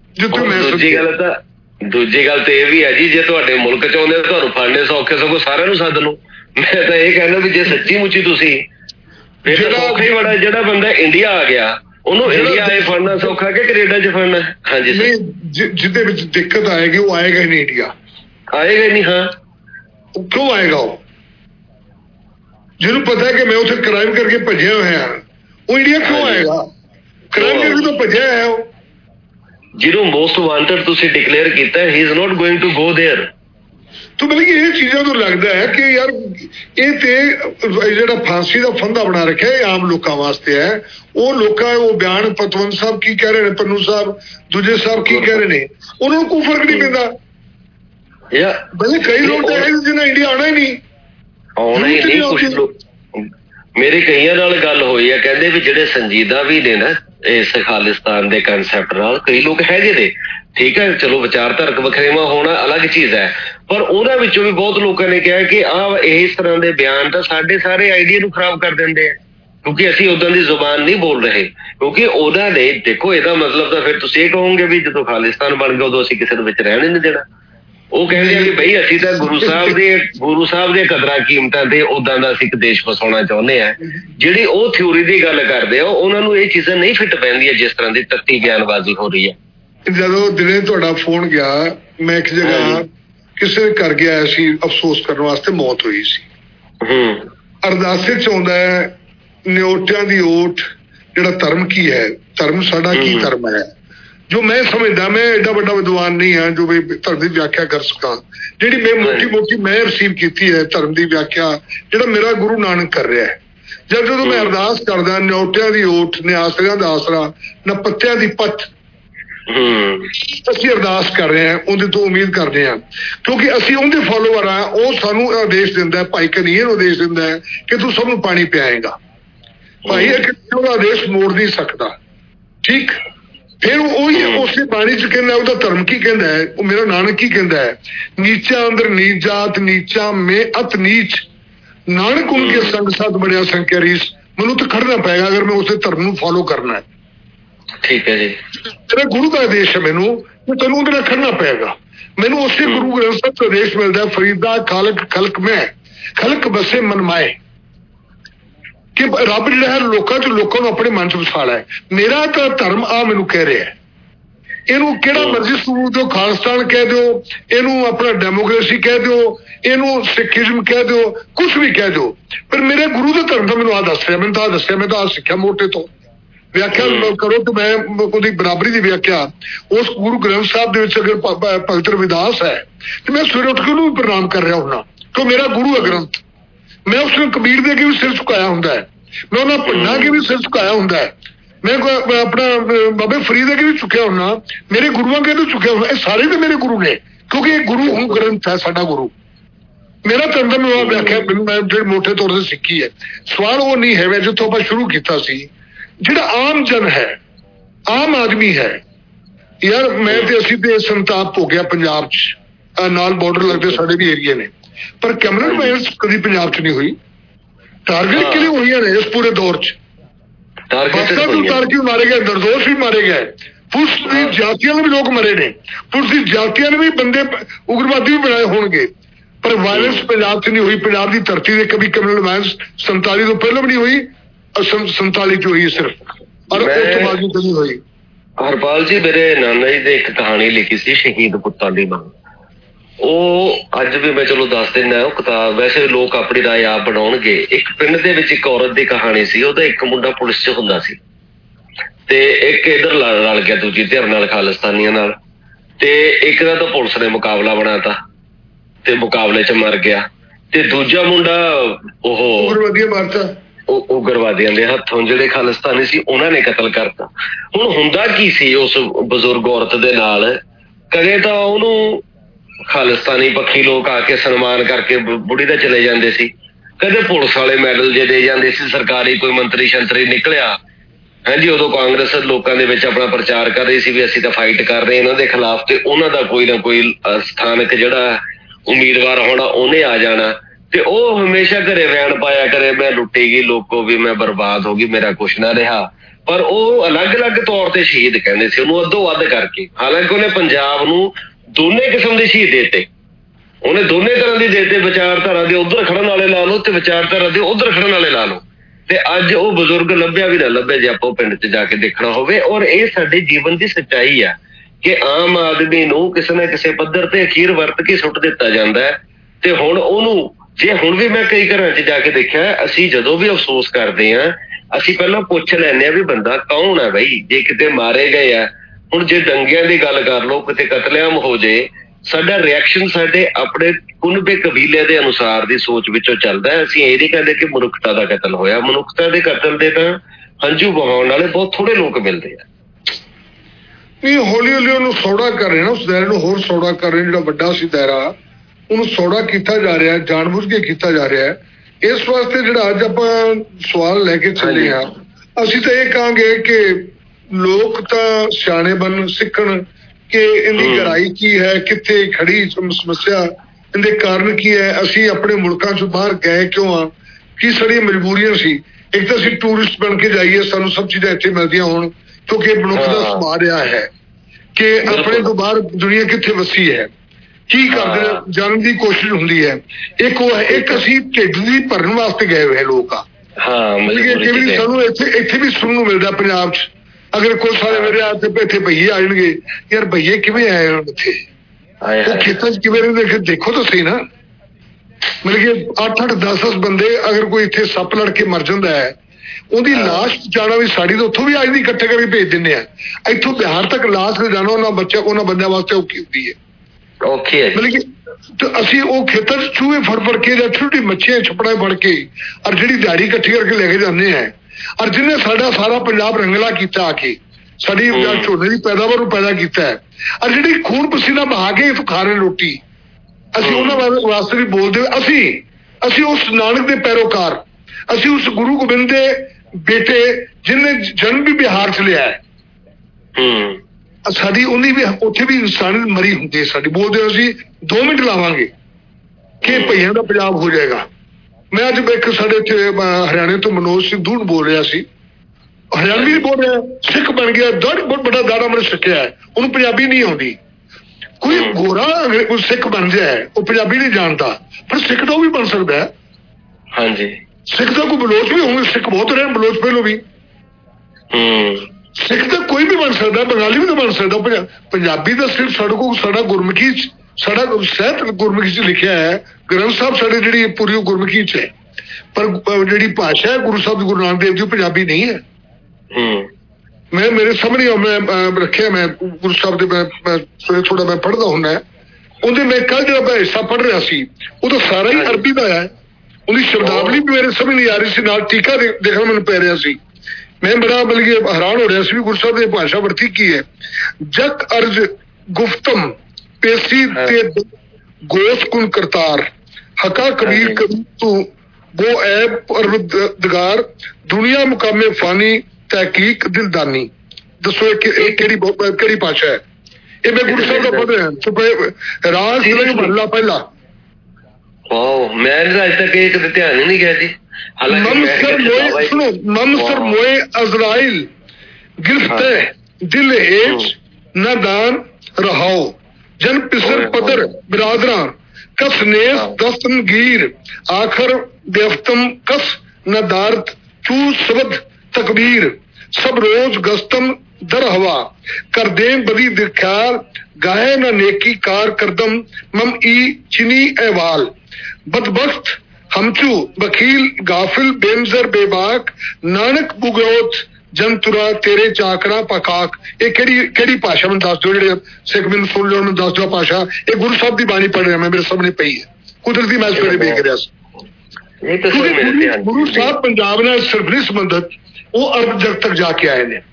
ਦੂਜੀ ਗੱਲ ਤੇ ਇਹ ਵੀ ਹੈ ਜੀ, ਜੇ ਤੁਹਾਡੇ ਮੁਲਕ ਚ ਆਉਂਦੇ ਤੁਹਾਨੂੰ ਫੜਨੇ ਸੌਖੇ, ਸਗੋਂ ਸਾਰਿਆਂ ਨੂੰ ਸੱਦ ਲਓ। ਮੈਂ ਤਾਂ ਇਹ ਕਹਿੰਦਾ ਵੀ ਜੇ ਸੱਚੀ ਮੁੱਚੀ ਤੁਸੀਂ ਫਿਰ ਸੌਖਾ ਹੀ ਬੜਾ, ਜਿਹੜਾ ਬੰਦਾ ਇੰਡੀਆ ਆ ਗਿਆ ਉਹਨੂੰ ਇੰਡੀਆ ਆਏ ਫੜਨਾ ਸੌਖਾ ਕਿ ਕੈਨੇਡਾ ਚ ਫੜਨਾ? ਹਾਂਜੀ ਸਰ, ਜਿਹਦੇ ਵਿੱਚ ਦਿੱਕਤ ਆਏਗੀ ਉਹ ਆਏਗਾ ਹੀ ਨਹੀਂ, ਇੰਡੀਆ ਆਏਗਾ ਹੀ ਨਹੀਂ। ਉਹ ਕਿਉਂ ਆਏਗਾ? ਉਹ ਜਿਹਨੂੰ ਪਤਾ ਹੈ ਕਿ ਮੈਂ ਉੱਥੇ ਕ੍ਰਾਈਮ ਕਰਕੇ ਭੱਜਿਆ ਹੋਇਆ, ਉਹ ਇੰਡੀਆ ਕਿਉਂ ਆਏਗਾ? ਕ੍ਰਾਈਮ ਕਰਕੇ ਤਾਂ ਭੱਜਿਆ ਹੈ ਉਹ। ਜਿਹਨੂੰ ਮੋਸਟ ਵਾਂਟਡ ਤੁਸੀਂ ਡਿਕਲੇਅਰ ਕੀਤਾ, he is not going to go there. ਤਾਂ ਮਤਲਬ ਇਹ ਚੀਜ਼ਾਂ ਤੋਂ ਲੱਗਦਾ ਹੈ ਕਿ ਯਾਰ ਇਹ ਤੇ ਜਿਹੜਾ ਫਾਂਸੀ ਦਾ ਫੰਦਾ ਬਣਾ ਰੱਖਿਆ ਇਹ ਆਮ ਲੋਕਾਂ ਵਾਸਤੇ ਹੈ। ਉਹ ਲੋਕਾਂ ਉਹ ਬਿਆਨ ਪਤਵੰਤ ਸਾਹਿਬ ਕੀ ਕਹਿ ਰਹੇ ਨੇ, ਪੰਨੂ ਸਾਹਿਬ, ਦੂਜੇ ਸਾਹਿਬ ਕੀ ਕਹਿ ਰਹੇ ਨੇ, ਉਹਨਾਂ ਨੂੰ ਕੋਈ ਫਰਕ ਨਹੀਂ ਪੈਂਦਾ। ਬਲੇ ਕਈ ਲੋਕ ਤਾਂ ਜਿਹਨਾਂ ਇੰਡੀਆ ਆਉਣਾ ਹੀ ਨਹੀਂ, ਕੁਛ ਲੋਕ ਮੇਰੇ ਕਈਆਂ ਨਾਲ ਗੱਲ ਹੋਈ ਹੈ, ਕਹਿੰਦੇ ਵੀ ਜਿਹੜੇ ਸੰਜੀਦਾ ਵੀ ਨੇ ਨਾ ਇਸ ਖਾਲਿਸਤਾਨ ਦੇ ਕੰਸੈਪਟ ਨਾਲ, ਕਈ ਲੋਕ ਹੈਗੇ ਨੇ, ਠੀਕ ਹੈ, ਚਲੋ ਵਿਚਾਰਧਾਰਕ ਵਖਰੇਵਾਂ ਹੋਣਾ ਅਲੱਗ ਚੀਜ਼ ਹੈ, ਪਰ ਉਹਨਾਂ ਵਿੱਚੋਂ ਵੀ ਬਹੁਤ ਲੋਕਾਂ ਨੇ ਕਿਹਾ ਕਿ ਇਸ ਤਰ੍ਹਾਂ ਦੇ ਬਿਆਨ ਤਾਂ ਸਾਡੇ ਸਾਰੇ ਆਈਡੀਆ ਨੂੰ ਖਰਾਬ ਕਰ ਦਿੰਦੇ ਆ, ਕਿਉਂਕਿ ਅਸੀਂ ਉਦਾਂ ਦੀ ਜ਼ੁਬਾਨ ਨਹੀਂ ਬੋਲ ਰਹੇ। ਕਿਉਂਕਿ ਉਹਨਾਂ ਨੇ ਦੇਖੋ, ਇਹਦਾ ਮਤਲਬ ਤਾਂ ਫਿਰ ਤੁਸੀਂ ਇਹ ਕਹੋਗੇ ਵੀ ਜਦੋਂ ਖਾਲਿਸਤਾਨ ਬਣ ਗਿਆ ਉਦੋਂ ਅਸੀਂ ਕਿਸੇ ਦੇ ਵਿੱਚ ਰਹਿਣ ਹੀ ਨਹੀਂ ਦੇਣਾ। ਉਹ ਕਹਿੰਦੇ ਆ ਕਿ ਬਈ ਅਸੀਂ ਤਾਂ ਗੁਰੂ ਸਾਹਿਬ ਦੇ ਕਦਰਾਂ ਕੀਮਤਾਂ ਤੇ ਉਦਾਂ ਦਾ ਅਸੀਂ ਇੱਕ ਦੇਸ਼ ਵਸਾਉਣਾ ਚਾਹੁੰਦੇ ਆ। ਜਿਹੜੀ ਉਹ ਥਿਊਰੀ ਦੀ ਗੱਲ ਕਰਦੇ ਆ, ਉਹਨਾਂ ਨੂੰ ਇਹ ਚੀਜ਼ਾਂ ਨਹੀਂ ਫਿੱਟ ਪੈਂਦੀਆਂ ਜਿਸ ਤਰ੍ਹਾਂ ਦੀ ਤੱਤੀ ਬਿਆਨਬਾਜ਼ੀ ਹੋ ਰਹੀ ਹੈ। ਜਦੋਂ ਦਿਨੇ ਤੁਹਾਡਾ ਫੋਨ ਗਿਆ, ਮੈਂ ਇੱਕ ਜਗ੍ਹਾ ਕਿਸੇ ਦੇ ਘਰ ਗਿਆ ਸੀ ਅਫਸੋਸ ਕਰਨ ਵਾਸਤੇ, ਮੌਤ ਹੋਈ ਸੀ। ਅਰਦਾਸੇ ਚ ਆਉਂਦਾ ਹੈ ਨਿਓਟਿਆਂ ਦੀ ਓਟ, ਜਿਹੜਾ ਧਰਮ ਕੀ ਹੈ, ਧਰਮ ਸਾਡਾ ਕੀ ਧਰਮ ਹੈ, ਜੋ ਮੈਂ ਸਮਝਦਾ, ਮੈਂ ਐਡਾ ਵੱਡਾ ਵਿਦਵਾਨ ਨਹੀਂ ਹਾਂ ਜੋ ਵੀ ਧਰਮ ਦੀ ਵਿਆਖਿਆ ਕਰ ਸਕਾਂ। ਜਿਹੜੀ ਮੈਂ ਮੋਟੀ ਮੈਂ ਰਿਸੀਵ ਕੀਤੀ ਹੈ ਧਰਮ ਦੀ ਵਿਆਖਿਆ, ਜਿਹੜਾ ਮੇਰਾ ਗੁਰੂ ਨਾਨਕ ਕਰ ਰਿਹਾ ਹੈ। ਜਦੋਂ ਮੈਂ ਅਰਦਾਸ ਕਰਦਾ, ਨਿਉਟਿਆਂ ਦੀ ਓਠ, ਨਿਆਸਰਿਆਂ ਦਾ ਆਸਰਾ, ਨਾ ਪੱਤਿਆਂ ਦੀ ਪੱਤ, ਅਸੀਂ ਅਰਦਾਸ ਕਰ ਰਹੇ ਹਾਂ, ਉਹਦੇ ਤੋਂ ਉਮੀਦ ਕਰਦੇ ਹਾਂ, ਕਿਉਂਕਿ ਅਸੀਂ ਉਹਦੇ ਫੋਲੋਵਰ ਹਾਂ। ਉਹ ਸਾਨੂੰ ਆਦੇਸ਼ ਦਿੰਦਾ, ਭਾਈ ਕਨਈਆ ਨੂੰ ਆਦੇਸ਼ ਦਿੰਦਾ ਹੈ ਕਿ ਤੂੰ ਸਭ ਨੂੰ ਪਾਣੀ ਪਿਆਏਗਾ। ਭਾਈ ਉਹਦਾ ਆਦੇਸ਼ ਮੋੜ ਨਹੀਂ ਸਕਦਾ, ਠੀਕ। ਫਿਰ ਉਹੀ ਉਸੇ ਬਾਣੀ ਚ ਕਹਿੰਦਾ, ਉਹਦਾ ਧਰਮ ਕੀ ਕਹਿੰਦਾ ਹੈ, ਉਹ ਮੇਰਾ ਨਾਨਕ ਕੀ ਕਹਿੰਦਾ ਹੈ, ਨੀਚਾ ਅੰਦਰ ਨੀਚ ਜਾਤ, ਨੀਚਾ ਮੈਂ ਅਤ ਨੀਚ, ਨਾਨਕ ਉਨਕੇ ਸੰਗ ਸਾਥ ਬਣਿਆ ਸੰਕਿਆ ਰੀਸ। ਮੈਨੂੰ ਤਾਂ ਖੜਨਾ ਪਏਗਾ ਅਗਰ ਮੈਂ ਉਸੇ ਧਰਮ ਨੂੰ ਫੋਲੋ ਕਰਨਾ ਹੈ। ਠੀਕ ਹੈ ਜੀ, ਤੇਰਾ ਗੁਰੂ ਦਾ ਆਦੇਸ਼ ਹੈ ਮੈਨੂੰ, ਤੇ ਤੈਨੂੰ ਉਹਦੇ ਨਾਲ ਖੜਨਾ ਪਏਗਾ। ਮੈਨੂੰ ਉਸੇ ਗੁਰੂ ਗ੍ਰੰਥ ਸਾਹਿਬ ਤੋਂ ਆਦੇਸ਼ ਮਿਲਦਾ, ਫਰੀਦਾ ਖਾਲਕ ਖਲਕ ਮੈਂ, ਖਲਕ ਬਸੇ ਮਨ ਮਾਏ, ਕਿ ਰੱਬ ਜਿਹੜਾ ਹੈ ਲੋਕਾਂ ਨੂੰ ਆਪਣੇ ਮਨ ਚ ਵਸਾਲਾ ਹੈ। ਮੇਰਾ ਤਾਂ ਧਰਮ ਆ ਮੈਨੂੰ ਕਹਿ ਰਿਹਾ, ਇਹਨੂੰ ਕਿਹੜਾ ਮਰਜ਼ੀ ਸਰੂਪ ਦਿਓ, ਖਾਲਿਸਤਾਨ ਕਹਿ ਦਿਓ, ਇਹਨੂੰ ਆਪਣਾ ਡੈਮੋਕ੍ਰੇਸੀ ਕਹਿ ਦਿਓ, ਇਹਨੂੰ ਸਿੱਖੀਜ਼ਮ ਕਹਿ ਦਿਓ, ਕੁਛ ਵੀ ਕਹਿ ਦਿਓ, ਪਰ ਮੇਰੇ ਗੁਰੂ ਦਾ ਧਰਮ ਤਾਂ ਮੈਨੂੰ ਆਹ ਦੱਸ ਰਿਹਾ, ਮੈਨੂੰ ਤਾਂ ਆਹ ਦੱਸਿਆ, ਮੈਂ ਤਾਂ ਆਹ ਸਿੱਖਿਆ ਮੋਟੇ ਤੋਂ। ਵਿਆਖਿਆ ਕਰੋ ਤੇ ਮੈਂ ਉਹਦੀ ਬਰਾਬਰੀ ਦੀ ਵਿਆਖਿਆ ਉਸ ਗੁਰੂ ਗ੍ਰੰਥ ਸਾਹਿਬ ਦੇ ਵਿੱਚ ਅਗਰ ਭਗਤ ਰਵਿਦਾਸ ਹੈ ਤੇ ਮੈਂ ਸਵੇਰੇ ਉੱਠ ਕੇ ਉਹਨੂੰ ਵੀ ਪ੍ਰਣਾਮ ਕਰ ਰਿਹਾ ਹੁੰਨਾ, ਕਿਉਂ ਮੇਰਾ ਗੁਰੂ ਹੈ ਗ੍ਰੰਥ। ਮੈਂ ਉਸ ਨੂੰ ਕਬੀਰ ਦੇ ਅੱਗੇ ਵੀ ਸਿਰ ਝੁਕਾਇਆ ਹੁੰਦਾ ਹੈ, ਮੈਂ ਉਹਨਾਂ ਭੰਡਾਂ ਅੱਗੇ ਵੀ ਸਿਰ ਝੁਕਾਇਆ ਹੁੰਦਾ ਹੈ, ਮੈਂ ਆਪਣਾ ਬਾਬੇ ਫਰੀਦ ਅੱਗੇ ਵੀ ਚੁੱਕਿਆ ਹੁੰਨਾ, ਮੇਰੇ ਗੁਰੂਆਂ ਅੱਗੇ ਵੀ ਚੁੱਕਿਆ ਹੁੰਦਾ। ਇਹ ਸਾਰੇ ਤਾਂ ਮੇਰੇ ਗੁਰੂ ਨੇ, ਕਿਉਂਕਿ ਇਹ ਗੁਰੂ ਹੁਣ ਗ੍ਰੰਥ ਹੈ ਸਾਡਾ ਗੁਰੂ। ਮੇਰਾ ਧਰਮ ਦਾ ਮੈਂ ਵਿਆਖਿਆ ਮੈਂ ਜਿਹੜੇ ਮੋਟੇ ਤੌਰ ਤੇ ਸਿੱਖੀ ਹੈ। ਸਵਾਲ ਉਹ ਨਹੀਂ ਹੈ ਜਿੱਥੋਂ ਆਪਾਂ ਸ਼ੁਰੂ ਕੀਤਾ ਸੀ, ਜਿਹੜਾ ਆਮ ਜਨ ਹੈ, ਆਮ ਆਦਮੀ ਹੈ ਯਾਰ। ਮੈਂ ਤੇ ਅਸੀਂ ਤੇ ਸੰਤਾਪ ਹੋ ਗਿਆ ਪੰਜਾਬ 'ਚ, ਨਾਲ ਬਾਰਡਰ ਲੱਗਦੇ ਸਾਡੇ ਵੀ ਏਰੀਏ ਨੇ, ਪਰ ਕੈਮਰਨ ਵਾਇਰਸ ਕਦੀ ਪੰਜਾਬ 'ਚ ਨਹੀਂ ਹੋਈ। ਟਾਰਗੇਟ ਕਿਹਨੇ ਹੋਈਆਂ ਨੇ ਇਸ ਪੂਰੇ ਦੌਰ 'ਚ? ਬੱਸਾਂ ਤੋਂ ਉਤਾਰ ਕੇ ਮਾਰੇ ਗਏ, ਨਿਰਦੋਸ਼ ਵੀ ਮਾਰੇ ਗਏ, ਪੁਲਿਸ ਦੀ ਜਾਤੀਆਂ ਨੂੰ ਵੀ ਲੋਕ ਮਰੇ ਨੇ, ਪੁਲਿਸ ਦੀ ਜਾਤੀਆਂ ਨੂੰ ਵੀ ਬੰਦੇ ਉਗਰਵਾਦੀ ਵੀ ਬਣਾਏ ਹੋਣਗੇ, ਪਰ ਵਾਇਲੈਂਸ ਪੰਜਾਬ 'ਚ ਨਹੀਂ ਹੋਈ। ਪੰਜਾਬ ਦੀ ਧਰਤੀ ਤੇ ਕभी ਕ੍ਰਿਮੀਨਲ ਵਾਇਲੈਂਸ 47 ਤੋਂ ਪਹਿਲਾਂ ਵੀ ਨਹੀਂ ਹੋਈ, 47 ਚ ਹੋਈ ਸਿਰਫ, ਔਰ ਉਸ ਤੋਂ ਬਾਅਦ ਵੀ ਕਦੀ ਹੋਈ। ਹਰਪਾਲ ਜੀ, ਮੇਰੇ ਨਾਨਾ ਜੀ ਨੇ ਇੱਕ ਕਹਾਣੀ ਲਿਖੀ ਸੀ ਸ਼ਹੀਦ ਪੁੱਤਾਂ ਦੀ ਮਾਂ, ਉਹ ਅੱਜ ਵੀ ਮੈਂ ਚਲੋ ਦੱਸ ਦਿੰਦਾ। ਉਹ ਕਿਤਾਬ ਵੈਸੇ ਲੋਕ ਆਪਣੀ ਰਾਏ ਆਪ ਬਣਾਉਣਗੇ। ਇੱਕ ਪਿੰਡ ਦੇ ਵਿੱਚ ਇੱਕ ਔਰਤ ਦੀ ਕਹਾਣੀ ਸੀ, ਉਹਦਾ ਇੱਕ ਮੁੰਡਾ ਪੁਲਿਸ 'ਚ ਹੁੰਦਾ ਸੀ ਤੇ ਇੱਕ ਇੱਧਰ ਰਲ ਗਿਆ ਦੂਜੀ ਧਿਰ ਨਾਲ, ਖਾਲਿਸਤਾਨੀਆਂ ਨਾਲ, ਤੇ ਇੱਕ ਦਾ ਤਾਂ ਪੁਲਿਸ ਨੇ ਮੁਕਾਬਲਾ ਬਣਾਤਾ ਤੇ ਮੁਕਾਬਲੇ 'ਚ ਮਰ ਗਿਆ, ਤੇ ਦੂਜਾ ਮੁੰਡਾ ਉਹ ਉਗਰਵਾਦੀਆਂ ਦੇ ਹੱਥੋਂ ਜਿਹੜੇ ਖਾਲਿਸਤਾਨੀ ਸੀ ਉਹਨਾਂ ਨੇ ਕਤਲ ਕਰਤਾ। ਹੁਣ ਹੁੰਦਾ ਕੀ ਸੀ ਉਸ ਬਜ਼ੁਰਗ ਔਰਤ ਦੇ ਨਾਲ? ਕਦੇ ਤਾਂ ਉਹਨੂੰ ਖਾਲਿਸਤਾਨੀ ਪੱਖੀ ਲੋਕ ਆ ਕੇ ਸਨਮਾਨ ਕਰਕੇ ਬੁੜੀ ਦਾ ਚਲੇ ਜਾਂਦੇ ਸੀ, ਕਦੇ ਪੁਲਿਸ ਵਾਲੇ ਮੈਡਲ ਜੇ ਦੇ ਜਾਂਦੇ ਸੀ, ਸਰਕਾਰੀ ਕੋਈ ਮੰਤਰੀ ਸ਼ੰਤਰੀ ਨਿਕਲਿਆ ਹਾਂਜੀ, ਉਦੋਂ ਕਾਂਗਰਸ ਲੋਕਾਂ ਦੇ ਵਿੱਚ ਆਪਣਾ ਪ੍ਰਚਾਰ ਕਰ ਰਹੀ ਸੀ ਵੀ ਅਸੀਂ ਤਾਂ ਫਾਈਟ ਕਰ ਰਹੇ ਇਹਨਾਂ ਦੇ ਖਿਲਾਫ, ਤੇ ਉਹਨਾਂ ਦਾ ਕੋਈ ਨਾ ਕੋਈ ਸਥਾਨਕ ਜਿਹੜਾ ਉਮੀਦਵਾਰ ਹੋਣਾ ਉਹਨੇ ਆ ਜਾਣਾ, ਤੇ ਉਹ ਹਮੇਸ਼ਾ ਘਰੇ ਵੈਣ ਪਾਇਆ ਕਰੇ, ਮੈਂ ਲੁੱਟੀ ਗਈ ਲੋਕੋ ਵੀ, ਮੈਂ ਬਰਬਾਦ ਹੋ ਗਈ, ਮੇਰਾ ਕੁਛ ਨਾ ਰਿਹਾ। ਪਰ ਉਹ ਅਲੱਗ-ਅਲੱਗ ਤੌਰ ਤੇ ਸ਼ਹੀਦ ਕਹਿੰਦੇ ਸੀ ਉਹਨੂੰ, ਅੱਧੋ ਅੱਧ ਕਰਕੇ। ਹਾਲਾਂਕਿ ਉਹਨੇ ਪੰਜਾਬ ਨੂੰ ਦੋਨੇ ਕਿਸਮ ਦੇ ਸ਼ਹੀਦ ਦੇਤੇ, ਉਹਨੇ ਦੋਨੇ ਤਰ੍ਹਾਂ ਦੀ ਦੇਤੇ, ਵਿਚਾਰਧਾਰਾ ਦੇ ਉੱਧਰ ਖੜਨ ਵਾਲੇ ਲਾ ਲਓ ਤੇ ਵਿਚਾਰਧਾਰਾ ਦੇ ਉੱਧਰ ਖੜਨ ਵਾਲੇ ਲਾ ਲਓ। ਤੇ ਅੱਜ ਉਹ ਬਜ਼ੁਰਗ ਲੱਭਿਆ ਵੀ ਨਾ ਲੱਭੇ ਜੇ ਆਪਾਂ ਪਿੰਡ 'ਚ ਜਾ ਕੇ ਦੇਖਣਾ ਹੋਵੇ। ਔਰ ਇਹ ਸਾਡੇ ਜੀਵਨ ਦੀ ਸੱਚਾਈ ਆ ਕਿ ਆਮ ਆਦਮੀ ਨੂੰ ਕਿਸੇ ਨਾ ਕਿਸੇ ਪੱਧਰ ਤੇ ਅਖੀਰ ਵਰਤ ਕੇ ਸੁੱਟ ਦਿੱਤਾ ਜਾਂਦਾ ਹੈ। ਤੇ ਹੁਣ ਉਹਨੂੰ ਜੇ ਹੁਣ ਵੀ ਮੈਂ ਕਈ ਘਰਾਂ 'ਚ ਜਾ ਕੇ ਦੇਖਿਆ, ਅਸੀਂ ਜਦੋਂ ਵੀ ਅਫਸੋਸ ਕਰਦੇ ਹਾਂ ਅਸੀਂ ਪਹਿਲਾਂ ਪੁੱਛ ਲੈਂਦੇ ਹਾਂ ਵੀ ਬੰਦਾ ਕੌਣ ਹੈ ਬਈ, ਜੇ ਕਿਤੇ ਮਾਰੇ ਗਏ ਆ। ਹੁਣ ਜੇ ਦੰਗਿਆਂ ਦੀ ਗੱਲ ਕਰ ਲਓ, ਕਿਤੇ ਕਤਲੇਆਮ ਹੋ ਜੇ, ਸਾਡਾ ਰਿਐਕਸ਼ਨ ਸਾਡੇ ਆਪਣੇ ਕੁਨਬੇ ਕਬੀਲੇ ਦੇ ਅਨੁਸਾਰ ਦੀ ਸੋਚ ਵਿੱਚੋਂ ਚੱਲਦਾ ਹੈ। ਅਸੀਂ ਇਹ ਨਹੀਂ ਕਹਿੰਦੇ ਕਿ ਮਨੁੱਖਤਾ ਦਾ ਕਤਲ ਹੋਇਆ, ਮਨੁੱਖਤਾ ਦੇ ਕਤਲ ਦੇ ਤਾਂ ਹੰਝੂ ਬਹਾਉਣ ਵਾਲੇ ਬਹੁਤ ਥੋੜੇ ਲੋਕ ਮਿਲਦੇ ਆ। ਨਹੀਂ, ਹੌਲੀ ਹੌਲੀ ਉਹਨੂੰ ਸੌੜਾ ਕਰ ਰਹੇ ਨਾ, ਉਸ ਦਾਇਰੇ ਨੂੰ ਹੋਰ ਸੌੜਾ ਕਰ ਰਹੇ। ਜਿਹੜਾ ਵੱਡਾ ਸੀ ਦਾਇਰਾ ਉਹਨੂੰ ਸੌੜਾ ਕੀਤਾ ਜਾ ਰਿਹਾ, ਜਾਣਬੁੱਝ ਕੇ ਕੀਤਾ ਜਾ ਰਿਹਾ। ਇਸ ਵਾਸਤੇ ਜਿਹੜਾ ਅੱਜ ਆਪਾਂ ਸਵਾਲ ਲੈ ਕੇ ਚੱਲੇ ਹਾਂ, ਅਸੀਂ ਤਾਂ ਇਹ ਕਹਾਂਗੇ ਕਿ ਲੋਕ ਤਾਂ ਸਿਆਣੇ ਬਣ ਸਿੱਖਣ ਕਿ ਇਹਦੀ ਗਹਿਰਾਈ ਕੀ ਹੈ, ਕਿੱਥੇ ਖੜੀ ਸਮੱਸਿਆ, ਇਹਦੇ ਕਾਰਨ ਕੀ ਹੈ, ਅਸੀਂ ਆਪਣੇ ਮੁਲਕਾਂ ਚੋਂ ਬਾਹਰ ਗਏ ਕਿਉਂ ਆ, ਕੀ ਸਾਡੀਆਂ ਮਜਬੂਰੀਆਂ ਸੀ। ਇੱਕ ਤਾਂ ਅਸੀਂ ਟੂਰਿਸਟ ਬਣ ਕੇ ਜਾਈਏ, ਸਾਨੂੰ ਸਭ ਚੀਜ਼ਾਂ ਇੱਥੇ ਮਿਲਦੀਆਂ ਹੋਣ, ਕਿਉਂਕਿ ਮਨੁੱਖ ਦਾ ਸੁਭਾਅ ਰਿਹਾ ਹੈ ਕਿ ਆਪਣੇ ਤੋਂ ਬਾਹਰ ਦੁਨੀਆ ਕਿੱਥੇ ਵਸੀ ਹੈ, ਕੀ ਕਰਦੇ ਜਾਣਨ ਦੀ ਕੋਸ਼ਿਸ਼ ਹੁੰਦੀ ਹੈ। ਇੱਕ ਉਹ ਹੈ, ਇੱਕ ਅਸੀਂ ਢਿੱਡ ਦੀ ਭਰਨ ਵਾਸਤੇ ਗਏ ਹੋਏ ਲੋਕ ਆ। ਸਾਨੂੰ ਇੱਥੇ ਵੀ ਸੁਣਨ ਨੂੰ ਮਿਲਦਾ ਪੰਜਾਬ 'ਚ, ਅਗਰ ਕੋਈ ਸਾਰੇ ਮੇਰੇ ਹੱਥ ਇੱਥੇ ਭਈਏ ਆ ਜਾਣਗੇ, ਯਾਰ ਭਈਏ ਕਿਵੇਂ ਆਏ ਹੁਣ ਇੱਥੇ, ਉਹ ਖੇਤਾਂ 'ਚ ਕਿਵੇਂ ਰਹਿੰਦੇ ਦੇਖੋ ਤਾਂ ਸਹੀ ਨਾ। ਮਤਲਬ ਕਿ 8-8 10-10 ਬੰਦੇ ਅਗਰ ਕੋਈ ਇੱਥੇ ਸੱਪ ਲੜ ਕੇ ਮਰ ਜਾਂਦਾ ਹੈ ਉਹਦੀ ਲਾਸ਼ ਜਾਣਾ ਵੀ ਸਾੜੀ ਤੋਂ ਉੱਥੋਂ ਵੀ ਅੱਜ ਦੀ ਇਕੱਠੇ ਕਰਕੇ ਭੇਜ ਦਿੰਦੇ ਆ। ਇੱਥੋਂ ਬਿਹਾਰ ਤੱਕ ਲਾਸ਼ ਲਿਜਾਣਾ ਉਹਨਾਂ ਬੰਦਿਆਂ ਵਾਸਤੇ ਔਖੀ ਹੁੰਦੀ ਹੈ। ਮਤਲਬ ਕਿ ਅਸੀਂ ਉਹ ਖੇਤਾਂ 'ਚ ਚੂਹੇ ਫੜ ਕੇ ਜਾਂ ਛੋਟੀ ਮੱਛੀਆਂ ਛੱਪੜਾਂ ਫੜ ਕੇ ਔਰ ਜਿਹੜੀ ਦਿਹਾੜੀ ਇਕੱਠੀ ਕਰਕੇ ਲੈ ਕੇ ਜਾਂਦੇ ਆ, ਔਰ ਜਿਹਨੇ ਸਾਡਾ ਸਾਰਾ ਪੰਜਾਬ ਰੰਗਲਾ ਕੀਤਾ ਆ ਕੇ ਸਾਡੀ ਝੋਨੇ ਦੀ ਪੈਦਾਵਾਰ ਨੂੰ ਪੈਦਾ ਕੀਤਾ ਹੈ, ਔਰ ਜਿਹੜੀ ਖੂਨ ਪਸੀਨਾ ਬਹਾ ਕੇ ਖਾ ਰਹੇ ਰੋਟੀ, ਅਸੀਂ ਉਹਨਾਂ ਵਾਸਤੇ ਵੀ ਬੋਲਦੇ। ਅਸੀਂ ਉਸ ਨਾਨਕ ਦੇ ਪੈਰੋਕਾਰ, ਅਸੀਂ ਉਸ ਗੁਰੂ ਗੋਬਿੰਦ ਦੇ ਬੇਟੇ ਜਿਹਨੇ ਜਨਮ ਵੀ ਬਿਹਾਰ 'ਚ ਲਿਆ ਹੈ। ਸਾਡੀ ਉਹਦੀ ਵੀ ਉੱਥੇ ਵੀ ਇਨਸਾਨੀਅਤ ਮਰੀ ਹੁੰਦੀ ਹੈ ਸਾਡੀ। ਬੋਲਦੇ ਅਸੀਂ 2 ਮਿੰਟ ਲਾਵਾਂਗੇ ਕਿ ਭਈਆਂ ਦਾ ਪੰਜਾਬ ਹੋ ਜਾਏਗਾ। ਮੈਂ ਅੱਜ ਇੱਕ ਸਾਡੇ ਇੱਥੇ ਹਰਿਆਣੇ ਤੋਂ ਮਨੋਜ ਸਿੰਘ ਦੂੜ ਬੋਲ ਰਿਹਾ ਸੀ, ਹਰਿਆਣਵੀ ਬੋਲ ਰਿਹਾ, ਸਿੱਖ ਬਣ ਗਿਆ, ਬਹੁਤ ਵੱਡਾ ਦਾੜਾ ਮਨ ਸਿੱਖਿਆ ਹੈ, ਉਹਨੂੰ ਪੰਜਾਬੀ ਨਹੀਂ ਆਉਂਦੀ। ਕੋਈ ਗੋਰਾ ਕੋਈ ਸਿੱਖ ਬਣ ਜਾਏ, ਉਹ ਪੰਜਾਬੀ ਨਹੀਂ ਜਾਣਦਾ, ਪਰ ਸਿੱਖ ਤਾਂ ਉਹ ਵੀ ਬਣ ਸਕਦਾ ਹੈ। ਹਾਂਜੀ, ਸਿੱਖ ਦਾ ਕੋਈ ਬਲੋਚ ਵੀ ਹੋਣਗੇ, ਸਿੱਖ ਬਹੁਤ ਰਹੇ ਬਲੋਚ ਪਹਿਲੋਂ ਵੀ। ਸਿੱਖ ਤਾਂ ਕੋਈ ਵੀ ਬਣ ਸਕਦਾ, ਬੰਗਾਲੀ ਵੀ ਤਾਂ ਬਣ ਸਕਦਾ। ਪੰਜਾਬੀ ਦਾ ਸਿਰਫ ਸਾਡੇ ਕੋਲ ਸਾਡਾ ਗੁਰਮੁਖੀ 'ਚ, ਸਾਡਾ ਸਾਹਿਤ ਗੁਰਮੁਖੀ 'ਚ ਲਿਖਿਆ ਹੈ। ਗ੍ਰੰਥ ਸਾਹਿਬ ਸਾਡੇ ਜਿਹੜੀ ਪੂਰੀ ਗੁਰਮੁਖੀ 'ਚ ਹੈ, ਪਰ ਜਿਹੜੀ ਭਾਸ਼ਾ ਹੈ ਗੁਰੂ ਸਾਹਿਬ ਗੁਰੂ ਨਾਨਕ ਦੇਵ ਜੀ ਪੰਜਾਬੀ ਨਹੀਂ ਹੈ। ਮੈਂ ਮੇਰੇ ਸਾਹਮਣੇ ਮੈਂ ਰੱਖਿਆ, ਮੈਂ ਗੁਰੂ ਸਾਹਿਬ ਦੇ ਮੈਂ ਥੋੜਾ ਮੈਂ ਪੜ੍ਹਦਾ ਹੁੰਦਾ, ਉਹਦੇ ਮੈਂ ਕੱਲ ਜਿਹੜਾ ਮੈਂ ਹਿੱਸਾ ਪੜ੍ਹ ਰਿਹਾ ਸੀ ਉਹ ਤਾਂ ਸਾਰਾ ਹੀ ਅਰਬੀ ਦਾ ਹੈ। ਉਹਦੀ ਸ਼ਬਦਾਵਲੀ ਵੀ ਮੇਰੇ ਸਮਝ ਨਹੀਂ ਆ ਰਹੀ ਸੀ, ਨਾਲ ਟੀਕਾ ਦੇਖਣਾ ਮੈਨੂੰ ਪੈ ਰਿਹਾ ਸੀ। ਮੈਂ ਬੜਾ ਬਲਕਿ ਹੈਰਾਨ ਹੋ ਰਿਹਾ ਸੀ ਵੀ ਗੁਰੂ ਸਾਹਿਬ ਦੀ ਭਾਸ਼ਾ ਵਰਤੀ ਕੀ ਹੈ। ਜਗ ਅਰਜ ਗੁਫਤਮ ਪੇਸੀ ਤੇ ਗੋਸ ਕੁਨ ਕਰਤਾਰ ਹਕਾ ਕਬੀਰ ਕਬੀਰ ਤੂੰ वो ऐब परवरदिगार दुनिया मुकामे फानी तहकीक दिलदानी। दसो केड़ी भाषा है ये? मैं गुरु साहब का पढ़ रहा राज महला पहला। मैं आज तक एक ध्यान ही नहीं गया जी। सुनो, ममसर मोए अजराइल गिरफ्ते दिल एज न दान रहाओ जन पिसर पदर बिरादरा कस नेस दस्तन गीर आखर देवतम कस नदारत चू सबद तकबीर सब रोज गस्तम दर हवा कर दे बदी दिखार गाहे न नेकी कार करदम मम ई चिनी एवाल बदबख्त हमचू बखील गाफिल बेमजर बेबाक नानक बुगोत जंतुरा तेरे चाकरा पकाक। ये केड़ी भाषा मैं दस दो, जो सिख मैंने सुन लो मैं दस दो भाषा। ये गुरु साहब की बाणी पढ़ रहा, मैं मेरे सामने पई है, कुदरती मैं सवेरे देख रहा। गुरु साहब पंजाब ने सिर्फ नहीं संबंधित, वो अरब जग तक जाके आए ने।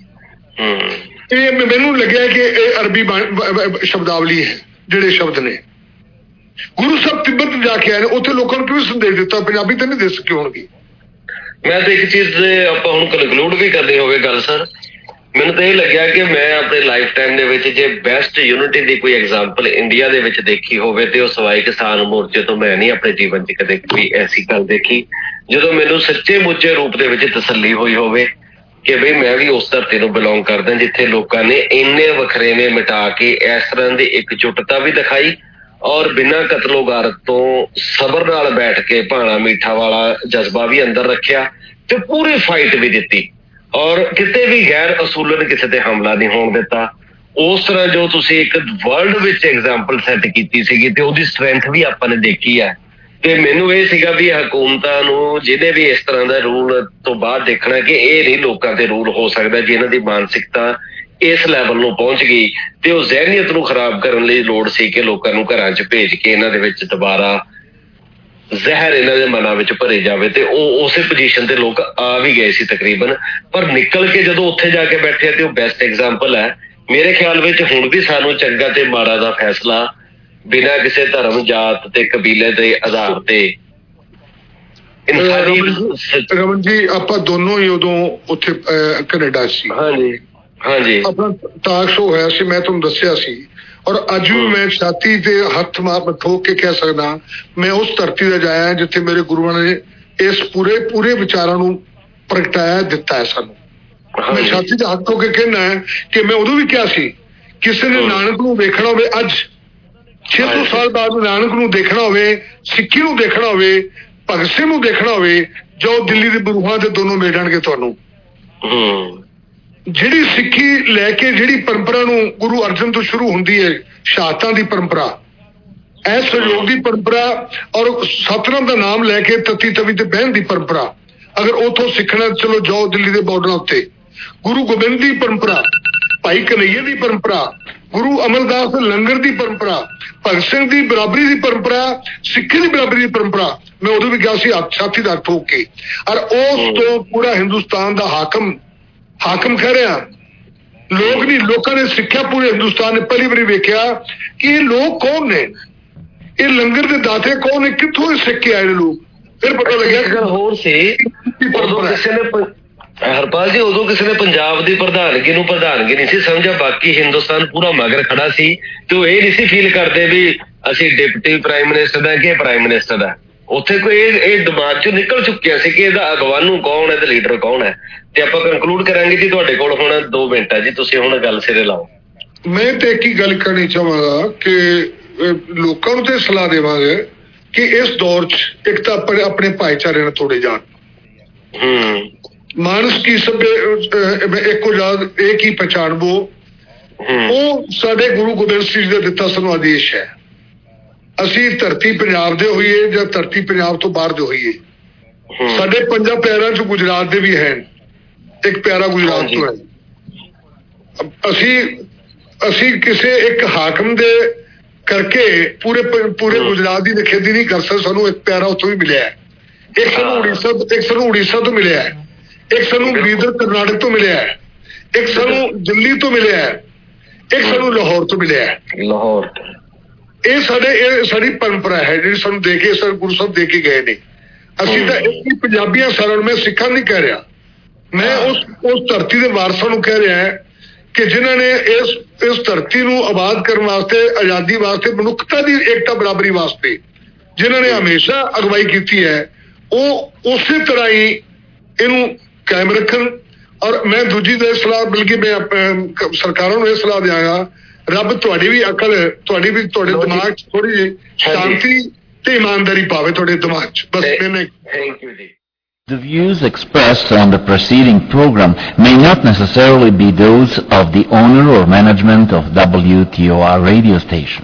मैनू लग्या कि अरबी शब्दावली है ਜਿਹੜੇ शब्द ने। गुरु साहब तिब्बत जाके आए ने, उत्थे लोगों ਨੂੰ ਕਿਉਂ ਸੰਦੇਸ਼ ਦਿੱਤਾ? ਪੰਜਾਬੀ ਤਾਂ ਨਹੀਂ ਦੇ ਸਕੇ ਹੋਣਗੇ। ਮੈਂ ਤਾਂ ਇੱਕ ਚੀਜ਼ ਆਪਾਂ ਹੁਣ ਕਨਕਲੂਡ ਵੀ ਕਰਦੇ ਹੋਵੇ ਗੱਲ ਸਰ, ਮੈਨੂੰ ਤਾਂ ਇਹ ਲੱਗਿਆ ਕਿ ਮੈਂ ਆਪਣੇ ਲਾਈਫ ਟਾਈਮ ਦੇ ਵਿੱਚ ਜੇ ਬੈਸਟ ਯੂਨਿਟੀ ਦੀ ਕੋਈ ਐਗਜ਼ਾਮਪਲ ਇੰਡੀਆ ਦੇ ਵਿੱਚ ਦੇਖੀ ਹੋਵੇ ਤੇ ਉਹ ਸਵਾਈ ਕਿਸਾਨ ਮੋਰਚੇ ਤੋਂ ਮੈਂ ਨਹੀਂ ਆਪਣੇ ਜੀਵਨ 'ਚ ਕਦੇ ਕੋਈ ਐਸੀ ਗੱਲ ਦੇਖੀ ਜਦੋਂ ਮੈਨੂੰ ਸੱਚੇ ਮੁੱਚੇ ਰੂਪ ਦੇ ਵਿੱਚ ਤਸੱਲੀ ਹੋਈ ਹੋਵੇ ਕਿ ਬਈ ਮੈਂ ਵੀ ਉਸ ਧਰਤੀ ਨੂੰ ਬਿਲੋਂਗ ਕਰਦਾ ਜਿੱਥੇ ਲੋਕਾਂ ਨੇ ਇੰਨੇ ਵਖਰੇਵੇਂ ਮਿਟਾ ਕੇ ਇਸ ਤਰ੍ਹਾਂ ਦੀ ਇਕਜੁੱਟਤਾ ਵੀ ਦਿਖਾਈ ਔਰ ਬਿਨਾਂ ਕਤਲੋ ਗਾਰਤ ਤੋਂ ਸਬਰ ਨਾਲ ਬੈਠ ਕੇ ਭਾਣਾ ਮੀਠਾ ਵਾਲਾ ਜਜ਼ਬਾ ਵੀ ਅੰਦਰ ਰੱਖਿਆ ਤੇ ਪੂਰੀ ਫਾਈਟ ਵੀ ਦਿੱਤੀ ਔਰ ਕਿਤੇ ਵੀ ਗੈਰ ਅਸੂਲਨ ਕਿਸੇ ਤੇ ਹਮਲਾ ਨਹੀਂ ਹੋਣ ਦਿੱਤਾ। ਉਸ ਤਰ੍ਹਾਂ ਜੋ ਤੁਸੀਂ ਇੱਕ ਵਰਲਡ ਵਿੱਚ ਐਗਜ਼ਾਮਪਲ ਸੈੱਟ ਕੀਤੀ ਸੀਗੀ ਤੇ ਉਹਦੀ ਸਟਰੈਂਥ ਵੀ ਆਪਾਂ ਨੇ ਦੇਖੀ ਹੈ ਤੇ ਮੈਨੂੰ ਇਹ ਸੀਗਾ ਵੀ ਹਕੂਮਤਾਂ ਨੂੰ ਜਿਹਦੇ ਵੀ ਇਸ ਤਰ੍ਹਾਂ ਦਾ ਰੂਲ ਤੋਂ ਬਾਅਦ ਦੇਖਣਾ ਕਿ ਇਹ ਨਹੀਂ ਲੋਕਾਂ ਤੇ ਰੂਲ ਹੋ ਸਕਦਾ ਜਿਹਨਾਂ ਦੀ ਮਾਨਸਿਕਤਾ ਇਸ ਲੈਵਲ ਨੂੰ ਪਹੁੰਚ ਗਈ ਤੇ ਉਹ ਜ਼ਹਿਨੀਅਤ ਨੂੰ ਖਰਾਬ ਕਰਨ ਲਈ ਲੋੜ ਸੀ ਕਿ ਲੋਕਾਂ ਨੂੰ ਘਰਾਂ 'ਚ ਭੇਜ ਕੇ ਇਹਨਾਂ ਦੇ ਵਿੱਚ ਦੁਬਾਰਾ ਜ਼ਹਿਰ ਇਹਨਾਂ ਦੇ ਮਨਾਂ ਵਿੱਚ ਭਰੇ ਜਾਵੇ ਤੇ ਉਹ ਉਸੇ ਪੋਜੀਸ਼ਨ ਤੇ ਲੋਕ ਆ ਵੀ ਗਏ ਸੀ ਤਕਰੀਬਨ। ਪਰ ਨਿਕਲ ਕੇ ਜਦੋਂ ਉੱਥੇ ਜਾ ਕੇ ਬੈਠੇ ਤੇ ਉਹ ਬੈਸਟ ਐਗਜ਼ਾਮਪਲ ਹੈ ਮੇਰੇ ਖਿਆਲ ਵਿੱਚ। ਹੁਣ ਵੀ ਸਾਨੂੰ ਚੰਗਾ ਤੇ ਮਾੜਾ ਦਾ ਫੈਸਲਾ ਬਿਨਾਂ ਕਿਸੇ ਧਰਮ ਜਾਤ ਤੇ ਕਬੀਲੇ ਦੇ ਆਧਾਰ ਤੇ ਰਮਨ ਜੀ ਆਪਾਂ ਦੋਨੋਂ ਹੀ ਉਦੋਂ ਉੱਥੇ ਕੈਨੇਡਾ ਸੀ। ਹਾਂਜੀ ਹਾਂਜੀ, ਆਪਣਾ ਟਾਕ ਸ਼ੋ ਹੋਇਆ ਸੀ, ਮੈਂ ਤੁਹਾਨੂੰ ਦੱਸਿਆ ਸੀ ਔਰ ਅੱਜ ਵੀ ਮੈਂ ਛਾਤੀ ਤੇ ਹੱਥ ਮਾਰ ਠੋਕ ਕੇ ਕਹਿ ਸਕਦਾ ਮੈਂ ਉਸ ਧਰਤੀ ਦਾ ਜਾਇਆ ਜਿੱਥੇ ਮੇਰੇ ਗੁਰੂਆਂ ਨੇ ਇਸ ਪੂਰੇ ਵਿਚਾਰਾਂ ਨੂੰ ਪ੍ਰਗਟਾਇਆ ਦਿੱਤਾ ਹੈ ਸਾਨੂੰ। ਮੈਂ ਛਾਤੀ ਤੇ ਹੱਥ ਠੋਕ ਕੇ ਕਹਿਣਾ ਹੈ ਕਿ ਮੈਂ ਉਦੋਂ ਵੀ ਕਿਹਾ ਸੀ ਕਿਸੇ ਨੇ ਨਾਨਕ ਨੂੰ ਵੇਖਣਾ ਹੋਵੇ ਅੱਜ 600 ਸਾਲ ਬਾਅਦ ਨਾਨਕ ਨੂੰ ਦੇਖਣਾ ਹੋਵੇ, ਸਿੱਖੀ ਨੂੰ ਦੇਖਣਾ ਹੋਵੇ, ਭਗਤ ਸਿੰਘ ਨੂੰ ਦੇਖਣਾ ਹੋਵੇ, ਜੋ ਦਿੱਲੀ ਦੇ ਬਰੂਹਾਂ ਤੇ ਦੋਨੋਂ ਮਿਲ ਜਾਣਗੇ ਤੁਹਾਨੂੰ। ਜਿਹੜੀ ਸਿੱਖੀ ਲੈ ਕੇ ਜਿਹੜੀ ਪਰੰਪਰਾ ਨੂੰ ਗੁਰੂ ਅਰਜਨ ਤੋਂ ਸ਼ੁਰੂ ਹੁੰਦੀ ਹੈ ਸ਼ਹਾਦਤਾਂ ਦੀ ਪਰੰਪਰਾ, ਇਹ ਸਹਿਯੋਗ ਦੀ ਪਰੰਪਰਾ ਔਰ ਸਤਿਨਾਮ ਦਾ ਨਾਮ ਲੈ ਕੇ ਤਤੀ ਤਵੀ ਤੇ ਬਹਿਣ ਦੀ ਪਰੰਪਰਾ अगर उतों सीखना चलो जाओ दिल्ली के बॉर्डर उत्ते। गुरु गोबिंद की परंपरा, भाई कन्हैया की परंपरा, गुरु अमरदास लंगर की परंपरा, भगत सिंह की बराबरी की परंपरा, सिक्खी की बराबरी की परंपरा, मैं उदों भी गया सी छाती दा ठोक के। और उस तो पूरा हिंदुस्तान का हाकम कह रहा, लोग नहीं, लोगों ने सिक्ख्या, पूरे हिंदुस्तान ने पहली बार वेख्या कि ये लोग कौन ने, ये लंगर के दाते कौन ने, कितों सिख के आए लोग। फिर पता लग्या होर सी उदों किसी ने हरपाल जी, उदों किसी ने पंजाब की प्रधानगी नूं प्रधानगी नहीं सी समझा, बाकी हिंदुस्तान पूरा मगर खड़ा सी, तो ये नहीं सी फील करते भी असीं डिप्टी प्राइम मिनिस्टर दा कि प्राइम मिनिस्टर दा। उत्थे कोई ये दिमाग चों निकल चुकिया सी कि इहदा अगवानू कौन है ते लीडर कौन है। ते आपां कंकलूड करांगे जी, तुहाडे कोल हुण 2 मिनट है जी, तुसीं हुण गल सिरे लाओ। मैं तो एक ही गल करनी चाहांगा कि लोकां नूं ते सलाह देवांगे कि इस दौर च एक तो अपने भाईचारे नाल तोड़े जाण। मानस की सभ्य एको जात एक ही पहचान वो साडे गुरु गोबिंद सिंह जी का दिता सानू आदेश है। असी धरती पंजाब दे होइए या धरती पंजाब तो बाहर दे होइए, साडे 5 प्यारां च गुजरात दे भी हैं, एक प्यारा गुजरात तो है। असी किसी एक हाकम दे करके पूरे गुजरात की निखेधी नहीं कर सकते। सानू एक प्यारा उत्थों भी मिले है, एक सानू उड़ीसा तो मिले है, एक सानू बीदर कर्नाटक तो मिले है, एक सानू दिल्ली तो मिले है, एक सानू लाहौर तो मिले है। लाहौर ये साडी परंपरा है जी, सानू दे के सर गुरु साहब दे के गए ने। असी तो एक ही पंजाबियां सरल, मैं सिखा नहीं कह रहा, मैं उस धरती के वारसां नूं कह रहा है कि जिन्होंने इस धरती नूं आबाद करने वास्ते, आजादी वास्ते, मनुखता की एकता बराबरी वास्ते जिन्होंने हमेशा अगवाई की है, वो उसी तरह ही इनू कायम रखन। और मैं दूजी सलाह, बल्कि मैं सरकारों को यह सलाह देंगा, रब तुहाडी भी अकल, तुहाडी भी तुहाडे दिमाग थोड़ी जी शांति ते ईमानदारी पावे तुहाडे दिमाग च। बस मैंने थैंक यू जी। The views expressed on the preceding program may not necessarily be those of the owner or management of WTOR radio station.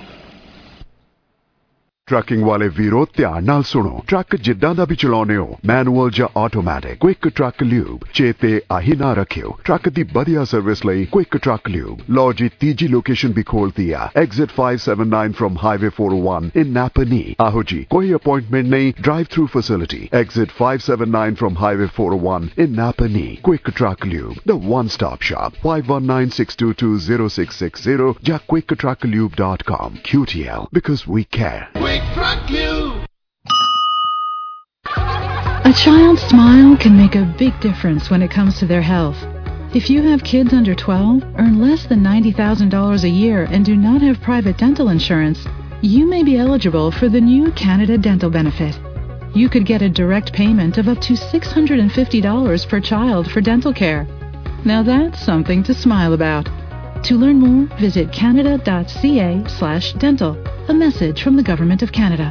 Trucking वाले वीरो ध्यान नाल सुनो, ट्रक जिद्दां दा भी चलाउने हो, मैनुअल या ऑटोमैटिक, क्विक ट्रक ल्यूब, चेते आही ना रखियो, ट्रक दी बढ़िया सर्विस लई क्विक ट्रक ल्यूब। लो जी तीजी लोकेशन भी खोल दिया, exit 579 from highway 401 in Napanee. आहो जी, कोई अपॉइंटमेंट नहीं, drive through facility, exit 579 from highway 401 in Napanee. Quick truck lube, the one stop shop, 5196220660 या quicktrucklube.com। QTL, because we care. A child's smile can make a big difference when it comes to their health. If you have kids under 12, earn less than $90,000 a year, and do not have private dental insurance, you may be eligible for the new Canada Dental Benefit. You could get a direct payment of up to $650 per child for dental care. Now that's something to smile about. To learn more, visit canada.ca/dental. A message from the Government of Canada.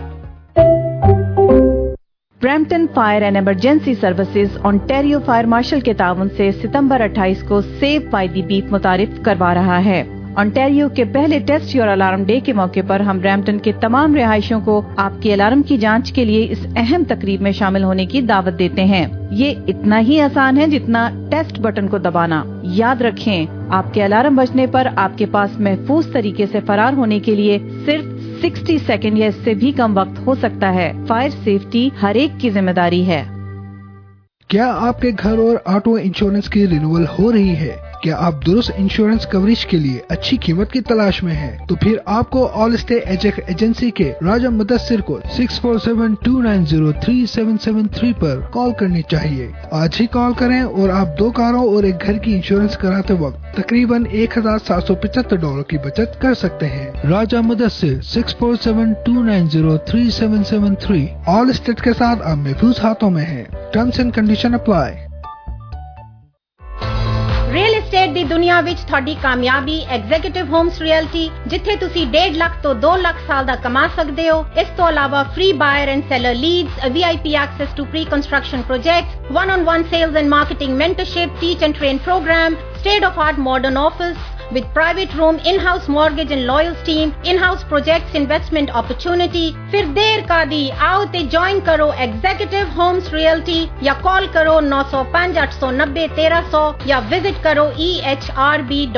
Brampton fire and emergency services Ontario fire marshal के ताउन से सितंबर 28 को save by the beat मुतारिफ करवा रहा है। Ontario के पहले टेस्ट योर अलार्म डे के मौके पर हम ब्रैम्पटन के तमाम रिहायशियों को आपके अलार्म की जांच के लिए इस अहम तकरीब में शामिल होने की दावत देते हैं। ये इतना ही आसान है जितना टेस्ट बटन को दबाना। याद रखें, आपके अलार्म बजने पर आपके पास महफूज तरीके से फरार होने के लिए सिर्फ 60 सेकंड या इससे भी कम वक्त हो सकता है। फायर सेफ्टी हर एक की जिम्मेदारी है। क्या आपके घर और ऑटो इंश्योरेंस की रिन्यूअल हो रही है? क्या आप दुरुस्त इंश्योरेंस कवरेज के लिए अच्छी कीमत की तलाश में हैं? तो फिर आपको ऑल स्टेट एजेंट एजेंसी के राजा मुदस्सिर को 6472903773 पर कॉल करनी चाहिए। आज ही कॉल करें और आप 2 कारों और एक घर की इंश्योरेंस कराते वक्त तकरीबन $1,775 की बचत कर सकते हैं। राजा मुदस्सिर 6472903773 ऑल स्टेट के साथ आप महफूज हाथों में हैं। Terms and condition apply. Real estate ਦੀ ਦੁਨੀਆ ਵਿੱਚ ਤੁਹਾਡੀ ਕਾਮਯਾਬੀ ਐਗਜ਼ੀਕਿਊਟਿਵ ਹੋਮਸ ਰਿਐਲਟੀ, ਜਿੱਥੇ ਤੁਸੀਂ 1.5 ਲੱਖ ਤੋਂ 2 ਲੱਖ ਸਾਲ ਦਾ ਕਮਾ ਸਕਦੇ ਹੋ। ਇਸ ਤੋਂ ਇਲਾਵਾ free buyer and seller leads, VIP access to pre-construction projects, one-on-one sales and marketing mentorship, teach and train program, state-of-art modern office, with private room, in-house mortgage and lawyers team, in-house projects investment opportunity। फिर देर का दी, आओ ते join करो executive homes realty या call करो 905 890 1300 या visit करो ehrb.com।